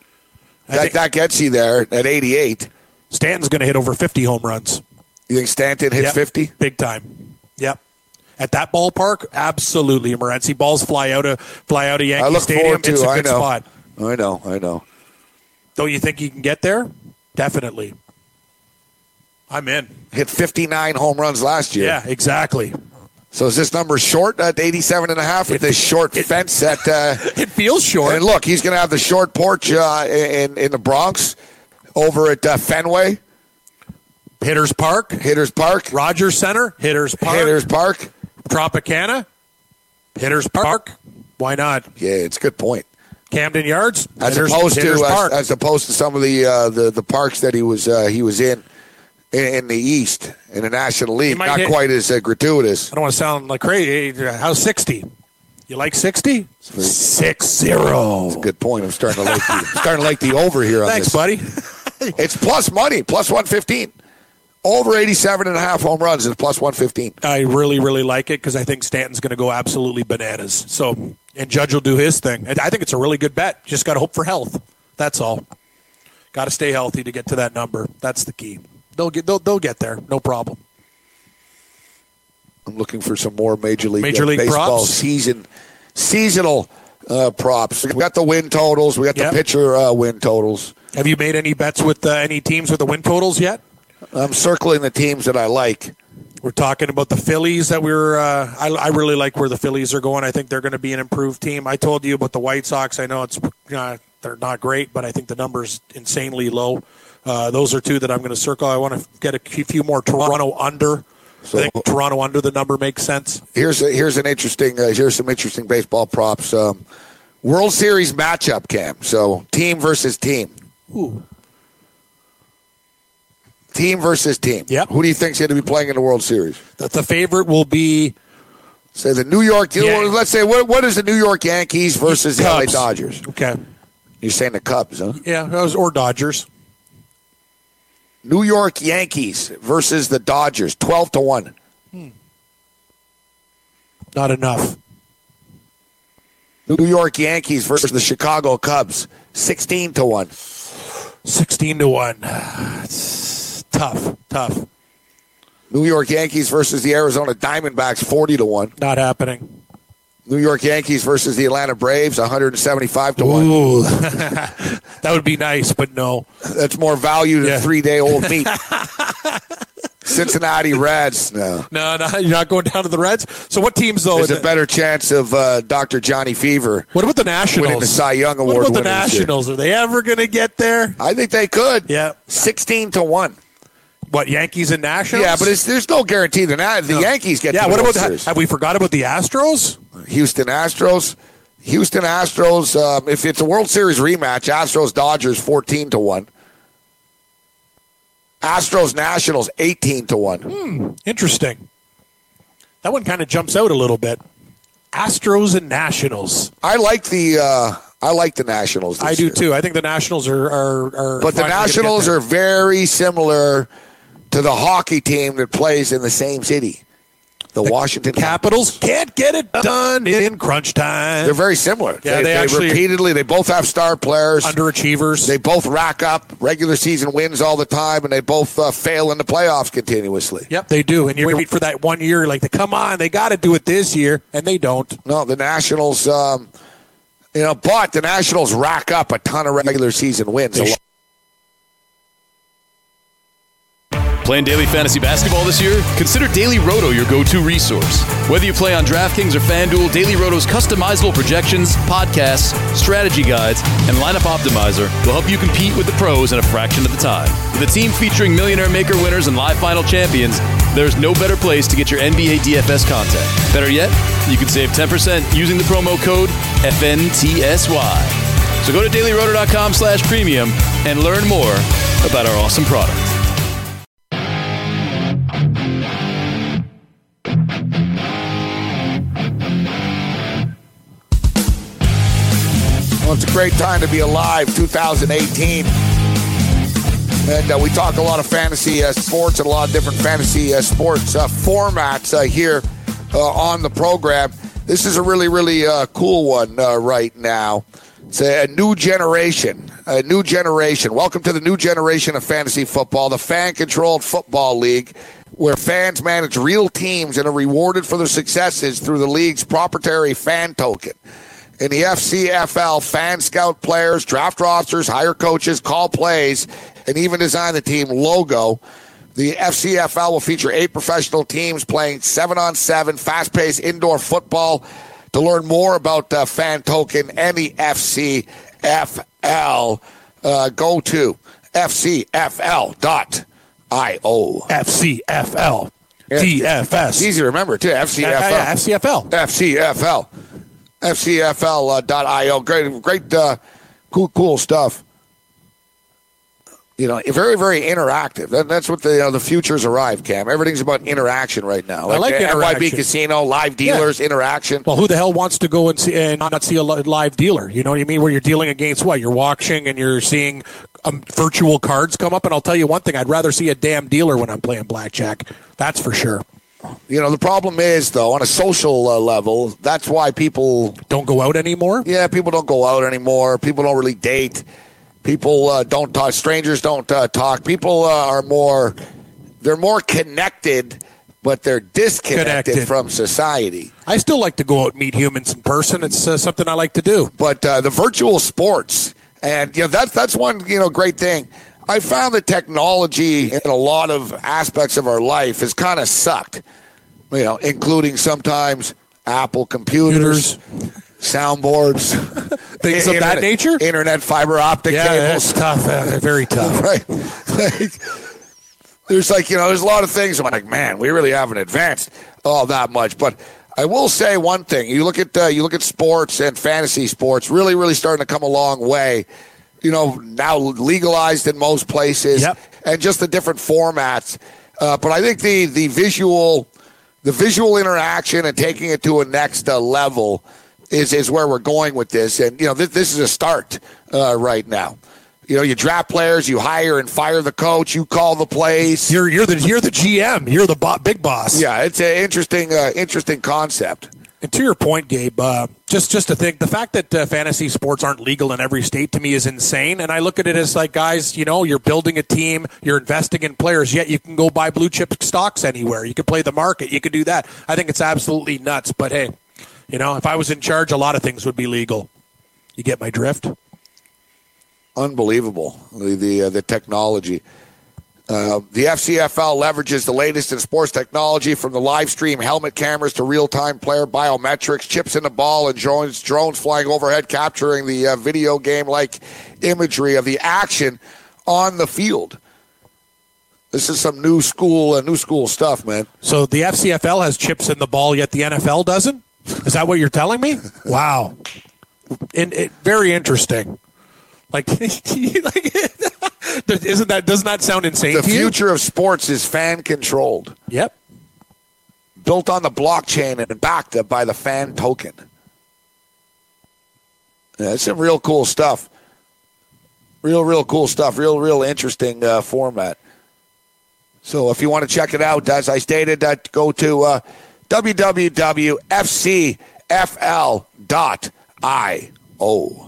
Speaker 4: I
Speaker 3: That
Speaker 4: think
Speaker 3: that gets you there at eighty-eight.
Speaker 4: Stanton's going to hit over fifty home runs.
Speaker 3: You think Stanton hits
Speaker 4: Yep.
Speaker 3: fifty?
Speaker 4: Big time. Yep. At that ballpark, absolutely, Morency. Balls fly out of fly out of Yankee
Speaker 3: I look
Speaker 4: Stadium.
Speaker 3: forward to.
Speaker 4: It's a
Speaker 3: I
Speaker 4: good
Speaker 3: know.
Speaker 4: spot.
Speaker 3: I know. I know.
Speaker 4: Don't you think you can get there? Definitely. I'm in.
Speaker 3: Hit fifty-nine home runs last year.
Speaker 4: Yeah, exactly.
Speaker 3: So is this number short at eighty-seven and a half with
Speaker 4: It-
Speaker 3: this short
Speaker 4: it-
Speaker 3: fence at uh,
Speaker 4: It feels short.
Speaker 3: and look, he's going to have the short porch uh, in in the Bronx over at uh, Fenway,
Speaker 4: Hitters Park,
Speaker 3: Hitters Park,
Speaker 4: Rogers Center, Hitters Park,
Speaker 3: Hitters Park.
Speaker 4: Tropicana, Hitters Park. Why not?
Speaker 3: Yeah, it's a good point.
Speaker 4: Camden Yards,
Speaker 3: As
Speaker 4: Hitters,
Speaker 3: opposed
Speaker 4: Hitters
Speaker 3: to as,
Speaker 4: Park.
Speaker 3: as opposed to some of the uh, the the parks that he was uh, he was in, in in the East in the National League,
Speaker 4: might
Speaker 3: not
Speaker 4: hit-
Speaker 3: quite as uh, gratuitous.
Speaker 4: I don't want to sound like crazy. How's sixty? You like sixty? Six zero.
Speaker 3: That's a good point. I'm starting to like the, starting to like the over here on
Speaker 4: Thanks,
Speaker 3: this.
Speaker 4: buddy.
Speaker 3: It's plus money, plus one fifteen. Over eighty-seven and a half home runs is plus one fifteen.
Speaker 4: I really, really like it because I think Stanton's going to go absolutely bananas. So, and Judge will do his thing. And I think it's a really good bet. Just got to hope for health. That's all. Got to stay healthy to get to that number. That's the key. They'll get. They'll, they'll get there. No problem.
Speaker 3: I'm looking for some more Major League,
Speaker 4: Major
Speaker 3: uh,
Speaker 4: League
Speaker 3: Baseball
Speaker 4: props?
Speaker 3: season seasonal uh, props. We got the win totals. We got
Speaker 4: Yep.
Speaker 3: the pitcher uh, win totals.
Speaker 4: Have you made any bets with uh, any teams with the win totals yet?
Speaker 3: I'm circling the teams that I like.
Speaker 4: We're talking about the Phillies that we're. Uh, I, I really like where the Phillies are going. I think they're going to be an improved team. I told you about the White Sox. I know it's uh, they're not great, but I think the number's insanely low. Uh, those are two that I'm going to circle. I want to get a few more Toronto under.
Speaker 3: So-
Speaker 4: I think Toronto under the number makes sense.
Speaker 3: Here's a, here's an interesting uh, here's some interesting baseball props. Um, World Series matchup, Cam. So team versus team.
Speaker 4: Ooh.
Speaker 3: Team versus team.
Speaker 4: Yep.
Speaker 3: Who do you think's going to be playing in the World Series?
Speaker 4: The, the favorite will be...
Speaker 3: Say the New York...
Speaker 4: Yeah.
Speaker 3: Let's say, what, what is the New York Yankees versus the L A Dodgers?
Speaker 4: Okay.
Speaker 3: You're saying the Cubs, huh?
Speaker 4: Yeah, that was, or Dodgers.
Speaker 3: New York Yankees versus the Dodgers, twelve to one.
Speaker 4: Hmm. Not enough.
Speaker 3: New York Yankees versus the Chicago Cubs, sixteen to one.
Speaker 4: sixteen to one. It's tough, tough.
Speaker 3: New York Yankees versus the Arizona Diamondbacks, forty to one.
Speaker 4: Not happening.
Speaker 3: New York Yankees versus the Atlanta Braves, one hundred seventy-five to one.
Speaker 4: Ooh. That would be nice, but no.
Speaker 3: That's more value than
Speaker 4: Yeah.
Speaker 3: three-day-old meat. Cincinnati Reds, no.
Speaker 4: No, no, you're not going down to the Reds. So what teams, though?
Speaker 3: There's
Speaker 4: is
Speaker 3: a
Speaker 4: it-
Speaker 3: better chance of uh, Doctor Johnny Fever
Speaker 4: What about the Nationals?
Speaker 3: winning the Cy Young Award.
Speaker 4: What about the
Speaker 3: winner this year.
Speaker 4: Nationals? Are they ever going to get there?
Speaker 3: I think they could.
Speaker 4: Yeah.
Speaker 3: sixteen to one.
Speaker 4: What, Yankees and Nationals?
Speaker 3: Yeah, but it's, there's no guarantee the, Na- the
Speaker 4: No.
Speaker 3: Yankees get
Speaker 4: Yeah,
Speaker 3: to the
Speaker 4: what
Speaker 3: World
Speaker 4: about the,
Speaker 3: Series.
Speaker 4: have we forgot about the Astros?
Speaker 3: Houston Astros. Houston Astros, um, if it's a World Series rematch, Astros Dodgers fourteen to one. Astros Nationals eighteen to one.
Speaker 4: Hmm, interesting. That one kind of jumps out a little bit. Astros and Nationals.
Speaker 3: I like the uh, I like the Nationals. This
Speaker 4: I do
Speaker 3: year.
Speaker 4: too. I think the Nationals are are, are
Speaker 3: But the
Speaker 4: finally gonna get
Speaker 3: Nationals
Speaker 4: there.
Speaker 3: are very similar to the hockey team that plays in the same city, the, Washington
Speaker 4: Capitals can't get it done in crunch time.
Speaker 3: They're very similar.
Speaker 4: Yeah,
Speaker 3: they,
Speaker 4: they actually-
Speaker 3: repeatedly. They both have star players.
Speaker 4: Underachievers.
Speaker 3: They both rack up regular season wins all the time, and they both uh, fail in the playoffs continuously.
Speaker 4: Yep, they do. And you wait for that one year, like, come on, they got to do it this year, and they don't.
Speaker 3: No, the Nationals, um, you know, but the Nationals rack up a ton of regular season wins.
Speaker 7: They sh- Playing daily fantasy basketball this year? Consider Daily Roto your go-to resource. Whether you play on DraftKings or FanDuel, Daily Roto's customizable projections, podcasts, strategy guides, and lineup optimizer will help you compete with the pros in a fraction of the time. With a team featuring Millionaire Maker winners and live final champions, there's no better place to get your N B A D F S content. Better yet, you can save ten percent using the promo code F N T S Y. So go to dailyroto.com slash premium and learn more about our awesome product.
Speaker 3: Well, it's a great time to be alive, two thousand eighteen. And uh, we talk a lot of fantasy uh, sports and a lot of different fantasy uh, sports uh, formats uh, here uh, on the program. This is a really, really uh, cool one uh, right now. It's a, a new generation, a new generation. Welcome to the new generation of fantasy football, the fan-controlled football league, where fans manage real teams and are rewarded for their successes through the league's proprietary fan token. In the F C F L, fans scout players, draft rosters, hire coaches, call plays, and even design the team logo. The F C F L will feature eight professional teams playing seven-on-seven, fast-paced indoor football. To learn more about uh, Fan Token and the F C F L, uh, go to F C F L dot I O.
Speaker 4: F C F L. D F S.
Speaker 3: It's easy to remember, too. F C F L.
Speaker 4: Yeah, yeah, F C F L.
Speaker 3: F C F L. F C F L dot I O. Great, great, uh, cool, cool stuff. You know, very, very interactive. That, that's what the you know, the future's arrived, Cam. Everything's about interaction right now.
Speaker 4: I like
Speaker 3: uh, N Y B
Speaker 4: interaction.
Speaker 3: Casino, live dealers, interaction.
Speaker 4: Well, who the hell wants to go and see and not see a li- live dealer? You know what I mean? Where you're dealing against what? You're watching and you're seeing um, virtual cards come up. And I'll tell you one thing: I'd rather see a damn dealer when I'm playing blackjack. That's for sure.
Speaker 3: You know, the problem is, though, on a social uh, level, that's why people
Speaker 4: don't go out anymore.
Speaker 3: Yeah, people don't go out anymore. People don't really date. People uh, don't talk. Strangers don't uh, talk. People uh, are more, they're more connected, but they're disconnected
Speaker 4: Connected.
Speaker 3: from society.
Speaker 4: I still like to go out and meet humans in person. It's uh, something I like to do.
Speaker 3: But uh, the virtual sports, and you know, that's that's one you know great thing. I found that technology in a lot of aspects of our life has kind of sucked. You know, including sometimes Apple computers, soundboards,
Speaker 4: Things of that
Speaker 3: internet-
Speaker 4: nature?
Speaker 3: internet fiber optic
Speaker 4: Yeah,
Speaker 3: cables.
Speaker 4: that's tough. Uh, very tough.
Speaker 3: Right. Like, there's like, you know, there's a lot of things. I'm like, man, we really haven't advanced all that much. But I will say one thing. You look at uh, you look at sports and fantasy sports, really, really starting to come a long way. You know, now legalized in most places.
Speaker 4: Yep.
Speaker 3: and just the different formats. Uh, but I think the the visual the visual interaction and taking it to a next uh, level is is where we're going with this. And you know, this, this is a start uh, right now. You know, you draft players, you hire and fire the coach, you call the plays.
Speaker 4: You're you're the you're the G M. You're the bo- big boss.
Speaker 3: Yeah, it's an interesting uh, interesting concept.
Speaker 4: And to your point, Gabe, uh, just just to think, the fact that uh, fantasy sports aren't legal in every state to me is insane. And I look at it as like, guys, you know, you're building a team, you're investing in players, yet you can go buy blue chip stocks anywhere. You can play the market, you can do that. I think it's absolutely nuts. But hey, you know, if I was in charge, a lot of things would be legal. You get my drift?
Speaker 3: Unbelievable, the the, uh, the technology. Uh, the F C F L leverages the latest in sports technology, from the live stream helmet cameras to real-time player biometrics, chips in the ball, and drones, drones flying overhead capturing the uh, video game-like imagery of the action on the field. This is some new school uh, new school stuff, man.
Speaker 4: So the F C F L has chips in the ball, yet the N F L doesn't? Is that what you're telling me? Wow. And, it, very interesting. Like, like isn't that doesn't that sound insane?
Speaker 3: The
Speaker 4: to
Speaker 3: future
Speaker 4: you?
Speaker 3: of sports is fan controlled.
Speaker 4: Yep.
Speaker 3: Built on the blockchain and backed up by the fan token. Yeah, it's some real cool stuff. Real, real cool stuff. Real, real interesting uh, format. So if you want to check it out, as I stated, uh, go to uh, w w w dot f c f l dot i o.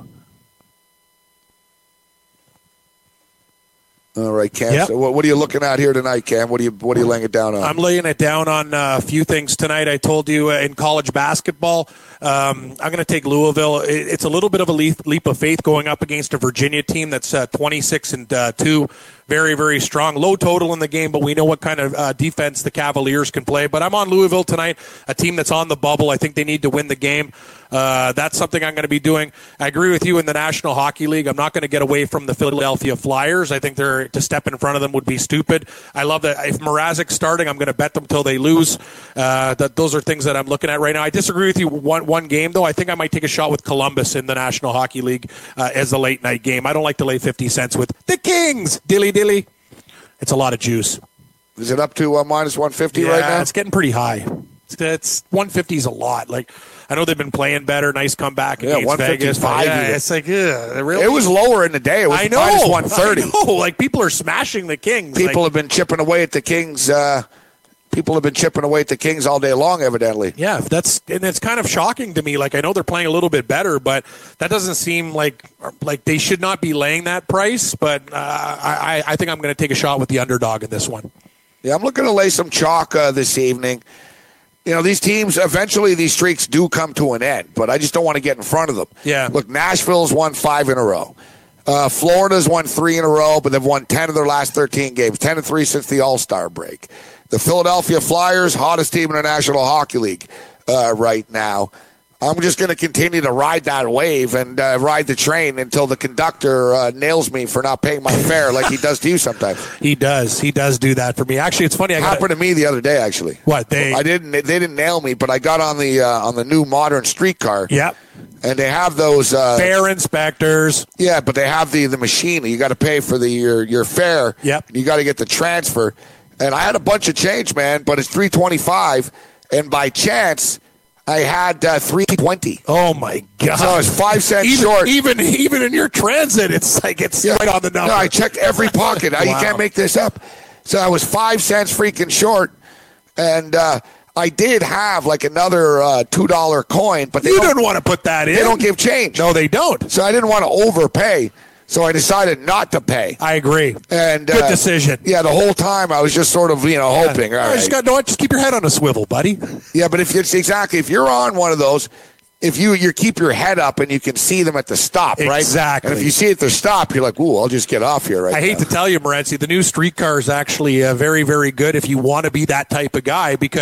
Speaker 3: All right, Cam.
Speaker 4: Yep.
Speaker 3: So what, what are you looking at here tonight, Cam? What are you What are you laying it down on?
Speaker 4: I'm laying it down on uh, a few things tonight. I told you uh, in college basketball, um, I'm going to take Louisville. It, it's a little bit of a leap, leap of faith going up against a Virginia team that's uh, twenty-six and two. Very, very strong. Low total in the game, but we know what kind of uh, defense the Cavaliers can play. But I'm on Louisville tonight, a team that's on the bubble. I think they need to win the game. Uh, that's something I'm going to be doing. I agree with you in the National Hockey League. I'm not going to get away from the Philadelphia Flyers. I think they're to step in front of them would be stupid. I love that. If Mrazek's starting, I'm going to bet them till they lose. Uh, that those are things that I'm looking at right now. I disagree with you one one game though. I think I might take a shot with Columbus in the National Hockey League uh, as a late night game. I don't like to lay fifty cents with the Kings. Dilly dilly. It's a lot of juice.
Speaker 3: Is it up to uh, minus one fifty
Speaker 4: yeah,
Speaker 3: right now?
Speaker 4: It's getting pretty high. It's, it's one fifty is a lot. Like, I know they've been playing better. Nice comeback
Speaker 3: Yeah,
Speaker 4: against Vegas.
Speaker 3: one fifty-five
Speaker 4: Yeah,
Speaker 3: even.
Speaker 4: it's like, ugh, really?
Speaker 3: It was lower in the day. It was
Speaker 4: I know.
Speaker 3: minus one thirty.
Speaker 4: I know. Like, people are smashing the Kings.
Speaker 3: People
Speaker 4: like,
Speaker 3: have been chipping away at the Kings. Uh, people have been chipping away at the Kings all day long, evidently.
Speaker 4: Yeah, that's and it's kind of shocking to me. Like, I know they're playing a little bit better, but that doesn't seem like like they should not be laying that price. But uh, I, I think I'm going to take a shot with the underdog in this one.
Speaker 3: Yeah, I'm looking to lay some chalk uh, this evening. You know, these teams, eventually these streaks do come to an end, but I just don't want to get in front of them.
Speaker 4: Yeah.
Speaker 3: Look, Nashville's won five in a row. Uh, Florida's won three in a row, but they've won ten of their last thirteen games, ten and three since the All-Star break. The Philadelphia Flyers, hottest team in the National Hockey League uh, right now. I'm just going to continue to ride that wave and uh, ride the train until the conductor uh, nails me for not paying my fare like he does to you sometimes.
Speaker 4: He does. He does do that for me. Actually, it's funny. I got
Speaker 3: happened to me the other day. Actually,
Speaker 4: what they
Speaker 3: I didn't. They didn't nail me, but I got on the uh, on the new modern streetcar.
Speaker 4: Yep.
Speaker 3: And they have those uh,
Speaker 4: fare inspectors.
Speaker 3: Yeah, but they have the the machine. You got to pay for the your your fare.
Speaker 4: Yep.
Speaker 3: You got to get the transfer. And I had a bunch of change, man, but it's three twenty-five, and by chance I had uh, three twenty.
Speaker 4: Oh my god!
Speaker 3: So I was five cents
Speaker 4: even,
Speaker 3: short.
Speaker 4: Even even in your transit, it's like it's yeah. right on the number.
Speaker 3: No, I checked every pocket. Wow. You can't make this up. So I was five cents freaking short, and uh, I did have like another uh, two dollar coin, but they
Speaker 4: you
Speaker 3: don't,
Speaker 4: didn't want to put that in.
Speaker 3: They don't give change.
Speaker 4: No, they don't.
Speaker 3: So I didn't want to overpay. So I decided not to pay.
Speaker 4: I agree.
Speaker 3: And
Speaker 4: good
Speaker 3: uh,
Speaker 4: decision.
Speaker 3: Yeah, the whole time I was just sort of, you know, hoping.
Speaker 4: Yeah.
Speaker 3: All right.
Speaker 4: Just got no. Just keep your head on a swivel, buddy.
Speaker 3: Yeah, but if it's exactly if you're on one of those, if you you keep your head up and you can see them at the stop, right?
Speaker 4: Exactly.
Speaker 3: And if you see at the stop, you're like, "Ooh, I'll just get off here." Right.
Speaker 4: I
Speaker 3: now.
Speaker 4: hate to tell you, Morency, the new streetcar is actually uh, very, very good if you want to be that type of guy because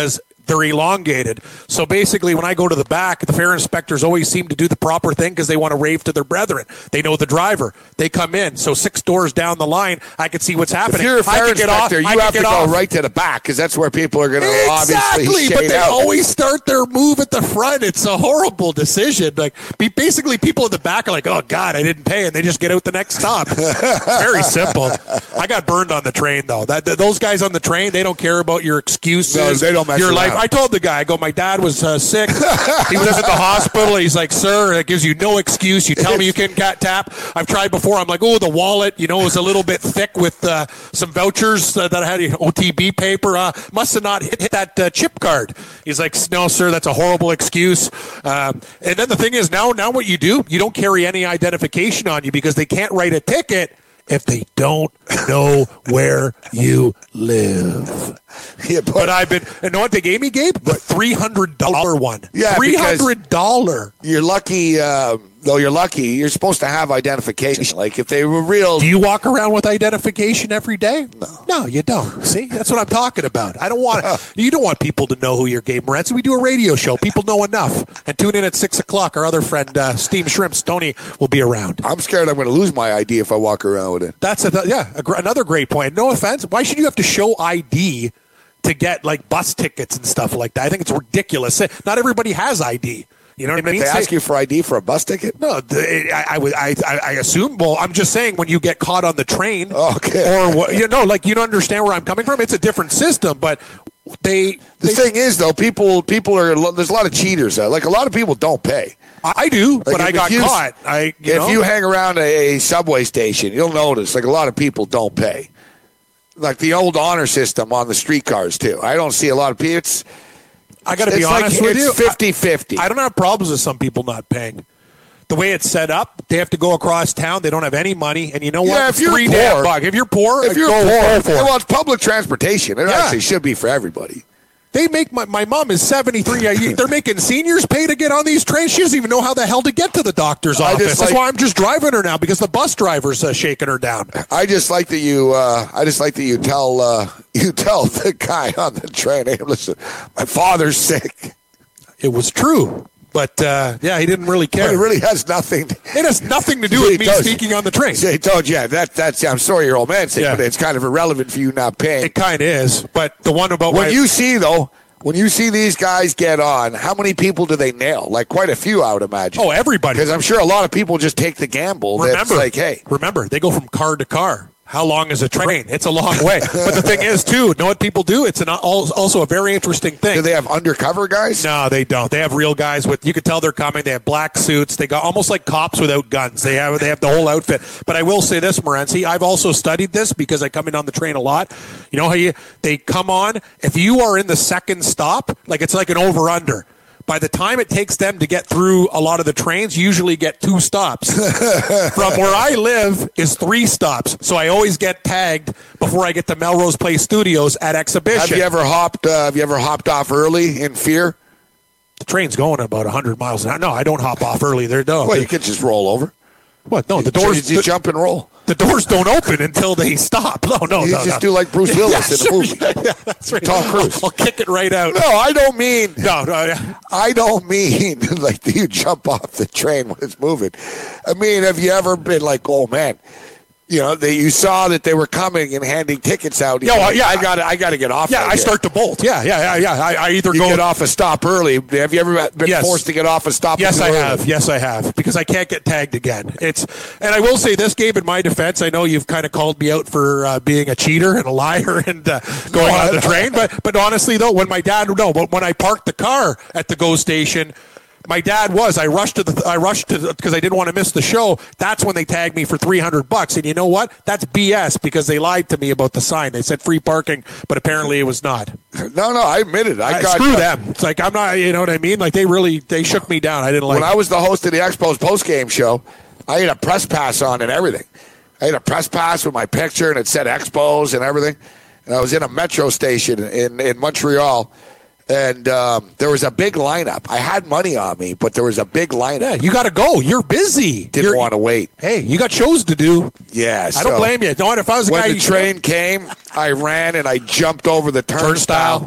Speaker 4: they're elongated. So basically, when I go to the back, the fare inspectors always seem to do the proper thing because they want to rave to their brethren. They know the driver. They come in. So six doors down the line, I can see what's happening.
Speaker 3: If you're a fare
Speaker 4: I can get off,
Speaker 3: inspector,
Speaker 4: I
Speaker 3: you
Speaker 4: can
Speaker 3: have to
Speaker 4: get
Speaker 3: go
Speaker 4: off.
Speaker 3: right to the back because that's where people are going to
Speaker 4: Exactly,
Speaker 3: obviously
Speaker 4: but
Speaker 3: shade
Speaker 4: they
Speaker 3: out.
Speaker 4: always start their move at the front. It's a horrible decision. Like, be- basically, people in the back are like, "Oh God, I didn't pay," and they just get out the next stop. Very simple. I got burned on the train though. That th- those guys on the train, they don't care about your excuses.
Speaker 3: No, they don't mess
Speaker 4: your life.
Speaker 3: around.
Speaker 4: I told the guy, I go, my dad was uh, sick. He was at the hospital. He's like, sir, that gives you no excuse. You tell me you can cat tap. I've tried before. I'm like, oh, the wallet, you know, was a little bit thick with uh, some vouchers uh, that I had, you know, O T B paper. Uh, must have not hit, hit that uh, chip card. He's like, no, sir, that's a horrible excuse. Um, and then the thing is, now, now what you do, you don't carry any identification on you because they can't write a ticket if they don't know where you live.
Speaker 3: Yeah, but,
Speaker 4: But I've been, and know what they gave me, Gabe? The three hundred dollars one.
Speaker 3: Yeah,
Speaker 4: three hundred dollars.
Speaker 3: You're lucky, uh, though you're lucky, you're supposed to have identification. Like, if they were real...
Speaker 4: Do you walk around with identification every day? No. No, you don't. See? That's what I'm talking about. I don't want You don't want people to know who you're, Gabe Morency. We do a radio show. People know enough. And tune in at six o'clock. Our other friend, uh, Steam Shrimps, Tony, will be around.
Speaker 3: I'm scared I'm going to lose my I D if I walk around with it.
Speaker 4: That's, a, yeah, a, gr- another great point. No offense. Why should you have to show I D to get, like, bus tickets and stuff like that? I think it's ridiculous. Not everybody has I D. You know what I mean?
Speaker 3: They ask you for I D for a bus ticket?
Speaker 4: No, the, I, I would. I, I assume. Well, I'm just saying when you get caught on the train,
Speaker 3: okay,
Speaker 4: or what, you know, like you don't understand where I'm coming from. It's a different system, but they.
Speaker 3: The
Speaker 4: they,
Speaker 3: thing is, though, people people are there's a lot of cheaters. Uh, like a lot of people don't pay.
Speaker 4: I do,
Speaker 3: like
Speaker 4: but I got
Speaker 3: you,
Speaker 4: caught. I you
Speaker 3: if
Speaker 4: know?
Speaker 3: you hang around a, a subway station, you'll notice like a lot of people don't pay. Like the old honor system on the streetcars too. I don't see a lot of people. It's,
Speaker 4: I got to be
Speaker 3: it's
Speaker 4: honest
Speaker 3: like,
Speaker 4: with you.
Speaker 3: It's fifty-fifty.
Speaker 4: I, I don't have problems with some people not paying. The way it's set up, they have to go across town. They don't have any money, and you know what?
Speaker 3: Yeah, if you're
Speaker 4: Three
Speaker 3: poor,
Speaker 4: damn bucks. If you're poor,
Speaker 3: if you're
Speaker 4: go,
Speaker 3: poor,
Speaker 4: go for it.
Speaker 3: well, it's public transportation. It
Speaker 4: Yeah.
Speaker 3: actually should be for everybody.
Speaker 4: They make my, my mom is seventy-three. They're making seniors pay to get on these trains. She doesn't even know how the hell to get to the doctor's
Speaker 3: I
Speaker 4: office.
Speaker 3: just
Speaker 4: That's
Speaker 3: like-
Speaker 4: why I'm just driving her now because the bus driver's uh, shaking her down.
Speaker 3: I just like that you. Uh, I just like that you tell uh, you tell the guy on the train, "Hey, listen, my father's sick."
Speaker 4: It was true, but uh, yeah, he didn't really care.
Speaker 3: But it really has nothing.
Speaker 4: It has nothing to do
Speaker 3: See,
Speaker 4: with me
Speaker 3: it does.
Speaker 4: speaking on the train.
Speaker 3: See, I told you yeah, that. That's. I'm sorry, your old man sick,
Speaker 4: Yeah.
Speaker 3: but it's kind of irrelevant for you not paying.
Speaker 4: It kind of is, but the one about
Speaker 3: when
Speaker 4: my,
Speaker 3: you see though, when you see these guys get on, how many people do they nail? Like quite a few, I would imagine.
Speaker 4: oh, everybody.
Speaker 3: Because I'm sure a lot of people just take the gamble.
Speaker 4: Remember,
Speaker 3: That's like, hey,
Speaker 4: remember, they go from car to car. How long is a train? It's a long way. But the thing is, too, know what people do? It's an, also a very interesting thing.
Speaker 3: do they have undercover guys?
Speaker 4: No, they don't. They have real guys with. You could tell they're coming. They have black suits. They got almost like cops without guns. They have they have the whole outfit. But I will say this, Morency, I've also studied this because I come in on the train a lot. You know how you they come on? If you are in the second stop, like it's like an over under. By the time it takes them to get through a lot of the trains, you usually get two stops. From where I live is three stops. So I always get tagged before I get to Melrose Place Studios at Exhibition.
Speaker 3: Have you ever hopped? Uh, have you ever hopped off early in fear?
Speaker 4: The train's going about one hundred miles an hour. No, I don't hop off early. There, no.
Speaker 3: Well, you could just roll over.
Speaker 4: What? No, the
Speaker 3: You
Speaker 4: doors.
Speaker 3: just
Speaker 4: The,
Speaker 3: jump and roll.
Speaker 4: the doors don't open until they stop. No, no,
Speaker 3: You
Speaker 4: no.
Speaker 3: just
Speaker 4: no.
Speaker 3: do like Bruce Willis
Speaker 4: Yeah,
Speaker 3: in
Speaker 4: sure.
Speaker 3: the movie.
Speaker 4: Yeah, that's right.
Speaker 3: Tom Cruise.
Speaker 4: I'll, I'll kick it right out.
Speaker 3: No, I don't mean.
Speaker 4: No, no. Yeah.
Speaker 3: I don't mean like you jump off the train when it's moving. I mean, have you ever been like, oh man, you know, they, you saw that they were coming and handing tickets out?
Speaker 4: Yeah, well,
Speaker 3: like,
Speaker 4: yeah,
Speaker 3: I got, I got to get off.
Speaker 4: Yeah,
Speaker 3: right
Speaker 4: I
Speaker 3: here.
Speaker 4: start to bolt. Yeah, yeah, yeah, yeah. I, I either
Speaker 3: You
Speaker 4: go
Speaker 3: get off a stop early. Have you ever been
Speaker 4: Yes.
Speaker 3: forced to get off a stop?
Speaker 4: Yes,
Speaker 3: too
Speaker 4: I
Speaker 3: early?
Speaker 4: have. Yes, I have. Because I can't get tagged again. It's, and I will say this, Gabe, in my defense, I know you've kind of called me out for uh, being a cheater and a liar and uh, going on the train. But, but honestly, though, when my dad, no, but when I parked the car at the GO station, my dad was. I rushed to the. I rushed to because I didn't want to miss the show. That's when they tagged me for three hundred bucks. And you know what? That's B S because they lied to me about the sign. They said free parking, but apparently it was not.
Speaker 3: No, no, I admit it. I
Speaker 4: I,
Speaker 3: got
Speaker 4: screw them. It's like I'm not. You know what I mean? Like they really they shook me down. I didn't like.
Speaker 3: When I was the host of the Expos post game show, I had a press pass on and everything. I had a press pass with my picture and it said Expos and everything. And I was in a metro station in in Montreal. And um, there was a big lineup. I had money on me, but there was a big lineup.
Speaker 4: Yeah, you got to go. You're busy.
Speaker 3: Didn't
Speaker 4: You're,
Speaker 3: want to wait.
Speaker 4: Hey, you got shows to do.
Speaker 3: Yeah,
Speaker 4: I don't
Speaker 3: so
Speaker 4: blame you. Don't. If I was a
Speaker 3: when
Speaker 4: guy,
Speaker 3: the
Speaker 4: you-
Speaker 3: train came, I ran and I jumped over the turnstile.
Speaker 4: Turnstile, yep.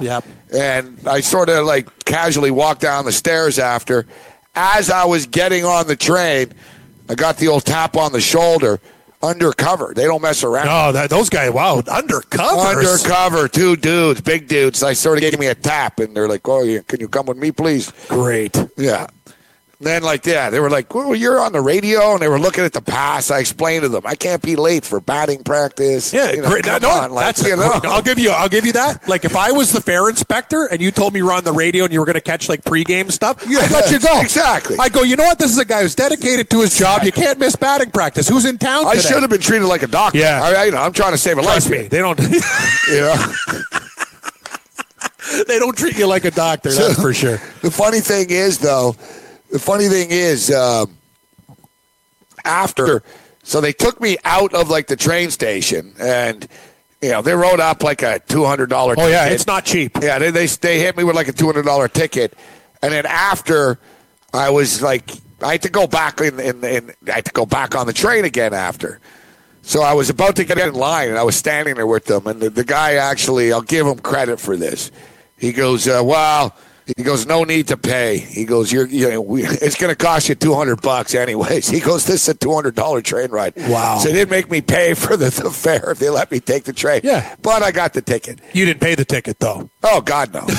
Speaker 3: And I sort of like casually walked down the stairs after. As I was getting on the train, I got the old tap on the shoulder. Undercover. They don't mess around.
Speaker 4: Oh, that, those guys, wow, undercover.
Speaker 3: Undercover, two dudes, big dudes. I sort of gave me a tap, and they're like, oh, yeah, can you come with me, please?
Speaker 4: Great.
Speaker 3: Yeah. Then, like, yeah, they were like, well, you're on the radio, and they were looking at the pass. I explained to them, I can't be late for batting practice.
Speaker 4: Yeah,
Speaker 3: you know,
Speaker 4: great.
Speaker 3: come
Speaker 4: No,
Speaker 3: on, like,
Speaker 4: that's
Speaker 3: you know.
Speaker 4: I'll give you. I'll give you that. Like, if I was the fair inspector and you told me you were on the radio and you were going to catch like pregame stuff,
Speaker 3: Yeah,
Speaker 4: I'd let you go.
Speaker 3: exactly.
Speaker 4: I go. You know what? This is a guy who's dedicated to his job. You can't miss batting practice. Who's in town
Speaker 3: I
Speaker 4: today?
Speaker 3: should have been treated like a doctor.
Speaker 4: Yeah.
Speaker 3: I, I, you know, I'm trying to save a
Speaker 4: Trust
Speaker 3: life.
Speaker 4: me. They don't.
Speaker 3: You know?
Speaker 4: They don't treat you like a doctor. That's
Speaker 3: So,
Speaker 4: for sure.
Speaker 3: The funny thing is, though, the funny thing is, um, after, so they took me out of like the train station, and you know they wrote up like a two hundred dollar.
Speaker 4: Oh yeah,
Speaker 3: ticket.
Speaker 4: it's not cheap.
Speaker 3: Yeah, they, they they hit me with like a two hundred dollar ticket, and then after, I was like, I had to go back in, in, in, I had to go back on the train again after. So I was about to get in line, and I was standing there with them, and the, the guy actually, I'll give him credit for this. He goes, uh, well. He goes, no need to pay. He goes, you're, you know, we, it's going to cost you two hundred bucks anyways. He goes, this is a two hundred dollar train ride.
Speaker 4: Wow.
Speaker 3: So they didn't make me pay for the, the fare if they let me take the train.
Speaker 4: Yeah.
Speaker 3: But I got the ticket.
Speaker 4: You didn't pay the ticket though.
Speaker 3: Oh, God, no.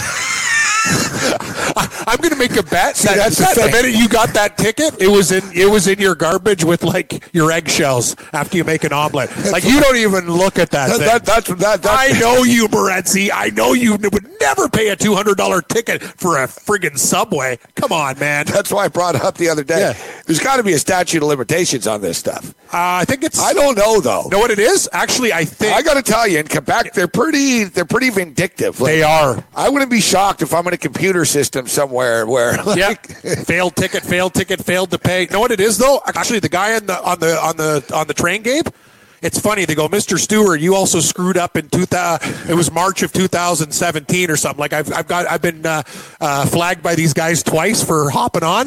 Speaker 4: I'm going to make a bet
Speaker 3: See,
Speaker 4: that,
Speaker 3: that's the
Speaker 4: that the
Speaker 3: thing.
Speaker 4: minute you got that ticket, it was in it was in your garbage with like your eggshells after you make an omelet. Like you don't even look at that.
Speaker 3: That,
Speaker 4: thing.
Speaker 3: that, that's, that, that,
Speaker 4: I know you, Morenzi. I know you would never pay a two hundred dollar ticket for a friggin' Subway. Come on, man. Uh,
Speaker 3: That's why I brought it up the other day.
Speaker 4: Yeah.
Speaker 3: There's got to be a statute of limitations on this stuff.
Speaker 4: I think it's.
Speaker 3: I don't know, though.
Speaker 4: Know what it is? Actually, I think
Speaker 3: I got to tell you, in Quebec, they're pretty they're pretty vindictive. Like,
Speaker 4: they are.
Speaker 3: I wouldn't be shocked if I'm in a computer system somewhere where, like,
Speaker 4: Yeah, failed ticket, failed ticket, failed to pay. Know what it is though? Actually, the guy on the on the on the on the train, Gabe. It's funny. They go, Mister Stewart, you also screwed up in two thousand. It was March of two thousand seventeen or something. Like I've I've got I've been uh, uh, flagged by these guys twice for hopping on.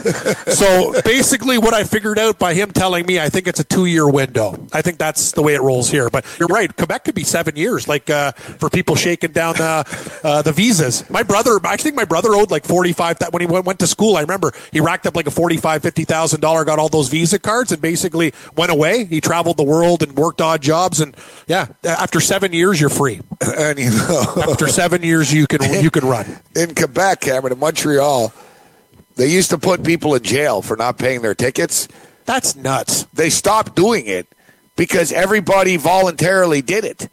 Speaker 4: So basically, what I figured out by him telling me, I think it's a two year window. I think that's the way it rolls here. But you're right. Quebec could be seven years, like uh, for people shaking down the uh, the visas. My brother, I think my brother owed like forty five. When he went, went to school, I remember he racked up like a forty five, fifty thousand dollar, got all those visa cards, and basically went away. He traveled the world and worked odd jobs, and yeah, after seven years you're free.
Speaker 3: and you know,
Speaker 4: After seven years you can you can run.
Speaker 3: in Quebec, Cameron, in Montreal, they used to put people in jail for not paying their tickets.
Speaker 4: That's nuts.
Speaker 3: They stopped doing it because everybody voluntarily did it.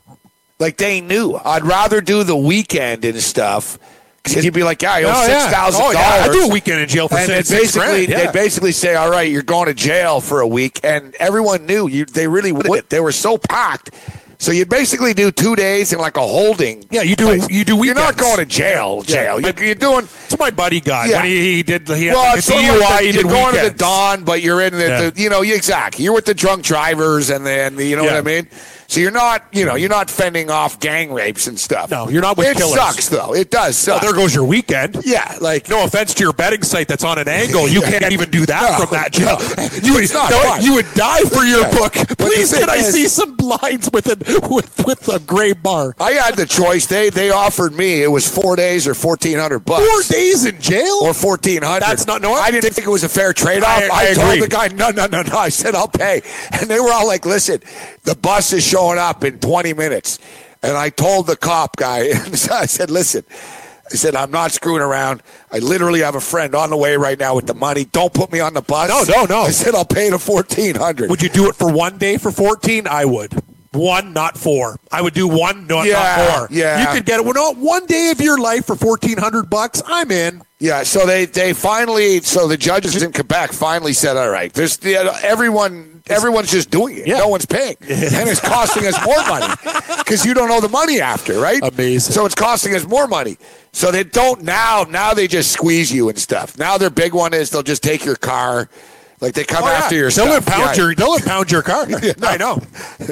Speaker 3: Like they knew. I'd rather do the weekend and stuff. Because you'd be like, yeah, I owe
Speaker 4: Oh,
Speaker 3: six
Speaker 4: yeah.
Speaker 3: thousand dollars.
Speaker 4: Oh, yeah. I do a weekend in jail for
Speaker 3: and
Speaker 4: six-
Speaker 3: they'd
Speaker 4: six
Speaker 3: basically,
Speaker 4: grand, yeah.
Speaker 3: they'd basically say, all right, you're going to jail for a week. And everyone knew. You, they really would. They were so packed. So you'd basically do two days in like a holding.
Speaker 4: Yeah, you do
Speaker 3: place.
Speaker 4: you do weekends.
Speaker 3: You're not going to jail, jail.
Speaker 4: Yeah.
Speaker 3: You're, you're doing...
Speaker 4: It's my buddy guy.
Speaker 3: Yeah.
Speaker 4: When he, he did he had
Speaker 3: Well,
Speaker 4: like
Speaker 3: it's
Speaker 4: a
Speaker 3: sort
Speaker 4: D
Speaker 3: of
Speaker 4: U I,
Speaker 3: like the,
Speaker 4: he
Speaker 3: you're
Speaker 4: did
Speaker 3: going
Speaker 4: weekends.
Speaker 3: to the dawn, but you're in the,
Speaker 4: Yeah.
Speaker 3: the you know, exactly. You're with the drunk drivers and then you know
Speaker 4: Yeah.
Speaker 3: what I mean. So you're not, you know, you're not fending off gang rapes and stuff.
Speaker 4: No, you're not with
Speaker 3: it
Speaker 4: killers.
Speaker 3: sucks though. It does
Speaker 4: Oh,
Speaker 3: suck.
Speaker 4: there goes your weekend.
Speaker 3: Yeah, like
Speaker 4: No offense to your betting site that's on an angle. You can't even do that
Speaker 3: No,
Speaker 4: from that jail.
Speaker 3: no.
Speaker 4: You, would,
Speaker 3: It's not
Speaker 4: no,
Speaker 3: fun.
Speaker 4: you would die for your
Speaker 3: Yeah.
Speaker 4: book.
Speaker 3: But
Speaker 4: Please,
Speaker 3: the
Speaker 4: can
Speaker 3: thing
Speaker 4: I
Speaker 3: is-
Speaker 4: see some blinds with a, with, with a gray bar?
Speaker 3: I had the choice. They they offered me it was four days or fourteen hundred bucks.
Speaker 4: Four days in jail?
Speaker 3: Or fourteen hundred.
Speaker 4: That's not- no,
Speaker 3: I didn't think it was a fair trade off.
Speaker 4: I- I
Speaker 3: told
Speaker 4: agree.
Speaker 3: the guy, no, no, no, no. I said I'll pay, and they were all like, "Listen, the bus is showing up in twenty minutes." And I told the cop guy, and I said, "Listen." I said, I'm not screwing around. I literally have a friend on the way right now with the money. Don't put me on the bus.
Speaker 4: No, no, no.
Speaker 3: I said, I'll pay the fourteen hundred.
Speaker 4: Would you do it for one day for fourteen? I would. One, not four. I would do one, not,
Speaker 3: Yeah,
Speaker 4: not four.
Speaker 3: yeah.
Speaker 4: You could get it. Well, no, one day of your life for fourteen hundred bucks. I'm in.
Speaker 3: Yeah, so they, they finally, so the judges in Quebec finally said, all right, there's the, everyone, everyone's just doing it.
Speaker 4: Yeah.
Speaker 3: No one's paying. And it's costing us more money because you don't owe the money after, right?
Speaker 4: Amazing.
Speaker 3: So it's costing us more money. So they don't now, now they just squeeze you and stuff. Now their big one is they'll just take your car. Like they come
Speaker 4: Oh,
Speaker 3: after
Speaker 4: yeah.
Speaker 3: your
Speaker 4: they'll
Speaker 3: stuff.
Speaker 4: Impound
Speaker 3: Yeah.
Speaker 4: your, they'll impound your car.
Speaker 3: Yeah, no.
Speaker 4: I know.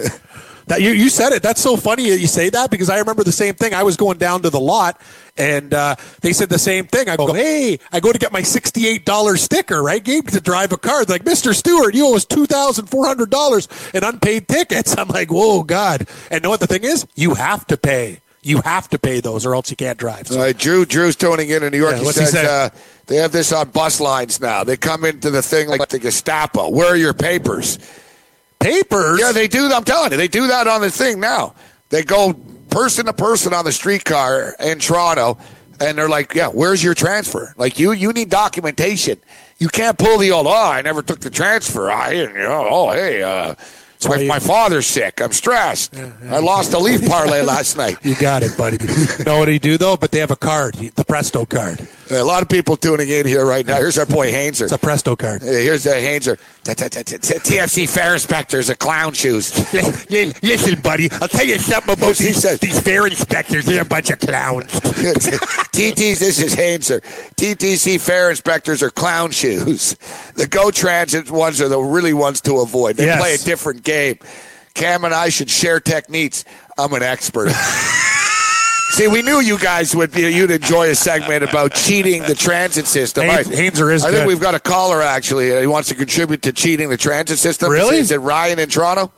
Speaker 4: That you, you said it. That's so funny that you say that because I remember the same thing. I was going down to the lot and uh, they said the same thing. I go, hey, I go to get my sixty-eight dollars sticker, right, Gabe, to drive a car. They're like, Mister Stewart, you owe us two thousand four hundred dollars in unpaid tickets. I'm like, whoa, God. And know what the thing is? You have to pay. You have to pay those, or else you can't drive. So.
Speaker 3: All right, Drew. Drew's tuning in in New York.
Speaker 4: Yeah,
Speaker 3: he
Speaker 4: what's he
Speaker 3: says
Speaker 4: saying?
Speaker 3: uh, they have this on bus lines now. They come into the thing like the Gestapo. Where are your papers?
Speaker 4: Papers?
Speaker 3: Yeah, they do. I'm telling you, they do that on the thing now. They go person to person on the streetcar in Toronto, and they're like, "Yeah, where's your transfer? Like, you, you need documentation. You can't pull the old, oh, I never took the transfer. I, you know, oh, hey, uh, it's my, my father's sick. I'm stressed. Yeah, yeah. I lost a leaf parlay last night."
Speaker 4: You got it, buddy. You know what do you do, though? But they have a card, the Presto card.
Speaker 3: A lot of people tuning in here right now. Here's our boy Hainzer.
Speaker 4: It's a Presto card.
Speaker 3: Here's the Hainzer. T F C fair inspectors are clown shoes.
Speaker 4: Listen, buddy, I'll tell you something about these, these fair inspectors. They're a bunch of clowns.
Speaker 3: T T's, this is Hainzer. T T C fair inspectors are clown shoes. The Go Transit ones are the really ones to avoid. They
Speaker 4: Yes.
Speaker 3: play a different game. Cam and I should share techniques. I'm an expert. See, we knew you guys would be, you'd enjoy a segment about cheating the transit system.
Speaker 4: Hain-
Speaker 3: All right.
Speaker 4: Hainzer is
Speaker 3: I think
Speaker 4: good.
Speaker 3: we've got a caller, actually. He wants to contribute to cheating the transit system.
Speaker 4: Really?
Speaker 3: Is it Ryan in Toronto?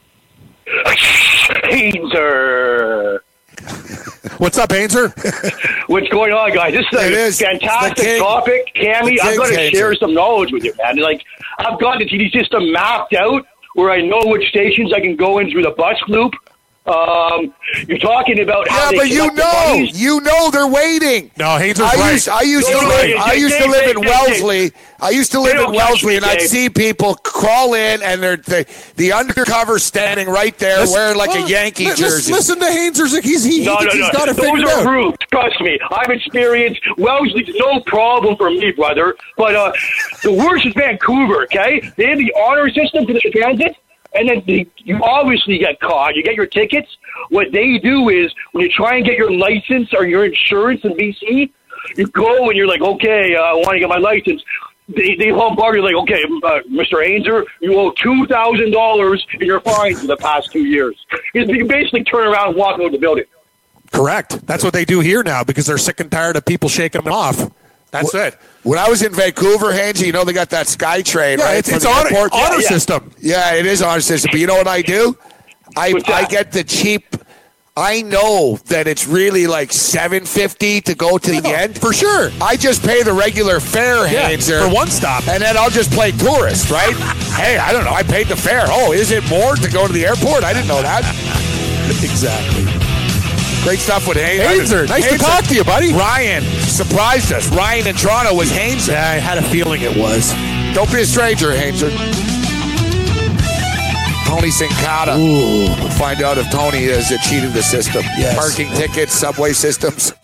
Speaker 10: Hainzer.
Speaker 4: What's up, Hainzer?
Speaker 10: What's going on, guys? This is a
Speaker 3: It is. It's the
Speaker 10: fantastic
Speaker 3: king.
Speaker 10: topic. Cammy,
Speaker 3: The
Speaker 10: I'm going to
Speaker 3: king's
Speaker 10: share
Speaker 3: Hainzer.
Speaker 10: some knowledge with you, man. Like, I've got the T D system mapped out where I know which stations I can go in through the bus loop. Um, you're talking about how
Speaker 3: Yeah,
Speaker 10: they
Speaker 3: but you
Speaker 10: collect the
Speaker 3: know,
Speaker 10: monies.
Speaker 3: you know they're waiting.
Speaker 4: No, Hainzer's
Speaker 3: I
Speaker 4: right.
Speaker 3: used, I used
Speaker 10: No,
Speaker 3: to
Speaker 10: no,
Speaker 3: live.
Speaker 10: no,
Speaker 3: I
Speaker 10: Dave,
Speaker 3: used to
Speaker 10: Dave,
Speaker 3: live
Speaker 10: Dave,
Speaker 3: in
Speaker 10: Dave,
Speaker 3: Wellesley. I used to live
Speaker 10: They
Speaker 3: in
Speaker 10: don't touch
Speaker 3: Wellesley,
Speaker 10: me,
Speaker 3: and I'd
Speaker 10: Dave.
Speaker 3: see people crawl in, and they're the, the undercover standing right there,
Speaker 4: Listen-
Speaker 3: wearing like
Speaker 4: well,
Speaker 3: a Yankee
Speaker 4: listen-
Speaker 3: jersey.
Speaker 4: Listen to Hainzer's. He's, he,
Speaker 10: No,
Speaker 4: he,
Speaker 10: no,
Speaker 4: he's
Speaker 10: no.
Speaker 4: got it
Speaker 10: Those
Speaker 4: figured
Speaker 10: are
Speaker 4: out.
Speaker 10: rude. Trust me. I've experienced Wellesley's no problem for me, brother. But uh, the worst is Vancouver, okay? They have the honor system for the transit, and then they, you obviously get caught. You get your tickets. What they do is when you try and get your license or your insurance in B C, you go and you're like, okay, uh, I want to get my license. They they bombard you like, okay, uh, Mister Hainzer, you owe two thousand dollars in your fines for the past two years. You you basically turn around and walk out of the building.
Speaker 4: Correct. That's what they do here now because they're sick and tired of people shaking them off. That's it.
Speaker 3: When I was in Vancouver, Hansi, you know they got that SkyTrain,
Speaker 4: Yeah,
Speaker 3: right?
Speaker 4: it's,
Speaker 3: for
Speaker 4: it's
Speaker 3: the
Speaker 4: honor,
Speaker 3: airport?
Speaker 4: honor
Speaker 3: Yeah, yeah.
Speaker 4: system.
Speaker 3: Yeah, it is honor system. But you know what I do? I
Speaker 10: What's
Speaker 3: I
Speaker 10: that?
Speaker 3: get the cheap. I know that it's really like seven fifty to go to the end.
Speaker 4: For sure.
Speaker 3: I just pay the regular fare,
Speaker 4: Yeah,
Speaker 3: Hainzer,
Speaker 4: for one stop.
Speaker 3: and then I'll just play tourist, right? Hey, I don't know. I paid the fare. Oh, is it more to go to the airport? I didn't know that.
Speaker 4: Exactly.
Speaker 3: Great stuff with Hainzer.
Speaker 4: Hainzer, nice to talk to you, buddy.
Speaker 3: Ryan surprised us. Ryan in Toronto was Hainzer.
Speaker 4: Yeah, I had a feeling it was.
Speaker 3: Don't be a stranger, Hainzer. Tony Sincata. We'll find out if Tony has uh, cheated the system.
Speaker 4: Yes.
Speaker 3: Parking tickets, subway systems.